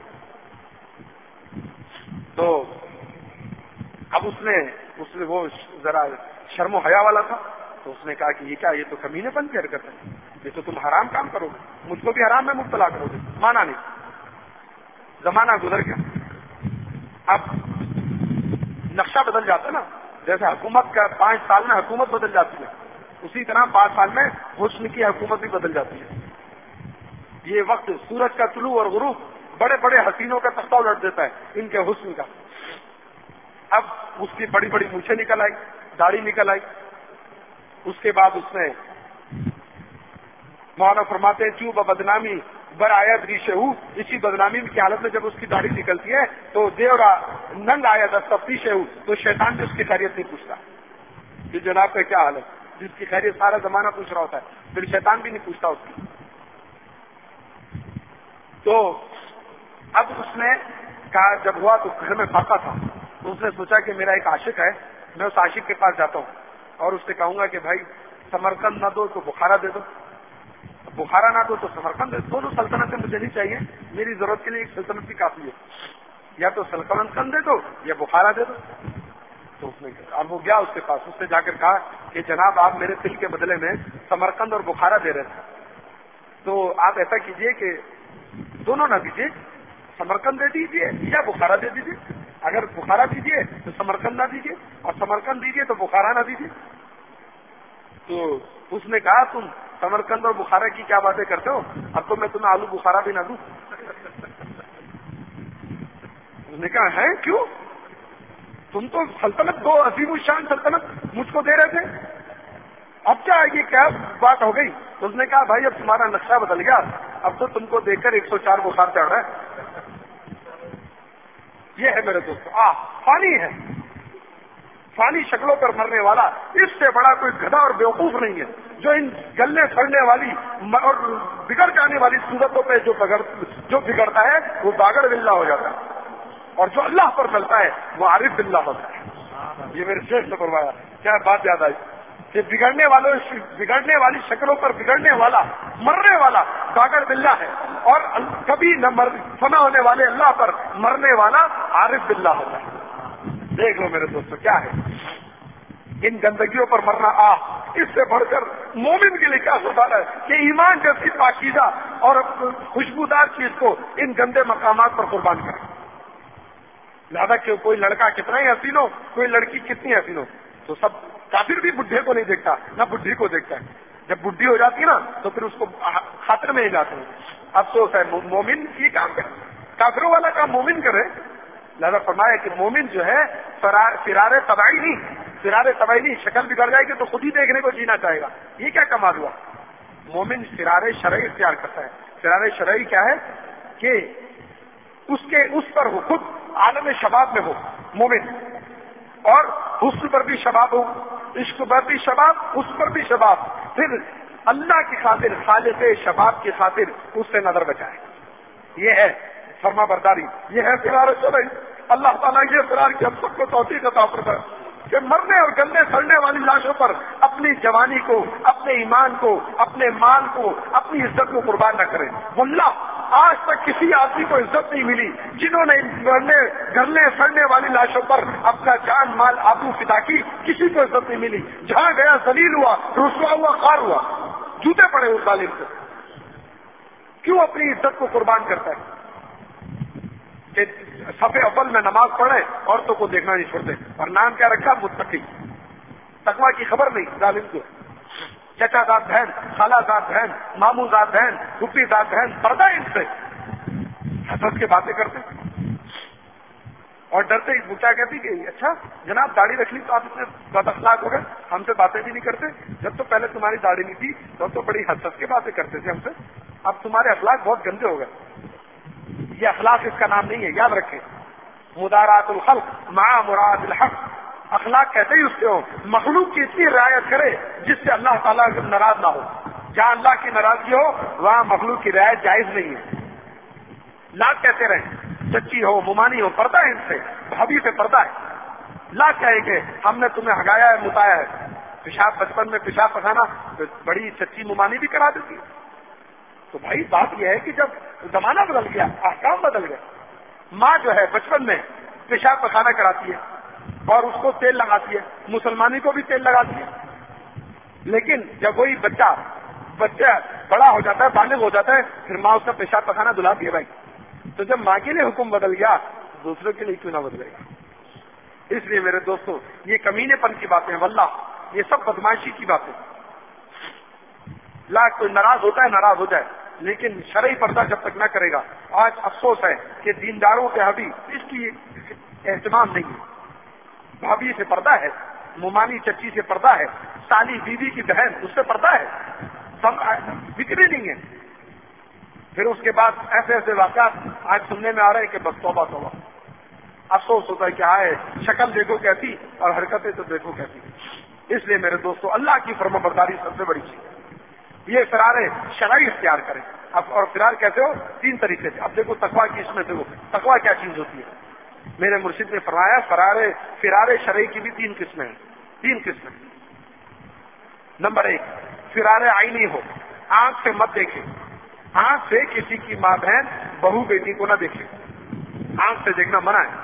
تو اب اس نے اس نے وہ ذرا شرم و حیا والا تھا، تو اس نے کہا کہ یہ کیا، یہ تو کمینے پن کی حرکت ہے، یہ تو تم حرام کام کرو گے، مجھ کو بھی حرام میں مبتلا کرو گے۔ مانا نہیں، زمانہ گزر گیا، اب نقشہ بدل جاتا ہے نا، جیسے حکومت کا پانچ سال میں حکومت بدل جاتی ہے، اسی طرح پانچ سال میں حسن کی حکومت بھی بدل جاتی ہے۔ یہ وقت سورج کا طلوع اور غروب بڑے بڑے حسینوں کا تختہ الٹ دیتا ہے ان کے حسن کا۔ اب اس کی بڑی بڑی مونچھیں نکل آئی، داڑھی نکل آئی، اس کے بعد اس نے مولانا فرماتے ہیں چوب بدنامی بر آیت ریشہ، اسی بدنامی کی حالت میں جب اس کی داڑھی نکلتی ہے تو دیورا ننگ آیا تفتیش ہے، تو شیطان بھی اس کی خیریت نہیں پوچھتا کہ جناب کا کیا حال ہے، جس کی خیریت سارا زمانہ پوچھ رہا ہوتا ہے، پھر شیطان بھی نہیں پوچھتا اس کی۔ تو اب اس نے کہا، جب ہوا تو گھر میں پھانسا تھا، تو اس نے سوچا کہ میرا ایک عاشق ہے، میں اس عاشق کے پاس جاتا ہوں اور اس سے کہوں گا کہ بھائی سمرقند نہ دو تو بخارا دے دو، بخارا نہ دو تو سمرقند دے دو، دونوں سلطنتیں مجھے نہیں چاہیے، میری ضرورت کے لیے ایک سلطنت بھی کافی ہے، یا تو سلطنت دے دو یا بخارا دے دو۔ تو اس نے اب وہ گیا اس کے پاس، اس سے جا کر کہا کہ جناب آپ میرے دل کے بدلے میں سمرقند اور بخارا دے رہے تھے، تو آپ ایسا کیجئے کہ دونوں نہ دیجیے، سمرقند دے دیجیے یا بخارا دے دیجیے، اگر بخارا دیجیے تو سمرقند نہ دیجیے، اور سمرقند دیجیے تو بخارا نہ دیجیے۔ تو اس نے کہا تم سمرقند اور بخارا کی کیا باتیں کرتے ہو، اب تو میں تمہیں آلو بخارا بھی نہ دوں۔ اس نے کہا ہے کیوں، تم تو سلطنت دو عظیم الشان سلطنت مجھ کو دے رہے تھے، اب کیا یہ کیا بات ہو گئی؟ تو اس نے کہا بھائی اب تمہارا نقشہ بدل گیا، اب تو تم کو دیکھ کر ایک سو چار بخار چڑھ رہا ہے۔ یہ ہے میرے دوست، آ فانی ہے، فانی شکلوں پر مرنے والا، اس سے بڑا کوئی گدھا اور بیوقوف نہیں ہے جو ان گلنے سڑنے والی اور بگڑ جانے والی صورتوں پہ جو بگڑ جو بگڑتا ہے وہ باغڑ باللہ ہو جاتا ہے، اور جو اللہ پر ملتا ہے وہ عارف باللہ ہوتا ہے۔ یہ میرے شیخ نے فرمایا، کیا بات یاد آئی کہ بگڑنے والوں بگڑنے والی شکلوں پر بگڑنے والا مرنے والا باغڑ باللہ ہے، اور کبھی نہ مر فنا ہونے والے اللہ پر مرنے والا عارف باللہ ہوتا ہے۔ دیکھ لو میرے دوستو کیا ہے ان گندگیوں پر مرنا، آ اس سے بڑھ کر مومن کے لیے کیا سوال ہے کہ ایمان جیسی پاکیزہ اور خوشبودار چیز کو ان گندے مقامات پر قربان کرے۔ لہذا کہ کوئی لڑکا کتنا ہی حسین ہو، کوئی لڑکی کتنی حسین ہو، تو سب کافر بھی بڈھے کو نہیں دیکھتا، نہ بڈھی کو دیکھتا ہے، جب بڈھی ہو جاتی ہے نا تو پھر اس کو خاطر میں ہی جاتے ہیں۔ افسوس ہے مومن یہ کام کرے، کافروں والا کام مومن کرے۔ لہذا فرمایا کہ مومن جو ہے فرار تباہی نہیں، فرار تباہی نہیں، شکل بگڑ جائے گی تو خود ہی دیکھنے کو جینا چاہے گا، یہ کیا کمال ہوا۔ مومن فرار شرعی اختیار کرتا ہے، فرار شرعی کیا ہے کہ اس کے اس پر ہو، خود عالم شباب میں ہو مومن، اور حسن پر بھی شباب ہو، عشق پر بھی شباب، اس پر بھی شباب، پھر اللہ کی خاطر، خالق شباب کی خاطر اس سے نظر بچائے. یہ ہے فرما برداری، یہ ہے فرار شرعی. اللہ تعالیٰ یہ فرار کی ہم سب کو توفیق عطا فرمائے کہ مرنے اور گلنے سڑنے والی لاشوں پر اپنی جوانی کو، اپنے ایمان کو، اپنے مال کو، اپنی عزت کو قربان نہ کریں. واللہ آج تک کسی آدمی کو عزت نہیں ملی جنہوں نے مرنے گلنے سڑنے والی لاشوں پر اپنا جان مال آبرو فدا کی. کسی کو عزت نہیں ملی. جہاں گیا ذلیل ہوا، رسوا ہوا، خوار ہوا، جوتے پڑے اس ظالم کو. کیوں اپنی عزت کو قربان کرتا ہے کہ صف اول میں نماز پڑھے، عورتوں کو دیکھنا نہیں چھوڑتے، اور نام کیا رکھا؟ متقی. تقویٰ کی خبر نہیں ظالم کو. چچا داد بہن، خالہ داد بہن، ماموں داد بہن، پھوپھی داد بہن، پردہ ان سے حسد کے باتیں کرتے اور ڈرتے. وہ کیا کہتی کہ اچھا جناب داڑھی رکھ لی تو آپ اتنے بد اخلاق ہو گئے، ہم سے باتیں بھی نہیں کرتے. جب تو پہلے تمہاری داڑھی نہیں تھی تو تو بڑی حسد کی باتیں کرتے تھے ہم سے، اب تمہارے اخلاق بہت گندے ہو گئے. یہ اخلاق اس کا نام نہیں ہے، یاد رکھیں. مدارات الخلق مع مراد الحق. اخلاق کہتے ہی اس سے ہو مخلوق کی اتنی رعایت کرے جس سے اللہ تعالیٰ ناراض نہ ہو. جہاں اللہ کی ناراضگی ہو وہاں مخلوق کی رعایت جائز نہیں ہے. لاکھ کہتے رہیں، چچی ہو، ممانی ہو، پردہ ہے ان سے، بھابھی سے پردہ ہے. لاکھ کہے کہ ہم نے تمہیں ہگایا ہے، متایا ہے. پیشاب بچپن میں پیشاب پخانا بڑی چچی ممانی بھی کرا دیتی. تو بھائی بات یہ ہے کہ جب زمانہ بدل گیا، احکام بدل گئے. ماں جو ہے بچپن میں پیشاب پخانا کراتی ہے اور اس کو تیل لگاتی ہے، مسلمانی کو بھی تیل لگاتی ہے. لیکن جب وہی بچہ بچہ بڑا ہو جاتا ہے، بالغ ہو جاتا ہے، پھر ماں اس کا پیشاب پخانا دھلاتی ہے. بھائی تو جب ماں کے لیے حکم بدل گیا، دوسروں کے لیے کیوں نہ بدلے گا؟ اس لیے میرے دوستوں یہ کمینے پن کی باتیں ہیں، واللہ یہ سب بدماشی کی باتیں. لاکھ کوئی ناراض ہوتا ہے ناراض ہو جائے، لیکن شرعی پردہ جب تک نہ کرے گا. آج افسوس ہے کہ دینداروں کے حبی اس کی اہتمام نہیں ہے. بھابھی سے پردہ ہے، ممانی چچی سے پردہ ہے، سالی بیوی کی بہن اس سے پردہ ہے، سب بکری نہیں ہے. پھر اس کے بعد ایسے ایسے واقعات آج سننے میں آ رہے ہیں کہ بس توبہ توبہ. افسوس ہوتا ہے کہ آئے شکل دیکھو کیسی اور حرکتیں تو دیکھو کیسی. اس لیے میرے دوستو اللہ کی فرما برداری سب سے بڑی چیز ہے. یہ فرار شرعی اختیار کریں. اب اور فرار کیسے ہو؟ تین طریقے سے. اب دیکھو تقویٰ کی اس میں دیکھو تقویٰ کیا چیز ہوتی ہے. میرے مرشد نے فرمایا فرار فرار شرعی کی بھی تین قسمیں ہیں. تین قسمیں. نمبر ایک فرار عینی ہو، آنکھ سے مت دیکھے. آنکھ سے کسی کی ماں بہن بہو بیٹی کو نہ دیکھے. آنکھ سے دیکھنا منع ہے.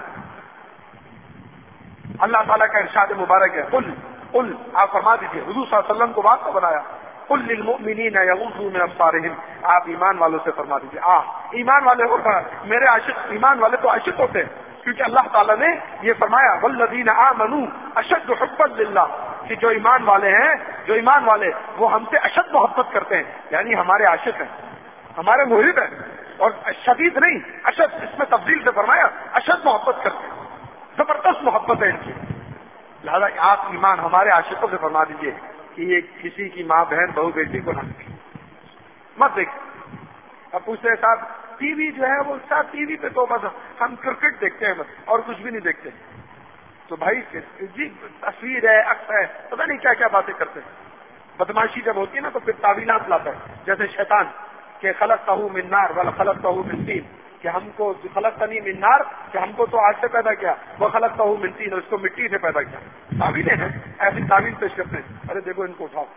اللہ تعالیٰ کا ارشاد مبارک ہے، قل قل آپ فرما دیجیے، حضور صلی اللہ علیہ وسلم کو بات کو بنایا، قل للمؤمنین یغضوا من ابصارہم. آپ ایمان والوں سے فرما دیجیے، آ ایمان والے ہو، میرے عاشق ایمان والے تو عاشق ہوتے ہیں، کیونکہ اللہ تعالیٰ نے یہ فرمایا والذین آمنوا اشد حبا للہ، کہ جو ایمان والے ہیں، جو ایمان والے وہ ہم سے اشد محبت کرتے ہیں، یعنی ہمارے عاشق ہیں، ہمارے محب ہیں. اور شدید نہیں، اشد، اس میں تفضیل سے فرمایا اشد محبت کرتے ہیں، زبردست محبت ہے ان کی. لہٰذا آپ ایمان ہمارے عاشقوں سے فرما دیجیے کہ یہ کسی کی ماں بہن بہو بیٹی کو نہ دیکھے، مت دیکھ. اب پوچھتے ہیں صاحب ٹی وی جو ہے وہ صاحب ٹی وی پہ تو بس ہم کرکٹ دیکھتے ہیں بس اور کچھ بھی نہیں دیکھتے. تو بھائی جی تصویر ہے، عکس ہے، پتہ نہیں کیا کیا باتیں کرتے ہیں. بدماشی جب ہوتی ہے نا تو پھر تعویلات لاتا ہے، جیسے شیطان کہ خلقتہ من نار وخلقتہ من طین، کہ ہم کو خلقتنی من نار، کہ ہم کو تو آگ سے پیدا کیا، وہ خلقتہ من طین، اور اس کو مٹی سے پیدا کیا. تعویلیں ہیں، ایسی تعویل پیش کرتے ہیں. ارے دیکھو ان کو اٹھاؤ.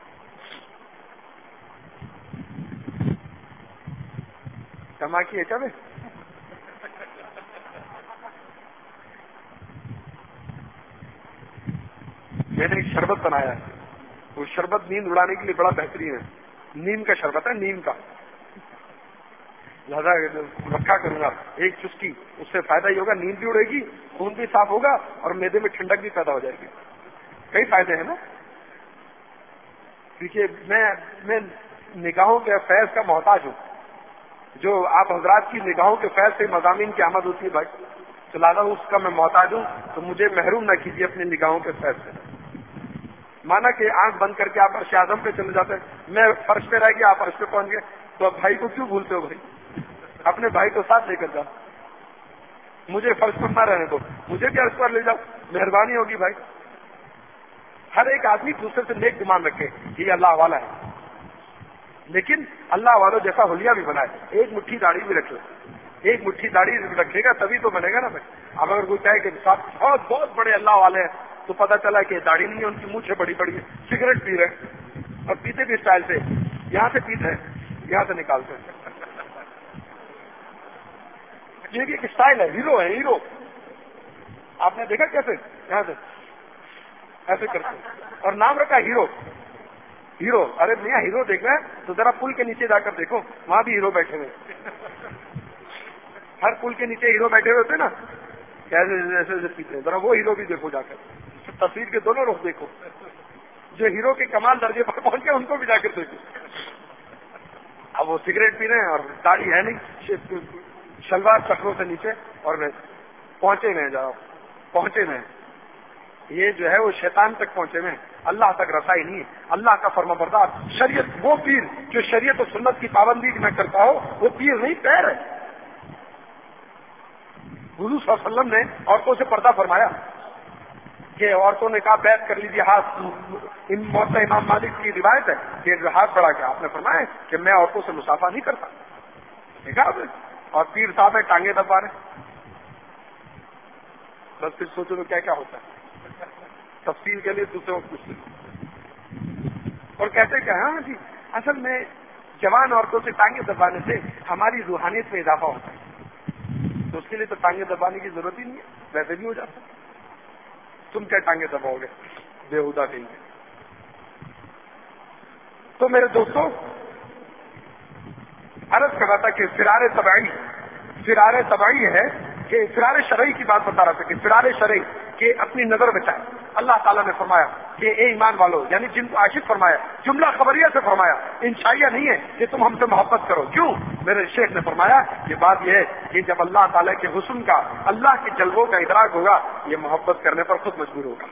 تماکی ہے کیا بھائی؟ میں نے ایک شربت بنایا ہے، وہ شربت نیند اڑانے کے لیے بڑا بہترین ہے. نیم کا شربت ہے، نیم کا. لہذا رکھا کروں گا ایک چسکی، اس سے فائدہ ہی ہوگا، نیند بھی اڑے گی، خون بھی صاف ہوگا اور میدے میں ٹھنڈک بھی پیدا ہو جائے گی. کئی فائدے ہیں نا. کیونکہ میں میں نگاہوں کے فیض کا محتاج ہوں. جو آپ حضرات کی نگاہوں کے فیض سے مضامین کی آمد ہوتی ہے بھائی، تو لہٰذا اس کا میں محتاج ہوں. تو مجھے محروم نہ کیجیے اپنی نگاہوں کے فیض سے. مانا کہ آنکھ بند کر کے آپ عرش اعظم پہ چلے جاتے ہیں، میں فرش پہ رہ گیا، آپ عرش پہ پہنچ گئے، تو اب بھائی کو کیوں بھولتے ہو بھائی؟ اپنے بھائی کو ساتھ لے کر جاؤ. مجھے فرض پر نہ رہنے دو, مجھے بھی عرض پر لے جاؤ, مہربانی ہوگی بھائی. ہر ایک آدمی دوسرے سے نیک گمان رکھے کہ یہ اللہ والا ہے, لیکن اللہ والوں جیسا حلیہ بھی بنائے. ایک مٹھی داڑھی بھی رکھے, ایک مٹھی داڑھی رکھے گا تبھی تو بنے گا نا بھائی. اب اگر کوئی کہے کہ بہت بہت بڑے اللہ والے ہیں تو پتہ چلا کہ داڑھی نہیں ہے, ان کی مونچھیں بڑی بڑی ہے, سگریٹ پی رہے اور پیتے بھی اسٹائل سے, یہاں سے پیتے ہیں یہاں سے نکالتے ہیں. یہ بھی ایک اسٹائل ہے, ہیرو ہے ہیرو. آپ نے دیکھا کیسے یہاں سے ایسے کرتے اور نام رکھا ہیرو. ہیرو, ارے میاں ہیرو دیکھ رہے ہیں تو ذرا پل کے نیچے جا کر دیکھو, وہاں بھی ہیرو بیٹھے ہوئے. ہر پل کے نیچے ہیرو بیٹھے ہوئے ہوتے نا, کیسے ایسے ایسے پیتے ہیں. ذرا وہ ہیرو بھی دیکھو جا کر, تصویر کے دونوں رخ دیکھو. جو ہیرو کے کمال درجے پر پہنچے ان کو بھی جا کر دیکھو. اب وہ سگریٹ پی رہے ہیں اور داڑھی ہے نہیں, شلوار چکروں سے نیچے, اور پہنچے میں جاؤ پہنچے میں. یہ جو ہے وہ شیطان تک پہنچے میں, اللہ تک رسائی نہیں ہے. اللہ کا فرما بردار شریعت, وہ پیر جو شریعت و سنت کی پابندی میں کرتا ہو وہ پیر نہیں, پیر ہے. حضور صلی اللہ علیہ وسلم نے عورتوں سے پردہ فرمایا کہ عورتوں نے کہا بیعت کر لیجیے, ہاتھ موطا امام مالک کی روایت ہے کہ ہاتھ بڑھا کے آپ نے فرمایا کہ میں عورتوں سے مسافہ نہیں کرتا. دیکھا آپ نے, اور پیر صاحب ہے ٹانگیں دبا رہے. بس پھر سوچو تو کیا کیا ہوتا ہے. تفصیل کے لیے دوسرے کو پوچھتے اور کہتے کہ ہاں جی اصل میں جوان عورتوں سے ٹانگیں دبانے سے ہماری روحانیت میں اضافہ ہوتا ہے, تو اس کے لیے تو ٹانگیں دبانے کی ضرورت ہی نہیں ہے, ویسے بھی ہو جاتا. تم کیا ٹانگیں دباؤ گے بےہودہ کہیں گے. تو میرے دوستوں عرض کر رہا تھا کہ فرار طبعی فرار طبعی ہے کہ فرار شرعی کی بات بتا رہا تھا کہ فرار شرعی کہ اپنی نظر بچائے. اللہ تعالیٰ نے فرمایا کہ اے ایمان والو, یعنی جن کو عاشق فرمایا, جملہ خبریہ سے فرمایا, انشائیہ نہیں ہے کہ تم ہم سے محبت کرو. کیوں؟ میرے شیخ نے فرمایا کہ بات یہ ہے کہ جب اللہ تعالیٰ کے حسن کا, اللہ کے جلووں کا ادراک ہوگا, یہ محبت کرنے پر خود مجبور ہوگا.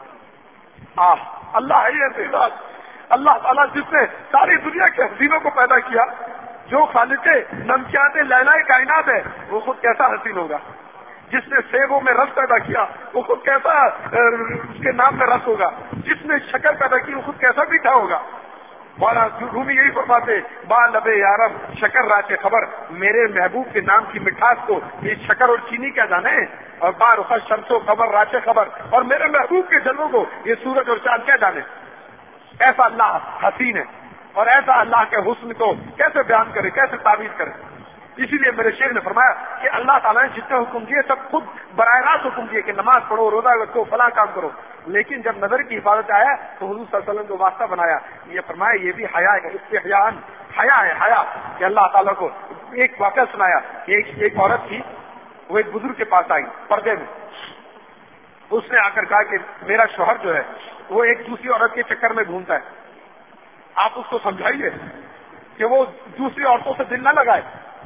آہ اللہ ہے یہ اللہ تعالیٰ جس نے ساری دنیا کے حسینوں کو پیدا کیا, جو خالق نمکیات لیلائے کائنات ہے, وہ خود کیسا حسین ہوگا. جس نے سیبوں میں رس پیدا کیا وہ خود کیسا اس کے نام میں رس ہوگا. جس نے شکر پیدا کی وہ خود کیسا میٹھا ہوگا. مولانا رومی یہی فرماتے با لبے یارب شکر راچے خبر, میرے محبوب کے نام کی مٹھاس کو یہ شکر اور چینی کیا جانے, اور با رخ شمس و قمر راچے خبر, اور میرے محبوب کے جلووں کو یہ سورج اور چاند کیا جانے. ایسا اللہ حسین ہے, اور ایسا اللہ کے حسن کو کیسے بیان کرے, کیسے تعبیر کرے. اسی لیے میرے شیخ نے فرمایا کہ اللہ تعالیٰ نے جتنے حکم دیے سب خود براہ راست حکم دیے کہ نماز پڑھو, روزہ رکھو, فلاں کام کرو. لیکن جب نظر کی حفاظت آیا تو حضور صلی اللہ علیہ وسلم کو واسطہ بنایا. یہ فرمایا یہ بھی حیا ہے, اس سے حیان حیا ہے حیا کہ اللہ تعالیٰ کو ایک واقعہ سنایا کہ ایک, ایک عورت تھی, وہ ایک بزرگ کے پاس آئی پردے میں. اس نے آ کر کہا کہ میرا شوہر جو ہے وہ ایک دوسری عورت کے چکر میں گھومتا ہے, آپ اس کو سمجھائیے کہ وہ دوسری عورتوں سے دل نہ لگائے.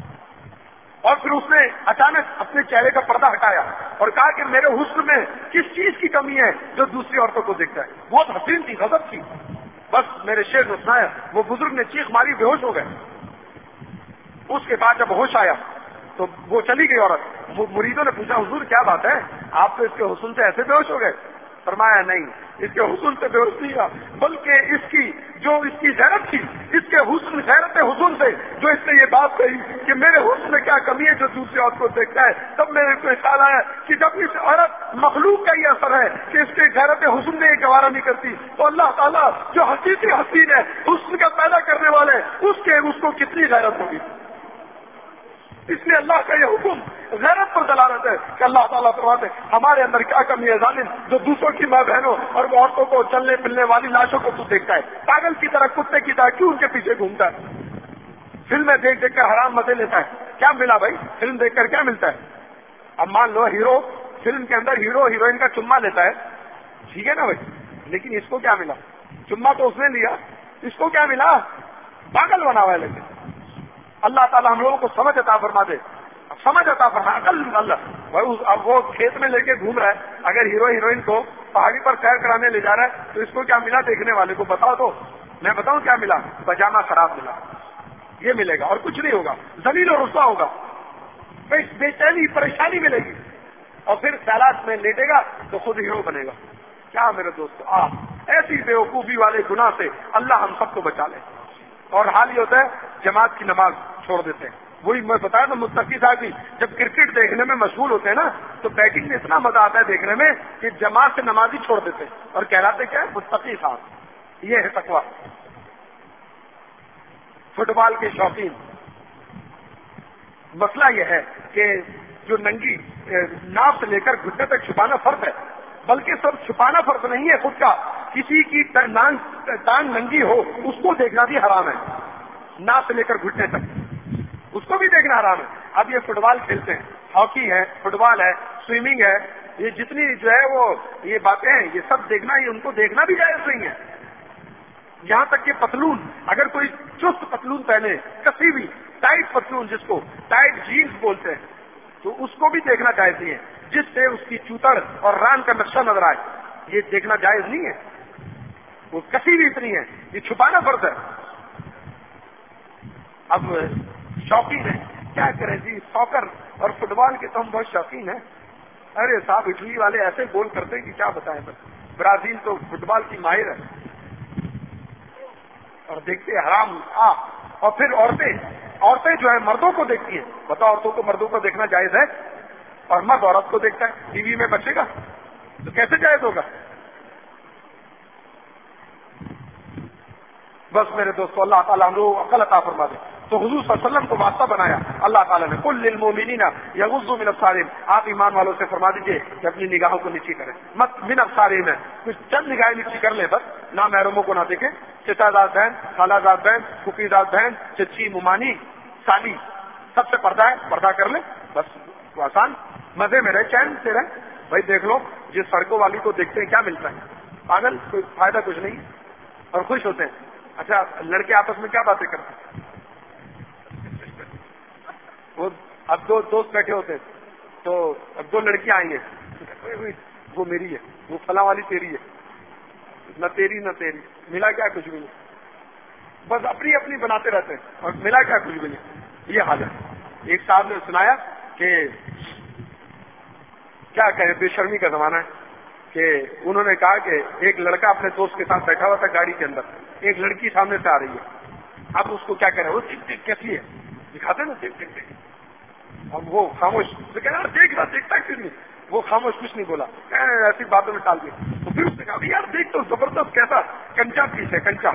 اور پھر اس نے اچانک اپنے چہرے کا پردہ ہٹایا اور کہا کہ میرے حسن میں کس چیز کی کمی ہے جو دوسری عورتوں کو دیکھتا ہے. بہت حسین تھی, غضب تھی. بس میرے شیخ نے سنایا, وہ بزرگ نے چیخ ماری, بے ہوش ہو گئے. اس کے بعد جب ہوش آیا تو وہ چلی گئی عورت. مریدوں نے پوچھا حضور کیا بات ہے, آپ تو اس کے حسن سے ایسے بے ہوش ہو گئے. فرمایا نہیں, اس کے حسن سے بے ہوش نہیں ہوا, بلکہ اس کی جو اس کی غیرت تھی, اس کے حسن غیرت حسن سے جو اس نے یہ بات کہی کہ میرے حسن میں کیا کمی ہے جو دوسری عورت کو دیکھتا ہے. تب میرے کو خیال آیا کہ جب اس عورت مخلوق کا یہ اثر ہے کہ اس کے غیرت حسن میں یہ گوارا نہیں کرتی, تو اللہ تعالیٰ جو حقیقی حسین ہے, حسن کا پیدا کرنے والے, اس کے اس کو کتنی غیرت ہوگی. اس لیے اللہ کا یہ حکم غیرت پر دلالت ہے کہ اللہ تعالیٰ فرماتے ہیں ہمارے اندر کیا کمی ہے ظالم, جو دوسروں کی ماں بہنوں اور عورتوں کو چلنے پلنے والی لاشوں کو تو دیکھتا ہے, پاگل کی طرح, کتے کی طرح کیوں ان کے پیچھے گھومتا ہے. فلمیں دیکھ دیکھ کر حرام مزے لیتا ہے. کیا ملا بھائی, فلم دیکھ کر کیا ملتا ہے. اب مان لو ہیرو فلم کے اندر ہیرو ہیروئن کا چما لیتا ہے, ٹھیک ہے نا بھائی, لیکن اس کو کیا ملا, چما تو اس نے لیا, اس کو کیا ملا, پاگل بنا ہوا ہے. لیکن اللہ تعالیٰ ہم لوگوں کو سمجھ عطا فرما دے, سمجھ عطا فرما, عقل اللہ. اب وہ کھیت میں لے کے گھوم رہا ہے, اگر ہیرو ہیروئن کو پہاڑی پر سیر کرانے لے جا رہا ہے تو اس کو کیا ملا دیکھنے والے کو, بتاؤ تو, میں بتاؤں کیا ملا, پاجامہ خراب ملا, یہ ملے گا اور کچھ نہیں ہوگا. ذلیل اور رسوا ہوگا, بے چینی پریشانی ملے گی, اور پھر سیلاب میں لیٹے گا تو خود ہیرو بنے گا. کیا میرے دوست, آپ ایسی بیوقوفی والے گناہ سے اللہ ہم سب کو بچا لے. اور حال یہ ہوتا ہے جماعت کی نماز چھوڑ دیتے ہیں. وہی میں بتایا نا متقی صاحب بھی جب کرکٹ دیکھنے میں مشغول ہوتے ہیں نا تو بیٹنگ میں اتنا مزہ آتا ہے دیکھنے میں کہ جماعت سے نمازی چھوڑ دیتے ہیں اور کہلاتے کیا ہے متقی صاحب. یہ ہے تقویٰ. فٹ بال کے شوقین, مسئلہ یہ ہے کہ جو ننگی ناف سے لے کر گھٹنے تک چھپانا فرض ہے, بلکہ سب چھپانا فرض نہیں ہے خود کا, کسی کی ٹانگ ننگی ہو اس کو دیکھنا بھی حرام ہے. ناف سے لے کر گھٹنے تک اس کو بھی دیکھنا حرام ہے. اب یہ فٹ بال کھیلتے ہیں, ہاکی ہے, فٹ بال ہے, سوئمنگ ہے, یہ جتنی جو ہے وہ یہ باتیں ہیں یہ سب دیکھنا, یہ ان کو دیکھنا بھی جائز نہیں ہے. یہاں تک کہ پتلون, اگر کوئی چست پتلون پہنے, کسی بھی ٹائٹ پتلون جس کو ٹائٹ جینس بولتے ہیں, تو اس کو بھی دیکھنا جائز نہیں ہے, جس سے اس کی چوتڑ اور ران کا نقشہ نظر آئے. یہ دیکھنا جائز نہیں ہے. وہ کسی بھی اتنی ہے, یہ چھپانا فرض ہے. اب شوقین ہے, کیا کریں جی, ساکر اور فٹ بال کے تو ہم بہت شوقین ہیں. ارے صاحب اٹلی والے ایسے گول کرتے ہیں کہ کیا بتائیں. بس برازیل تو فٹ بال کی ماہر ہے, اور دیکھتے حرام. آ اور پھر عورتیں عورتیں جو ہے مردوں کو دیکھتی ہیں. بتاؤ, عورتوں کو مردوں کو دیکھنا جائز ہے, اور مرد عورت کو دیکھتا ہے. ٹی وی میں بچے گا تو کیسے جائز ہوگا؟ بس میرے دوستو, اللہ تعالیٰ ہم لوگ عقل عطا فرما دے. تو حضور صلی اللہ علیہ وسلم کو واسطہ بنایا اللہ تعالیٰ نے. قل للمؤمنین یغضوا من ابصارہم, آپ ایمان والوں سے فرما دیجئے کہ اپنی نگاہوں کو نیچی کریں. مت من ابصارہم ہے, کچھ چند نگاہیں نیچی کر لیں, بس نہ محرموں کو نہ دیکھیں. چچا زاد بہن, خالہ زاد بہن, پھوپھی زاد بہن, چچی, ممانی, سالی, سب سے پردہ ہے, پردہ کر لیں. بس تو آسان, مزے میں رہے, چین سے رہے. بھائی دیکھ لو, جس سڑکوں والی کو دیکھتے ہیں کیا ملتا ہے, پاگل, کوئی فائدہ کچھ نہیں, اور خوش ہوتے ہیں. اچھا لڑکے آپس میں کیا باتیں کرتے ہیں, وہ اب دو دوست بیٹھے ہوتے ہیں تو اب دو لڑکیاں آئیں گے, وہ میری ہے, وہ فلاں والی تیری ہے, نہ تیری نہ تیری, ملا کیا کچھ بھی نہیں. بس اپنی اپنی بناتے رہتے ہیں اور ملا کیا کچھ بھی نہیں. یہ حال ہے. ایک صاحب نے سنایا کہ کیا کہے, بے شرمی کا زمانہ ہے, کہ انہوں نے کہا کہ ایک لڑکا اپنے دوست کے ساتھ بیٹھا ہوا تھا گاڑی کے اندر, ایک لڑکی سامنے سے آ رہی ہے. اب اس کو کیا کہہ رہے ہیں, وہ ٹک ٹک کیسی ہے دکھاتے نا, ٹک ٹک ٹک, اب وہ خاموش, تو کہہ رہا دیکھ رہا, دیکھتا کیوں نہیں, وہ خاموش, کچھ نہیں بولا, ایسی باتوں میں ٹال دی. تو پھر اس نے کہا یار دیکھ تو زبردست, کیسا کنچا پیس ہے, کنچا.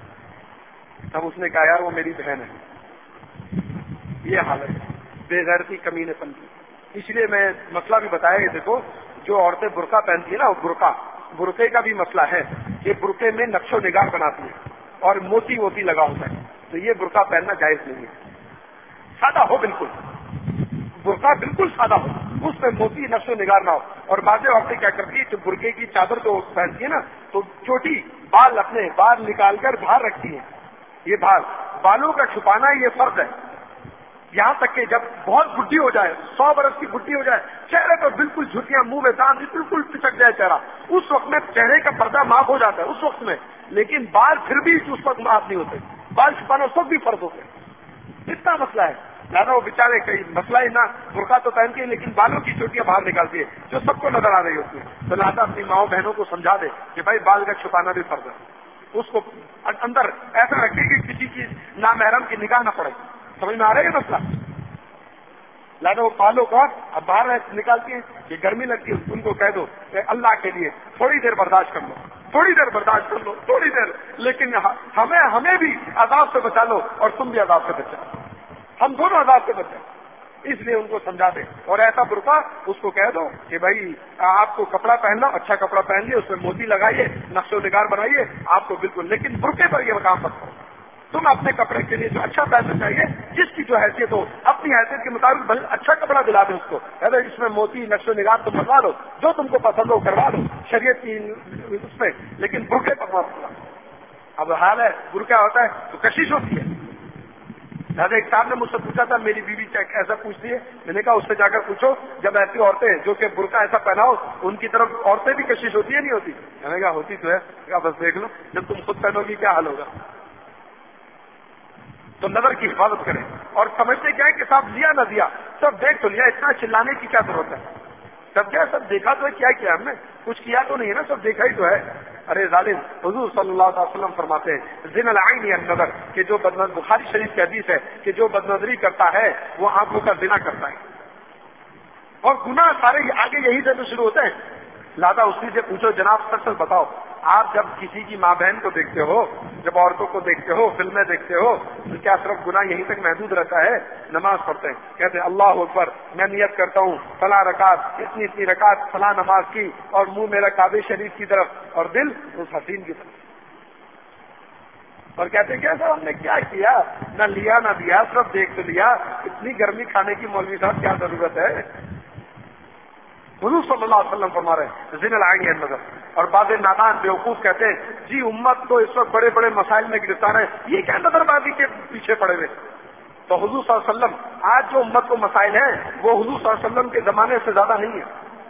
تب اس نے کہا یار وہ میری بہن ہے. یہ حالت ہے بے غیرتی کمینے پن کی. اس لیے میں مسئلہ بھی بتایا کہ دیکھو جو عورتیں برقع پہنتی ہیں نا, وہ برقع برقعے کا بھی مسئلہ ہے کہ برقعے میں نقش و نگار بناتی ہے اور موتی ووتی لگا ہوتا ہے, تو یہ برقع پہننا جائز نہیں ہے. سادہ ہو بالکل, برقع بالکل سادہ ہو, اس میں موتی نقش و نگار نہ ہو. اور بعض عورتیں کیا کرتی ہے, جو برقعے کی چادر تو پہنتی ہے نا, تو چوٹی بال اپنے بال نکال کر باہر رکھتی ہے. یہ بال بالوں کا چھپانا یہ فرض ہے. یہاں تک کہ جب بہت بڈھی ہو جائے, سو برس کی بڈھی ہو جائے, چہرے پر بالکل جھٹیاں, منہ میں دانت بالکل پچک جائے چہرہ, اس وقت میں چہرے کا پردہ معاف ہو جاتا ہے اس وقت میں. لیکن بال پھر بھی اس وقت معاف نہیں ہوتے, بال چھپانا اس وقت بھی فرض ہوتے. اتنا مسئلہ ہے. زیادہ وہ بیچارے کئی مسئلہ ہی نہ, برقع تو پہنتی ہے لیکن بالوں کی چوٹیاں باہر نکالتی ہے جو سب کو نظر آ رہی ہوتی ہے. تو لہٰذا اپنی ماؤں بہنوں کو سمجھا دے کہ بھائی بال کا چھپانا بھی فرض ہے. اس کو اندر ایسا رکھے کہ کسی کی نامحرم کی نگاہ نہ پڑے. سمجھ میں آ رہا ہے یہ مسئلہ؟ لہٰذا وہ بالوں کا اب باہر نکالتی ہیں, یہ گرمی لگتی ہے, ان کو کہہ دو کہ اللہ کے لیے تھوڑی دیر برداشت کر لو, تھوڑی دیر برداشت کر لو, تھوڑی دیر, لیکن ہمیں ہمیں بھی عذاب سے بچا لو اور تم بھی عذاب سے بچاؤ, ہم دونوں عذاب سے بچیں. اس لیے ان کو سمجھا دیں. اور ایسا برقع اس کو کہہ دو کہ بھائی آپ کو کپڑا پہننا, اچھا کپڑا پہن لیے, اس میں موتی لگائیے, نقش و نگار بنائیے, آپ کو بالکل, لیکن برقعے پر یہ کام مت کرو. تم اپنے کپڑے کے لیے جو اچھا پہننا چاہیے, جس کی جو حیثیت ہو, اپنی حیثیت کے مطابق اچھا کپڑا دلا دیں اس کو. اگر اس میں موتی نقش و نگار تم بنوا لو, جو تم کو پسند ہو کروا لو شریعت کی اس میں, لیکن برقعے پر مت کرو. اب حال ہے برقعہ ہوتا ہے تو کشش ہوتی ہے. لہٰذا ایک صاحب نے مجھ سے پوچھا تھا, میری بیوی ایسا پوچھتی ہے, میں نے کہا اس سے جا کر پوچھو جب ایسی عورتیں جو کہ برقعہ ایسا پہنا ہو ان کی طرف عورتیں بھی کشش ہوتی ہے نہیں ہوتی؟ میں نے کہا ہوتی تو ہے. کہا بس دیکھ لو جب تم خود پہنو گی کیا حال ہوگا. تو نظر کی حفاظت کریں. اور سمجھتے کیا ہے کہ صاحب لیا نہ دیا, سب دیکھ تو لیا, اتنا چلانے کی کیا ضرورت ہے؟ سب کیا سب دیکھا تو ہے, کیا کیا ہم نے کچھ کیا تو نہیں ہے نا, سب دیکھا ہی تو ہے. ارے ظالم, حضور صلی اللہ علیہ وسلم فرماتے ہیں زنا العین النظر, کہ جو بدنظر, بخاری شریف کی حدیث ہے کہ جو بدنظری کرتا ہے وہ آنکھوں کا زنا کرتا ہے. اور گناہ سارے آگے یہی سے تو شروع ہوتے ہیں. لہٰذا اسی سے پوچھو جناب سچ سچ بتاؤ, آپ جب کسی کی ماں بہن کو دیکھتے ہو, جب عورتوں کو دیکھتے ہو, فلمیں دیکھتے ہو, تو کیا صرف گناہ یہیں تک محدود رہتا ہے؟ نماز پڑھتے ہیں, کہتے ہیں اللہ اکبر, میں نیت کرتا ہوں فلاں رکعت, اتنی اتنی رکعت فلاں نماز کی, اور منہ میرا کعبہ شریف کی طرف اور دل اس حسین کی طرف, اور کہتے ہیں کیسا ہم نے کیا کیا, نہ لیا نہ دیا, صرف دیکھ تو لیا, اتنی گرمی کھانے کی مولوی صاحب کیا ضرورت ہے؟ حضور صلی اللہ علیہ وسلم فرما رہے ہیں زنا العین النظر. اور بعض نادان بیوقوف کہتے ہیں جی امت تو اس وقت بڑے بڑے مسائل میں گرفتار ہے, یہ کیا نظر بازی کے پیچھے پڑے ہوئے. تو حضور صلی اللہ علیہ وسلم آج جو امت کو مسائل ہیں وہ حضور صلی اللہ علیہ وسلم کے زمانے سے زیادہ نہیں ہے.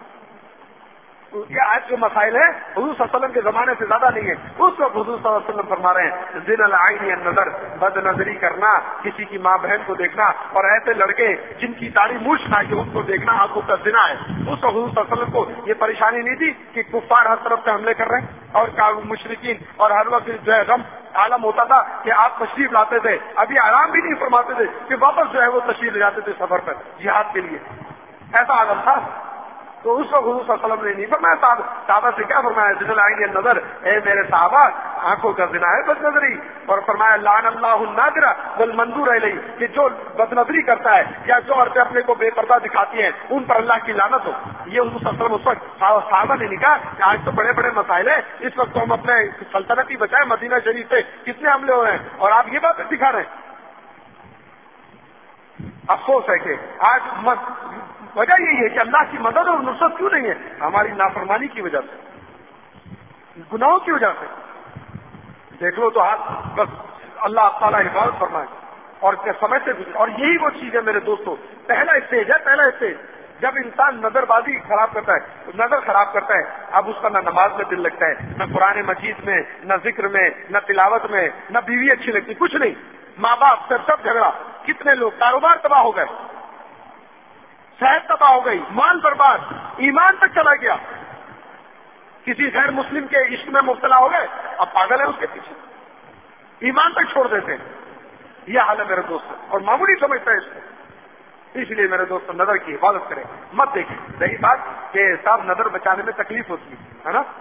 آج جو مسائل ہیں حضور صلی اللہ علیہ وسلم کے زمانے سے زیادہ نہیں ہے. اس وقت حضور صلی اللہ علیہ وسلم فرما رہے ہیں زنا العین النظر, بد نظری کرنا, کسی کی ماں بہن کو دیکھنا, اور ایسے لڑکے جن کی داڑھی مونچھ نہ کہ ان کو دیکھنا آنکھوں کا زنا ہے. اس وقت حضور صلی اللہ علیہ وسلم کو یہ پریشانی نہیں تھی کہ کفار ہر طرف سے حملے کر رہے ہیں اور مشرکین, اور ہر وقت جو ہے غم عالم ہوتا تھا کہ آپ تشریف لاتے تھے, ابھی آرام بھی نہیں فرماتے تھے کہ واپس جو ہے وہ تشریف لے جاتے تھے سفر پر جہاد کے لیے, ایسا عالم تھا. تو اس وقت حضور صلی اللہ علیہ وسلم نے نہیں فرمایا, صحابہ سے کیا فرمایا, زنا العین النظر, اے میرے صحابہ آنکھوں کا زنا ہے بد نظری. اور فرمایا لعن اللہ الناظر والمنظور الیہ, کہ جو بد نظری کرتا ہے یا جو عورتیں اپنے کو بے پردہ دکھاتی ہیں ان پر اللہ کی لعنت ہو. یہ حضور صلی اللہ علیہ وسلم اس وقت صحابہ نے نہیں کہا کہ آج تو بڑے بڑے مسائل ہیں, اس وقت تو ہم اپنے سلطنت ہی بچائیں, مدینہ شریف سے کتنے حملے ہو رہے ہیں اور آپ یہ باتیں دکھا رہے ہیں. افسوس ہے کہ آج وجہ یہی ہے کہ اللہ کی مدد اور نصرت کیوں نہیں ہے؟ ہماری نافرمانی کی وجہ سے, گناہوں کی وجہ سے. دیکھ لو تو ہاتھ, بس اللہ تعالیٰ حفاظت فرمائے اور کیا سمجھتے بھی. اور یہی وہ چیز ہے میرے دوستوں, پہلا اسٹیج ہے, پہلا اسٹیج جب انسان نظر بازی خراب کرتا ہے, نظر خراب کرتا ہے, اب اس کا نہ نماز میں دل لگتا ہے, نہ قرآن مجید میں, نہ ذکر میں, نہ تلاوت میں, نہ بیوی اچھی لگتی, کچھ نہیں. ماں باپ سب سب جھگڑا, کتنے لوگ, کاروبار تباہ ہو گئے, صحت تباہ ہو گئی, مال برباد, ایمان تک چلا گیا. کسی غیر مسلم کے عشق میں مبتلا ہو گئے, اب پاگل ہے اس کے پیچھے, ایمان تک چھوڑ دیتے ہیں. یہ حال ہے میرے دوست, اور معمولی سمجھتا ہے اس کو. اس لیے میرے دوست نظر کی حفاظت کریں, مت دیکھیں. رہی بات کہ صاحب نظر بچانے میں تکلیف ہوتی ہے نا,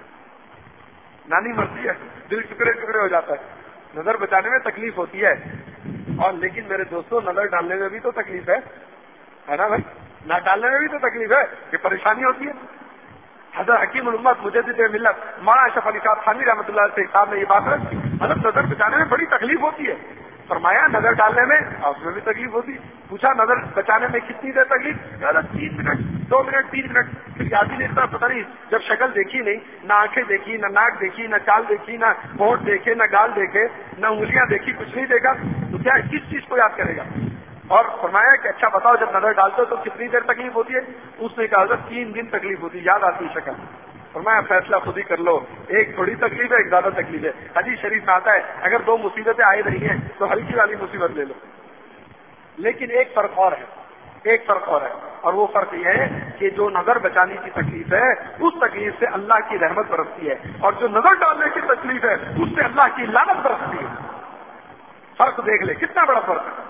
نانی مرتی ہے, دل ٹکڑے ٹکڑے ہو جاتا ہے, نظر بچانے میں تکلیف ہوتی ہے. اور لیکن میرے دوستوں نظر ڈالنے میں بھی تو تکلیف ہے ہے نا بھائی, نہ ڈالنے میں بھی تو تکلیف ہے کہ پریشانی ہوتی ہے. حضرت حکیم الامت مجدد ملت مولانا اشرف علی صاحب تھانوی رحمۃ اللہ علیہ صاحب نے یہ بات رکھی, حضرت نظر بچانے میں بڑی تکلیف ہوتی ہے. فرمایا نظر ڈالنے میں اس میں بھی تکلیف ہوتی. پوچھا نظر بچانے میں کتنی دیر تکلیف؟ تین منٹ, دو منٹ, تین منٹ. پھر یاد ہی نہیں اتنا پتہ نہیں, جب شکل دیکھی نہیں, نہ آنکھیں دیکھی, نہ ناک دیکھی, نہ چال دیکھی, نہ ہونٹ دیکھے, نہ گال دیکھے, نہ انگلیاں دیکھی, کچھ نہیں دیکھا, تو کیا کس چیز کو یاد کرے گا؟ اور فرمایا کہ اچھا بتاؤ جب نظر ڈالتے ہو تو کتنی دیر تکلیف ہوتی ہے؟ اس نے کہا حضرت تین دن تکلیف ہوتی ہے, یاد آتی ہے شکل. فرمایا فیصلہ خود ہی کر لو, ایک تھوڑی تکلیف ہے, ایک زیادہ تکلیف ہے. حدیث شریف میں آتا ہے اگر دو مصیبتیں آئی رہی ہیں تو ہلکی والی مصیبت لے لو. لیکن ایک فرق اور ہے, ایک فرق اور ہے, اور وہ فرق یہ ہے کہ جو نظر بچانے کی تکلیف ہے اس تکلیف سے اللہ کی رحمت برستی ہے, اور جو نظر ڈالنے کی تکلیف ہے اس سے اللہ کی لعنت برستی ہے. فرق دیکھ لے, کتنا بڑا فرق ہے.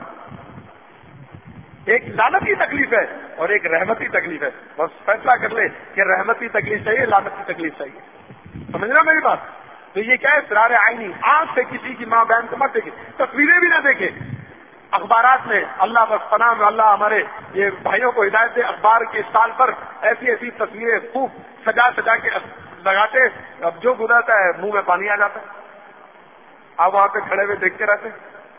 ایک لعنتی تکلیف ہے اور ایک رحمتی تکلیف ہے. بس فیصلہ کر لے کہ رحمتی تکلیف چاہیے, لعنتی تکلیف چاہیے. سمجھنا میری بات؟ تو یہ کیا ہے, اسرار عینی. آنکھ سے کسی کی ماں بہن کو مت دیکھے, تصویریں بھی نہ دیکھے. اخبارات میں اللہ بس پناہ میں اللہ ہمارے یہ بھائیوں کو ہدایت دے, اخبار کے اسٹال پر ایسی ایسی تصویریں خوب سجا سجا کے لگاتے, اب جو گزرتا ہے منہ میں پانی آ جاتا ہے. آپ وہاں پہ کھڑے ہوئے دیکھتے رہتے.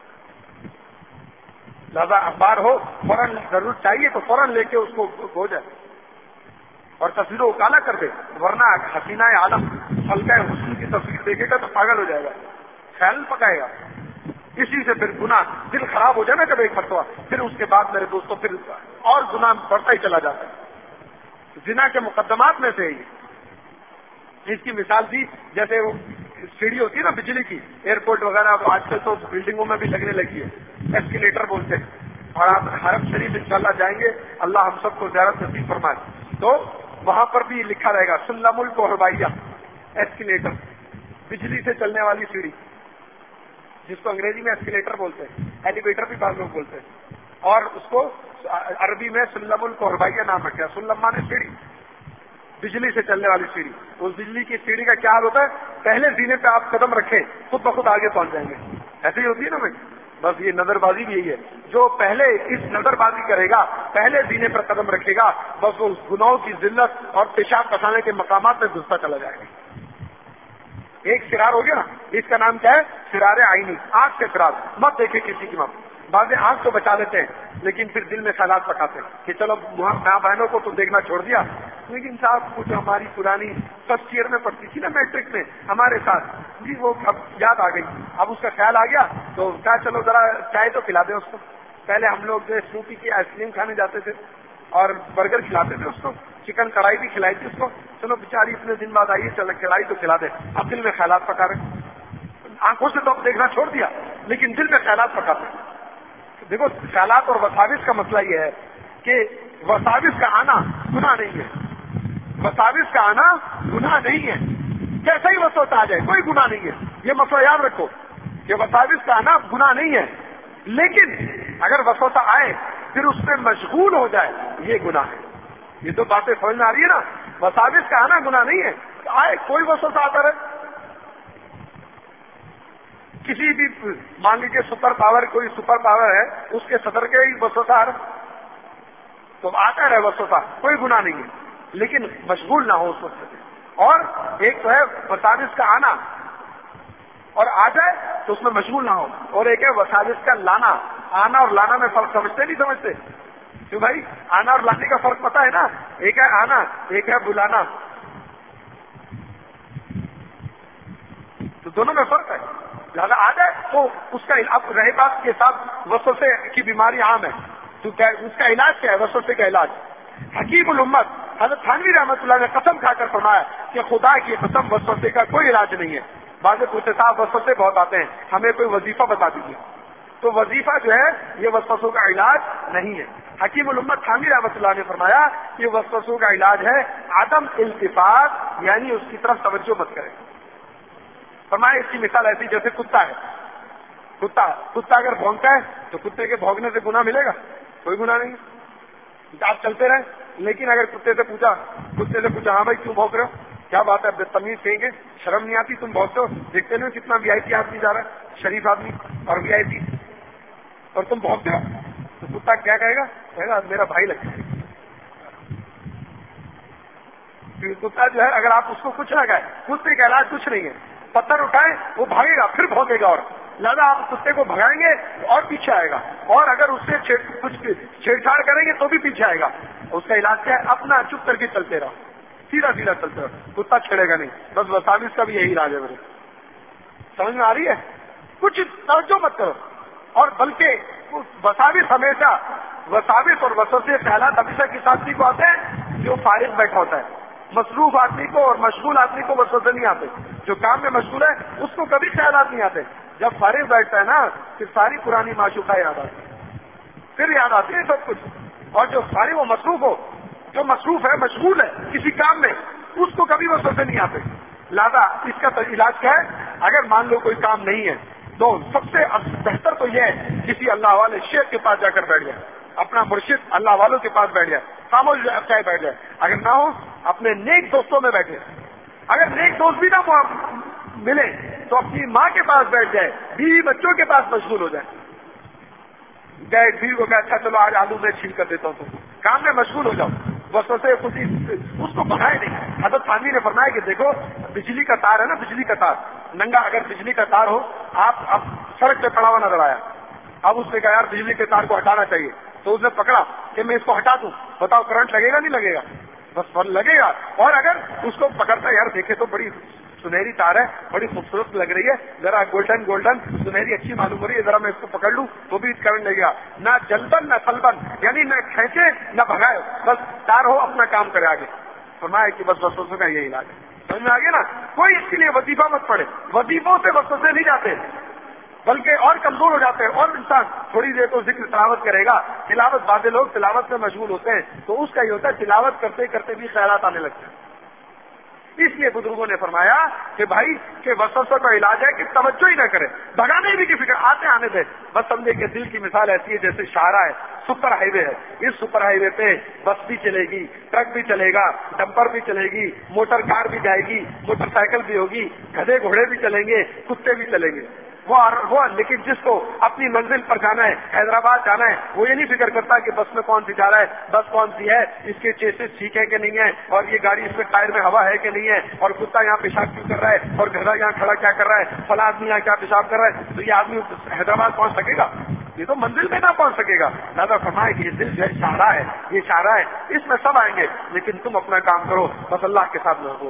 لہٰذا اخبار ہو فوراً ضرور چاہیے تو فوراً لے کے اس کو ہو جائے اور تصویروں کو کالا کر دے, ورنہ حسینہ عالم حلقہ حسن کی تصویر دیکھے گا تو پاگل ہو جائے گا, خیال پکائے گا. اسی سے پھر گناہ, دل خراب ہو جائے نا جب ایک مرتبہ, پھر اس کے بعد میرے دوستوں پھر اور گناہ بڑھتا ہی چلا جاتا ہے. زنا کے مقدمات میں سے ہی اس کی مثال دی, جیسے وہ سیڑھی ہوتی ہے نا بجلی کی، ایئرپورٹ وغیرہ آج کل تو بلڈنگوں میں بھی لگنے لگی ہے، ایسکیلیٹر بولتے ہیں، اور آپ حرم شریف انشاءاللہ جائیں گے، اللہ ہم سب کو زیارت نصیب فرمائے، تو وہاں پر بھی لکھا رہے گا سلم الکہربائیہ، ایسکیلیٹر، بجلی سے چلنے والی سیڑھی، جس کو انگریزی میں ایسکیلیٹر بولتے ہیں، ایلیویٹر بھی بعض لوگ بولتے ہیں، اور اس کو عربی میں سلم الکہربائیہ نام رکھا ہے، سلم مانے سیڑھی، بجلی سے چلنے والی سیڑھی۔ اس بجلی کی سیڑھی کا کیا حال ہوتا ہے؟ پہلے زینے پہ آپ قدم رکھیں خود بخود آگے پہنچ جائیں گے، ایسے ہی ہوتی ہے نا بھائی، بس یہ نظر بازی بھی یہی ہے، جو پہلے اس نظر بازی کرے گا، پہلے زینے پر قدم رکھے گا، بس وہ گناہوں کی ذلت اور پیشاب پسانے کے مقامات میں گھستا چلا جائے گا۔ ایک فرار ہو گیا نا، اس کا نام کیا ہے؟ فرار عینی، آنکھ سے فرار، مت دیکھے کسی کی ماں، بعض آنکھ تو بچا لیتے ہیں لیکن پھر دل میں خیالات پکاتے ہیں کہ چلو ماں بہنوں کو تو دیکھنا چھوڑ دیا، لیکن صاحب کچھ ہماری پرانی فرسٹ ایئر میں پڑھتی تھی نا میٹرک میں ہمارے ساتھ، جی وہ اب یاد آ گئی، اب اس کا خیال آ گیا تو کیا چلو ذرا چائے تو پلا دیں اس کو۔ پہلے ہم لوگ جو ہے سنوپی کی آئس کریم کھانے جاتے تھے اور برگر کھلاتے تھے اس کو، چکن کڑھائی بھی کھلائی تھی اس کو، چلو بیچاری اتنے دن بعد آئیے چلو کڑھائی تو کھلا دیں، اب دل میں خیالات پکا رہے، آنکھوں سے تو اب دیکھنا چھوڑ دیا لیکن دل میں خیالات پکاتے۔ دیکھو خیالات اور وساوس کا مسئلہ یہ ہے کہ وساوس کا آنا گناہ نہیں ہے، وساوس کا آنا گناہ نہیں ہے، کیسا ہی وسوسہ آ جائے کوئی گناہ نہیں ہے، یہ مسئلہ یاد رکھو کہ وساوس کا آنا گناہ نہیں ہے، لیکن اگر وسوسہ آئے پھر اس میں مشغول ہو جائے یہ گناہ ہے۔ یہ تو باتیں سمجھ میں آ رہی ہے نا، وساوس کا آنا گناہ نہیں ہے، آئے کوئی وسوسہ آتا رہے، کسی بھی مان لیجیے سپر پاور، کوئی سپر پاور ہے اس کے صدر کے ہی وسوسہ آ رہا تو آتا رہے وسوسہ، کوئی گناہ نہیں ہے، لیکن مشغول نہ ہو اس وقت سے۔ اور ایک تو ہے وساوس کا آنا اور آ جائے تو اس میں مشغول نہ ہو، اور ایک ہے وساوس کا لانا، آنا اور لانا میں فرق سمجھتے نہیں سمجھتے کیوں بھائی؟ آنا اور لانے کا فرق پتہ ہے نا، ایک ہے آنا ایک ہے بلانا، تو دونوں میں فرق ہے، لہٰذا آ جائے تو اس کا اب رہے بات کے ساتھ وسوسے کی بیماری عام ہے، تو کیا اس کا علاج کیا ہے؟ وسوسے کا علاج حکیم الامت حضرت تھانوی رحمۃ اللہ نے قسم کھا کر فرمایا کہ خدا کی قسم وسوسے کا کوئی علاج نہیں ہے۔ بعض پوچھتے صاحب وسوسے بہت آتے ہیں ہمیں کوئی وظیفہ بتا دیجیے، تو وظیفہ جو ہے یہ وسوسوں کا علاج نہیں ہے۔ حکیم الامت تھانوی رحمۃ اللہ نے فرمایا کہ وسوسوں کا علاج ہے عدم التفات، یعنی اس کی طرف توجہ مت کرے۔ فرمایا اس کی مثال ایسی جیسے کتا ہے، کتا کتا اگر بھونکتا ہے تو کتے کے بھونکنے سے گناہ ملے گا؟ کوئی گناہ نہیں، آپ چلتے رہے، لیکن اگر کتے سے پوچھا کتے سے پوچھا ہاں بھائی کیوں بھونک رہے ہو، کیا بات ہے بدتمیز کہیں گے، شرم نہیں آتی تم بھونکتے ہو، دیکھتے نہیں کتنا وی آئی پی آدمی جا رہا ہے، شریف آدمی اور وی آئی پی، اور تم بھونکتے ہو، تو کتا کیا کہے گا؟ کہے گا میرا بھائی لگتا ہے۔ کتا جو ہے اگر آپ اس کو کچھ نہ کہے، کتے کا علاج کچھ نہیں ہے، پتھر اٹھائے وہ بھاگے گا پھر بھونکے گا، اور لہٰذا آپ کتے کو بھگائیں گے اور پیچھے آئے گا، اور اگر اس سے کچھ چھیڑ چھاڑ کریں گے تو بھی پیچھے آئے گا۔ اس کا علاج کیا ہے؟ اپنا چپ کر کے چلتے رہو، سیدھا سیدھا چلتے رہو، کتا چھیڑے گا نہیں۔ بس وساوس کا بھی یہی علاج ہے میرے، سمجھ میں آ رہی ہے؟ کچھ توجہ مت کرو، اور بلکہ وساوس ہمیشہ وساوس اور وسوسے خیالات ہمیشہ کس آدمی کو آتے ہیں؟ جو فارغ بیٹھا ہوتا ہے۔ مصروف آدمی کو اور مشغول آدمی کو وسوسے نہیں آتے، جو کام میں مشغول ہے اس کو کبھی خیالات نہیں آتے۔ جب فارغ بیٹھتا ہے نا پھر ساری پرانی معشوقہ یاد آتی ہے، پھر یاد آتی ہے سب کچھ، اور جو فارغ و مصروف ہو، جو مصروف ہے مشغول ہے کسی کام میں، اس کو کبھی وسوسے نہیں آتے۔ لہٰذا اس کا علاج کیا ہے؟ اگر مان لو کوئی کام نہیں ہے تو سب سے بہتر تو یہ ہے کسی اللہ والے شیخ کے پاس جا کر بیٹھ جائے، اپنا مرشد اللہ والوں کے پاس بیٹھ جائے، خاموش چاہے بیٹھ جائے، اگر نہ ہو اپنے نیک دوستوں میں بیٹھے، اگر نیک دوست بھی نہ ملے تو اپنی ماں کے پاس بیٹھ جائے، بیوی بچوں کے پاس مشغول ہو جائے، گئے بیوی کو کہ اچھا چلو آج آلو میں چھیل کر دیتا ہوں، تو کام میں مشغول ہو جاؤ، وسوسے خود ہی اس کو بڑھائے نہیں۔ حضرت تھانوی نے فرمایا کہ دیکھو بجلی کا تار ہے نا، بجلی کا تار ننگا، اگر بجلی کا تار ہو، آپ اب سڑک پہ پڑا ہوا نظر آیا، اب اس نے کہا یار بجلی کے تار کو ہٹانا چاہیے، تو اس نے پکڑا کہ میں اس کو ہٹا دوں، بتاؤ کرنٹ لگے گا نہیں لگے گا؟ بس لگے گا۔ اور اگر اس کو پکڑتا یار دیکھے تو بڑی سنہری تار ہے، بڑی خوبصورت لگ رہی ہے، ذرا گولڈن گولڈن سنہری اچھی معلوم ہو رہی ہے، ذرا میں اس کو پکڑ لوں تو بھی کرنٹ لگے گا، نہ جلبن نہ سلبن، یعنی نہ کھینچے نہ بھگائے، بس تار ہو اپنا کام کرے آگے۔ فرمایا کہ بس وسوسوں کا یہی علاج ہے، سمجھ میں آ گیا نا. کوئی اس کے لیے وظیفہ مت پڑے. وظیفوں سے وسوسے نہیں جاتے بلکہ اور کمزور ہو جاتے ہیں. اور انسان تھوڑی دیر تو ذکر تلاوت کرے گا. تلاوت بعض لوگ تلاوت میں مشغول ہوتے ہیں تو اس کا یہ ہوتا ہے تلاوت کرتے کرتے بھی خیالات آنے لگتے ہیں. اس لیے بزرگوں نے فرمایا کہ بھائی کہ وسوسوں کا علاج ہے کہ توجہ ہی نہ کرے, بھگانے بھی کی فکر, آتے آنے دے. بس سمجھے کہ دل کی مثال ایسی ہے جیسے شاہراہ ہے, سپر ہائی وے ہے. اس سپر ہائی وے پہ بس بھی چلے گی, ٹرک بھی چلے گا, ڈمپر بھی چلے گی, موٹر کار بھی جائے گی, موٹر سائیکل بھی ہوگی, گدھے گھوڑے بھی چلیں گے, کتے بھی چلیں گے. وہ وہ لیکن جس کو اپنی منزل پر جانا ہے, حیدرآباد جانا ہے, وہ یہ نہیں فکر کرتا کہ بس میں کون سی جا رہا ہے, بس کون سی ہے, اس کے چیسز ٹھیک ہے کہ نہیں ہے, اور یہ گاڑی اس میں ٹائر میں ہوا ہے کہ نہیں ہے, اور کتا یہاں پیشاب کیوں کر رہا ہے, اور گدھا یہاں کھڑا کیا کر رہا ہے, فلاں آدمی یہاں کیا پیشاب کر رہا ہے. تو یہ آدمی حیدرآباد پہنچ سکے گا؟ یہ تو منزل میں نہ پہنچ سکے گا. دادا فرمائے کہ یہ دل جو ہے شاہراہ ہے, یہ شاہراہ ہے, اس میں سب آئیں گے, لیکن تم اپنا کام کرو, بس اللہ کے ساتھ محبوب.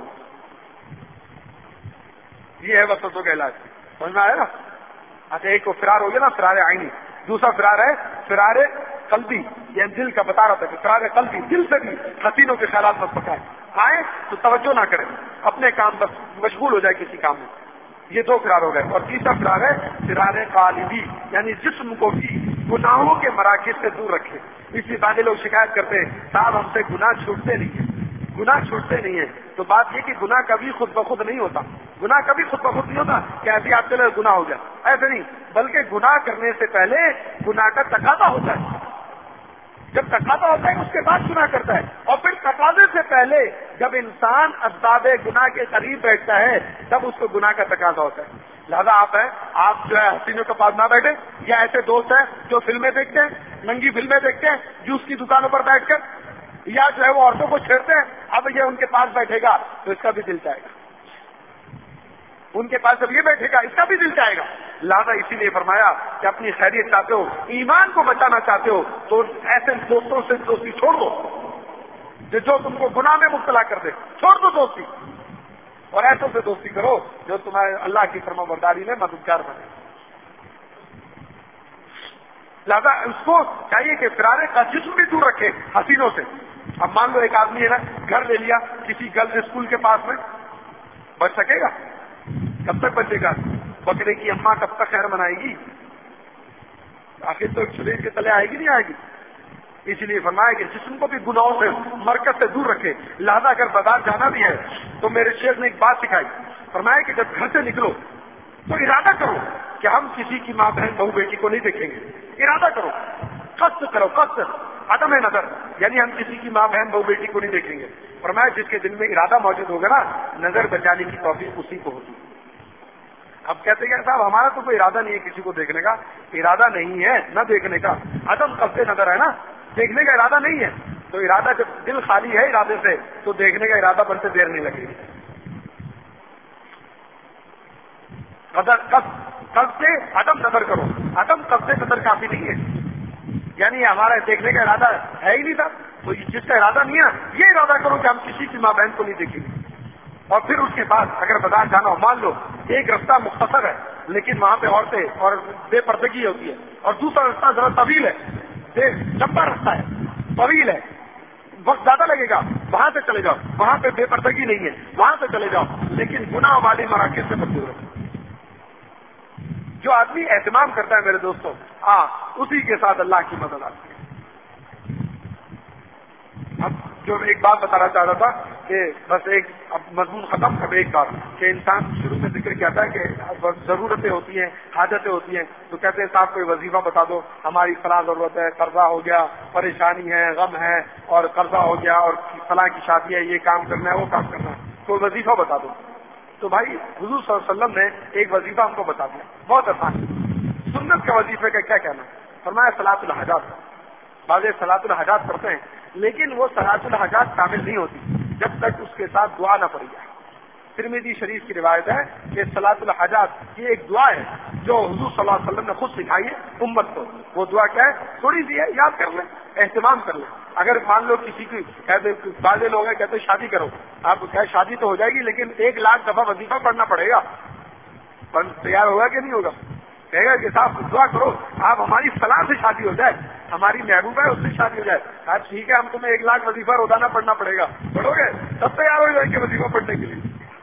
یہ ہے وسوسوں کا علاج. سمجھ میں آیا نا؟ اچھا, ایک کو فرار ہو گیا نا, فرار عینی. دوسرا فرار ہے فرار قلبی, یہ دل کا بتا رہا تھا کہ فرار قلبی, دل سے بھی حسینوں کے خیالات مت پکائے. آئے تو توجہ نہ کرے, اپنے کام بس مشغول ہو جائے کسی کام میں. یہ دو فرار ہو گئے. اور تیسرا فرار ہے فرار قالبی, یعنی جسم کو بھی گناہوں کے مراکز سے دور رکھے. اس لیے بعض لوگ شکایت کرتے ہیں صاحب ہم سے گناہ چھوٹتے نہیں ہیں, گناہ چھوٹتے نہیں ہیں. تو بات یہ کہ گناہ کبھی خود بخود نہیں ہوتا, گناہ کبھی خود بخود نہیں ہوتا کہ ایسے آپ چلے گناہ ہو گیا, ایسے نہیں, بلکہ گناہ کرنے سے پہلے گناہ کا تقاضا ہوتا ہے. جب تقاضا ہوتا ہے اس کے بعد گناہ کرتا ہے, اور پھر تقاضے سے پہلے جب انسان اسباب گناہ کے قریب بیٹھتا ہے تب اس کو گناہ کا تقاضا ہوتا ہے. لہذا آپ ہیں, آپ جو ہے حسینوں کے پاس نہ بیٹھے, یا ایسے دوست ہیں جو فلمیں دیکھتے ہیں, ننگی فلمیں دیکھتے ہیں جوس کی دکانوں پر بیٹھ کر, یا جو ہے وہ عورتوں کو چھیڑتے ہیں. اب یہ ان کے پاس بیٹھے گا تو اس کا بھی دل چاہے گا, ان کے پاس جب یہ بیٹھے گا اس کا بھی دل چاہے گا. لہٰذا اسی لیے فرمایا کہ اپنی خیریت چاہتے ہو, ایمان کو بچانا چاہتے ہو, تو ایسے دوستوں سے دوستی چھوڑ دو جو جو تم کو گناہ میں مبتلا کر دے. چھوڑ دو دوستی, اور ایسوں سے دوستی کرو جو تمہارے اللہ کی فرما برداری میں مددگار بنے. لہٰذا اس کو چاہیے کہ فرارے کا جسم بھی دور رکھے حسینوں سے. اب مان لو ایک آدمی ہے نا, گھر لے لیا کسی گرلز اسکول کے پاس میں, بچ سکے گا؟ کب تک بچے گا؟ بکرے کی اماں کب تک خیر منائے گی؟ آخر تو شریر کے تلے آئے گی نہیں آئے گی. اس لیے فرمایا کہ جسم کو بھی گناہوں سے مرکز سے دور رکھے. لہذا اگر بازار جانا بھی ہے تو میرے شیخ نے ایک بات سکھائی, فرمایا کہ جب گھر سے نکلو تو ارادہ کرو کہ ہم کسی کی ماں بہن بہو بیٹی کو نہیں دیکھیں گے. ارادہ کرو, قصد کرو, قصد عدم نظر, یعنی ہم کسی کی ماں بہن بہو بیٹی کو نہیں دیکھیں گے. فرمایا جس کے دل میں ارادہ موجود ہوگا نا, نظر بچانے کی توفیق اسی کو ہوتی. اب کہتے ہیں صاحب ہمارا تو کوئی ارادہ نہیں ہے کسی کو دیکھنے کا. ارادہ نہیں ہے نہ دیکھنے کا, عدم قصد نظر ہے نا, دیکھنے کا ارادہ نہیں ہے. تو ارادہ جب دل خالی ہے ارادے سے تو دیکھنے کا ارادہ بنتے دیر نہیں لگے گی. قصد سے عدم نظر کرو, عدم قصد نظر کافی نہیں ہے, یعنی ہمارا دیکھنے کا ارادہ ہے ہی نہیں تھا. تو جس کا ارادہ نہیں ہے یہ ارادہ کرو کہ ہم کسی کی ماں بہن کو نہیں دیکھیں گے. اور پھر اس کے بعد اگر بازار جانا ہو, مان لو ایک رستہ مختصر ہے لیکن وہاں پہ عورتیں اور بے پردگی ہوتی ہے, اور دوسرا رستہ ذرا طویل ہے, لمبا رستہ ہے, طویل ہے, وقت زیادہ لگے گا, وہاں سے چلے جاؤ. وہاں پہ بے پردگی نہیں ہے, وہاں سے چلے جاؤ, لیکن گناہ والی مراکز سے مت دور رہو. جو آدمی اہتمام کرتا ہے میرے دوستوں, ہاں اسی کے ساتھ اللہ کی مدد آتی ہے. اب جو ایک بات بتانا چاہ رہا تھا کہ بس ایک اب مضمون ختم اب ایک بات کہ انسان شروع میں ذکر کیا تھا کہ ضرورتیں ہوتی ہیں, حاجتیں ہوتی ہیں, تو کہتے ہیں صاحب کوئی وظیفہ بتا دو, ہماری فلاں ضرورت ہے, قرضہ ہو گیا, پریشانی ہے, غم ہے, اور قرضہ ہو گیا, اور فلاں کی شادی ہے, یہ کام کرنا ہے, وہ کام کرنا ہے, کوئی وظیفہ بتا دو. تو بھائی حضور صلی اللہ علیہ وسلم نے ایک وظیفہ ہم کو بتا دیا, بہت آسان. سنت کا وظیفے کا کیا کہنا ہے؟ فرمایا صلاۃ الحاجات. بعض صلاۃ الحاجات پڑھتے ہیں لیکن وہ صلاۃ الحاجات کامل نہیں ہوتی جب تک اس کے ساتھ دعا نہ پڑی جائے. ترمذی شریف کی روایت ہے کہ صلاۃ الحاجات یہ ایک دعا ہے جو حضور صلی اللہ علیہ وسلم نے خود سکھائی ہے امت کو. وہ دعا کیا ہے؟ تھوڑی سی ہے, یاد کر لیں, اہتمام کر لیں. اگر مان لو کسی کی کہتے بعض لوگ ہیں کہتے شادی کرو, آپ کہ شادی تو ہو جائے گی لیکن ایک لاکھ دفعہ وظیفہ پڑھنا پڑے گا, تیار ہوگا کہ نہیں ہوگا؟ کہے گا کہ صاحب دعا کرو آپ ہماری صلاح سے شادی ہو جائے, ہماری محبوبہ ہے اس سے شادی ہو جائے. آپ ٹھیک ہے, ہم تمہیں ایک لاکھ وظیفہ روزانہ پڑھنا پڑے گا, پڑھو گے تب تیار ہو جائیں گے وظیفہ پڑھنے کے لیے.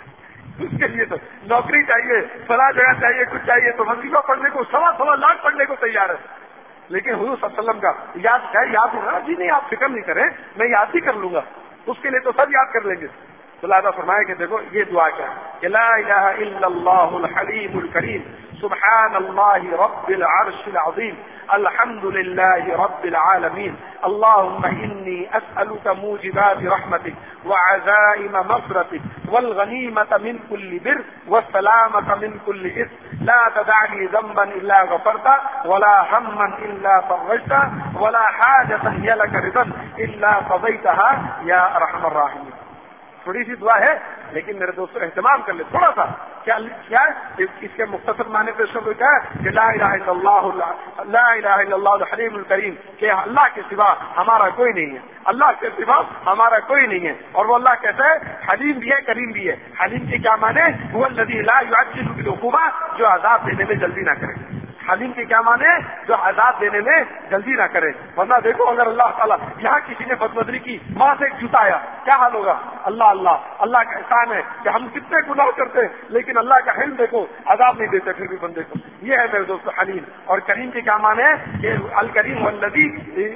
اس کے لیے تو نوکری چاہیے، فلاں جگہ چاہیے، کچھ چاہیے تو وظیفہ پڑھنے کو سوا سوا لاکھ پڑھنے کو تیار ہے. لیکن حضور صلی اللہ علیہ وسلم کا یاد ہے، یاد ہوگا جی نہیں آپ فکر نہیں کریں، میں یاد ہی کر لوں گا. اس کے لیے تو سب یاد کر لیں گے. تو لہٰذا فرمایا کہ دیکھو یہ دعا کیا ہے کہ لا الہ الا اللہ الحلیم الکریم سبحان اللہ رب العرش العظیم الحمد للہ رب العالمین اللہم انی اسألک موجبات رحمتک وعزائم مغفرتک والغنیمۃ من کل بر والسلامۃ من کل اثم لا تدع لی ذنبا الا غفرته ولا ہما الا فرجته ولا حاجة هي لك رضا الا قضیتها یا ارحم الراحمین. تھوڑی سی دعا ہے لیکن میرے دوستوں اہتمام کر لیں تھوڑا سا. کیا کیا اس کے مختصر معنی پہ اس کو کہا کہ لا الہ الا اللہ لا الہ الا اللہ الحلیم الکریم، کہ اللہ کے سوا ہمارا کوئی نہیں ہے، اللہ کے سوا ہمارا کوئی نہیں ہے. اور وہ اللہ کہتا ہے حلیم بھی ہے کریم بھی ہے. حلیم کے کیا معنی؟ هو الذی لا يعجل بالعقوبہ، جو عذاب دینے میں جلدی نہ کرے. حلیم کے کیا معنی؟ جو عذاب دینے میں جلدی نہ کرے. ورنہ دیکھو اگر اللہ تعالیٰ یہاں کسی نے بدمزری کی، وہاں سے ایک جوتا آیا، کیا حال ہوگا؟ اللہ اللہ اللہ کا احسان ہے کہ ہم کتنے گناہ کرتے ہیں لیکن اللہ کا حلم دیکھو، عذاب نہیں دیتے پھر بھی بندے کو. یہ ہے میرے دوست حلیم. اور کریم کے کیا معنی ہے کہ الکریم والذی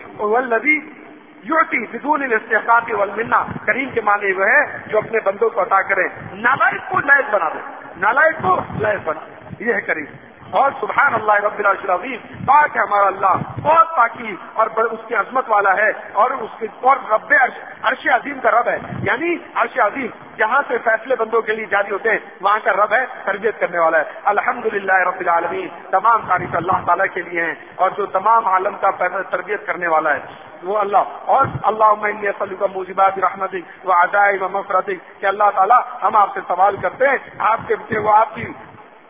والذی یعطی بدون الاستحقاق والمنہ. کریم کے معنی وہ ہے جو اپنے بندوں کو عطا کرے، نالائق کو لائق بنا دے، نالائق کو لائق بنا دے. یہ ہے کریم. اور سبحان اللہ رب العرش العظیم، پاک ہے ہمارا اللہ، بہت پاکی اور اس کی عظمت والا ہے. اور اس کے اور رب عرش عرش عظیم کا رب ہے، یعنی عرش عظیم جہاں سے فیصلے بندوں کے لیے جاری ہوتے ہیں وہاں کا رب ہے، تربیت کرنے والا ہے. الحمدللہ رب العالمین، تمام تعریف اللہ تعالیٰ کے لیے ہیں اور جو تمام عالم کا تربیت کرنے والا ہے وہ اللہ. اور اللہم انی اسألک موجبات رحمتک وعزائم مغفرتک، کہ اللہ تعالیٰ ہم آپ سے سوال کرتے ہیں آپ کے وہ آپ کی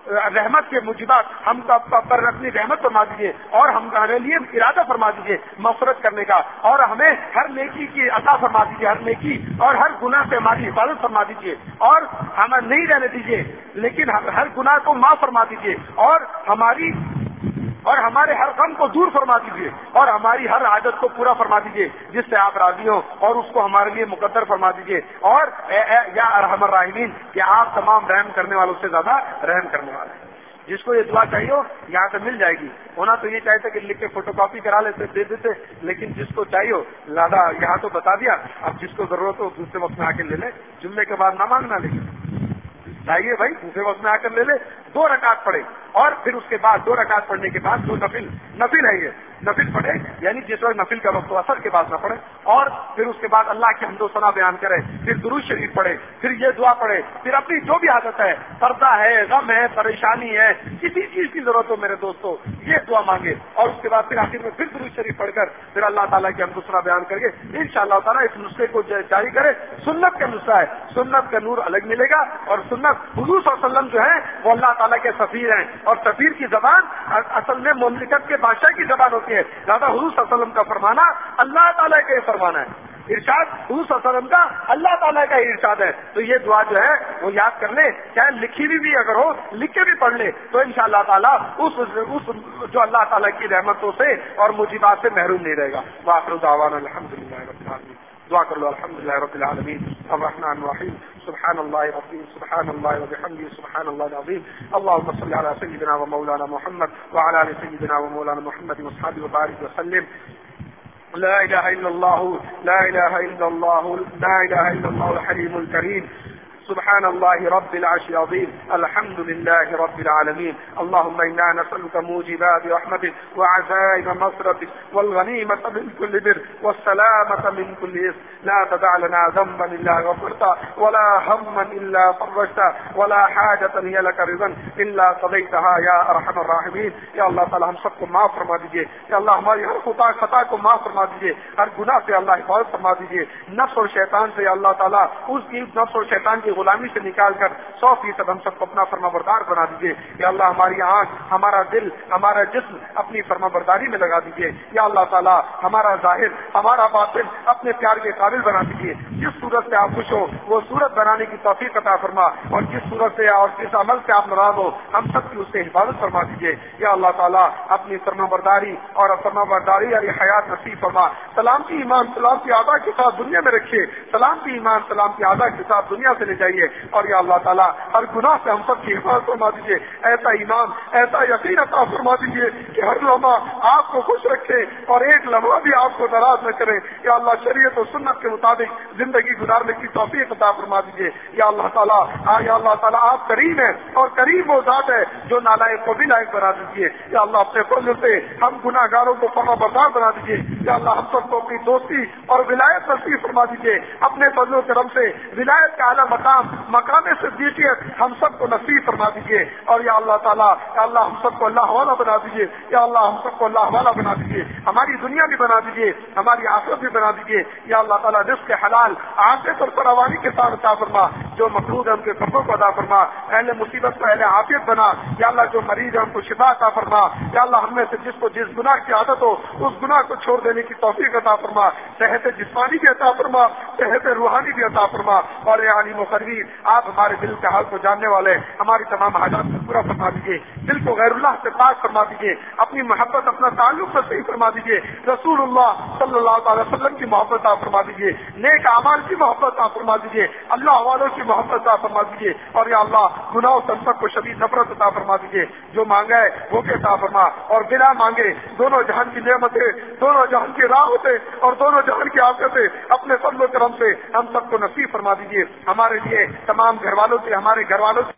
رحمت کے موجبات ہم پر اپنی رحمت فرما دیجیے اور ہم ہمارے لیے ارادہ فرما دیجیے مغفرت کرنے کا، اور ہمیں ہر نیکی کی عطا فرما دیجیے، ہر نیکی اور ہر گناہ سے ہماری حفاظت فرما دیجیے اور ہمیں نہیں رہنے دیجیے لیکن ہر گناہ کو معاف فرما دیجیے اور ہماری اور ہمارے ہر غم کو دور فرما دیجیے اور ہماری ہر عادت کو پورا فرما دیجیے جس سے آپ راضی ہوں اور اس کو ہمارے لیے مقدر فرما دیجیے. اور اے اے یا ارحم الراحمین، کہ آپ تمام رحم کرنے والوں سے زیادہ رحم کرنے والے ہیں. جس کو یہ دعا چاہیے ہو یہاں سے مل جائے گی. ہونا تو یہ چاہتے کہ لکھ کے فوٹو کاپی کرا لیتے دے دیتے، لیکن جس کو چاہیے ہو لادا یہاں تو بتا دیا. اب جس کو ضرورت ہو دوسرے وقت میں آ کے لے لے، جملے کے بعد نہ مانگنا، لیکن چاہیے بھائی دوسرے وقت میں آ کر لے لے. دو رکعت پڑھے اور پھر اس کے بعد دو رکعت پڑھنے کے بعد دو نفل نفل ہے یہ نفل پڑھے، یعنی جس وقت نفل کا وقت اثر کے بعد نہ پڑھے. اور پھر اس کے بعد اللہ کی حمد و ثنا بیان کرے، پھر درود شریف پڑھے، پھر یہ دعا پڑھے، پھر اپنی جو بھی عادت ہے، پردہ ہے، غم ہے، پریشانی ہے، کسی چیز کی ضرورت ہو میرے دوستوں یہ دعا مانگے. اور اس کے بعد پھر آخر میں پھر درود شریف پڑھ کر پھر اللہ تعالیٰ کی حمد و ثنا بیان کر کے انشاءاللہ تعالیٰ اس نسخے کو جاری کرے. سنت کا نسخہ ہے، سنت کا نور الگ ملے گا. اور سنت حضور صلی اللہ علیہ وسلم جو ہے وہ اللہ تعالیٰ کے سفیر ہیں اور سفیر کی زبان اصل میں مملکت کے بادشاہ کی زبان ہوتی ہے. زیادہ حضور صلی اللہ علیہ وسلم کا فرمانا اللہ تعالیٰ کا فرمانا ہے، ارشاد حضور صلی اللہ علیہ وسلم کا اللہ تعالیٰ کا ہی ارشاد ہے. تو یہ دعا جو ہے وہ یاد کر لے، چاہے لکھی بھی, بھی اگر ہو لکھ کے بھی پڑھ لے تو انشاءاللہ تعالیٰ اس, اس جو اللہ تعالیٰ کی رحمتوں سے اور موجبات سے محروم نہیں رہے گا. وآخر دعوانا الحمدللہ رب العالمین. دعا کر لو الحمدللہ رب العالمین الرحمن الرحیم سبحان اللہ ربی سبحان اللہ وبحمدہ سبحان اللہ العظیم. اللهم صل على سيدنا ومولانا محمد وعلى ال سيدنا ومولانا محمد واصحابه وبارك وسلم. لا اله الا الله لا اله الا الله لا اله الا الله الحليم الكريم سبحان الله رب العرش العظيم الحمد لله رب العالمين. اللهم إنا نسألك موجبات رحمتك وعزائم مغفرتك والغنيمة من كل بر والسلامة من كل إثم لا تدع لنا ذنبا إلا غفرته ولا هما إلا فرجته ولا حاجة هي لك رضا إلا قضيتها يا أرحم الراحمين. یا اللہ تعالی ہم سب کو معاف فرما دیجیے. یا اللہ ہماری ہر خطا خطا کو معاف فرما دیجیے، ہر گناہ سے اللہ حفاظت فرما دیجیے. نفس اور شیطان سے یا اللہ تعالی اس کی نفس اور شیطان کی غلامی سے نکال کر سو فیصد ہم سب کو اپنا فرما بردار بنا دیجیے. یا اللہ ہماری آنکھ، ہمارا دل، ہمارا جسم اپنی فرما برداری میں لگا دیجیے. یا اللہ تعالیٰ ہمارا ظاہر، ہمارا باطن اپنے پیار کے قابل بنا دیجیے. جس صورت سے آپ خوش ہو وہ صورت بنانے کی توفیق عطا فرما، اور جس صورت سے اور جس عمل سے آپ ناراض ہو ہم سب کی اس سے حفاظت فرما دیجیے. یا اللہ تعالیٰ اپنی فرما برداری اور فرما برداری اور حیات نصیب فرما. سلامتی ایمان سلامتی آدھا کے ساتھ دنیا میں رکھیے، سلامتی ایمان سلامتی آدھا کے ساتھ دنیا سے لے جائے. چاہیے. اور یا اللہ تعالیٰ ہر گناہ سے ہم سب کی حفاظت فرما دیجیے. ایسا ایمان ایسا یقین عطا فرما دیجیے کہ ہر لمحہ آپ کو خوش رکھے اور ایک لمحہ بھی آپ کو ناراض نہ کرے. یا اللہ شریعت و سنت کے مطابق زندگی گزارنے کی توفیق عطا فرما دیجیے. یا اللہ تعالیٰ یا اللہ تعالیٰ آپ کریم ہیں اور کریم وہ ذات ہے جو نالائق کو بھی لائق بنا دیجیے. یا اللہ اپنے فضل سے ہم گناہ گاروں کو فرما بردار بنا دیجیے. یا اللہ ہم سب کو اپنی دوستی اور ولایت نصیب فرما دیجیے. اپنے فضل و کرم سے ولایت کا اعلیٰ مقام مقام صدیقیت ہم سب کو نصیب فرما دیجیے. اور یا اللہ تعالیٰ یا اللہ ہم سب کو اللہ والا بنا دیجیے. یا اللہ ہم سب کو اللہ والا بنا دیجیے. ہماری دنیا بھی بنا دیجیے, ہماری آخرت بھی بنا دیجیے. یا اللہ تعالیٰ رزق حلال عافیت اور فراوانی کے ساتھ عطا فرما. جو مقروض ہے ان کے قرضوں کو ادا فرما. اہل مصیبت کو اہل عافیت بنا. یا اللہ جو مریض ہے ان کو شفا عطا فرما. یا اللہ ہم میں سے جس کو جس گناہ کی عادت ہو اس گناہ کو چھوڑ دینے کی توفیق عطا فرما. صحت جسمانی بھی عطا فرما, صحت روحانی بھی عطا فرما. اور اے عالم و خبیر آپ ہمارے دل کے حال کو جاننے والے, ہماری تمام حاجات کو پورا فرما دیجیے. دل کو غیر اللہ سے پاک فرما دیجیے. اپنی محبت اپنا تعلق سے صحیح فرما دیجیے. رسول اللہ صلی اللہ تعالی وسلم کی محبت آپ فرما دیجیے. نیک اعمال کی محبت آپ فرما دیجیے. اللہ والوں کی محبت آپ فرما دیجیے. اور یا اللہ گناہ سے سب کو شدید نفرت عطا فرما دیجیے. جو مانگا ہے وہ کے عطا فرما, اور بنا مانگے دونوں جہان کی نعمتیں, دونوں جہان کی راحتیں اور دونوں جہان کی عافیتیں اپنے فضل و کرم سے ہم سب کو نصیب فرما دیجیے. ہمارے لیے تمام گھر والوں سے, ہمارے گھر والوں سے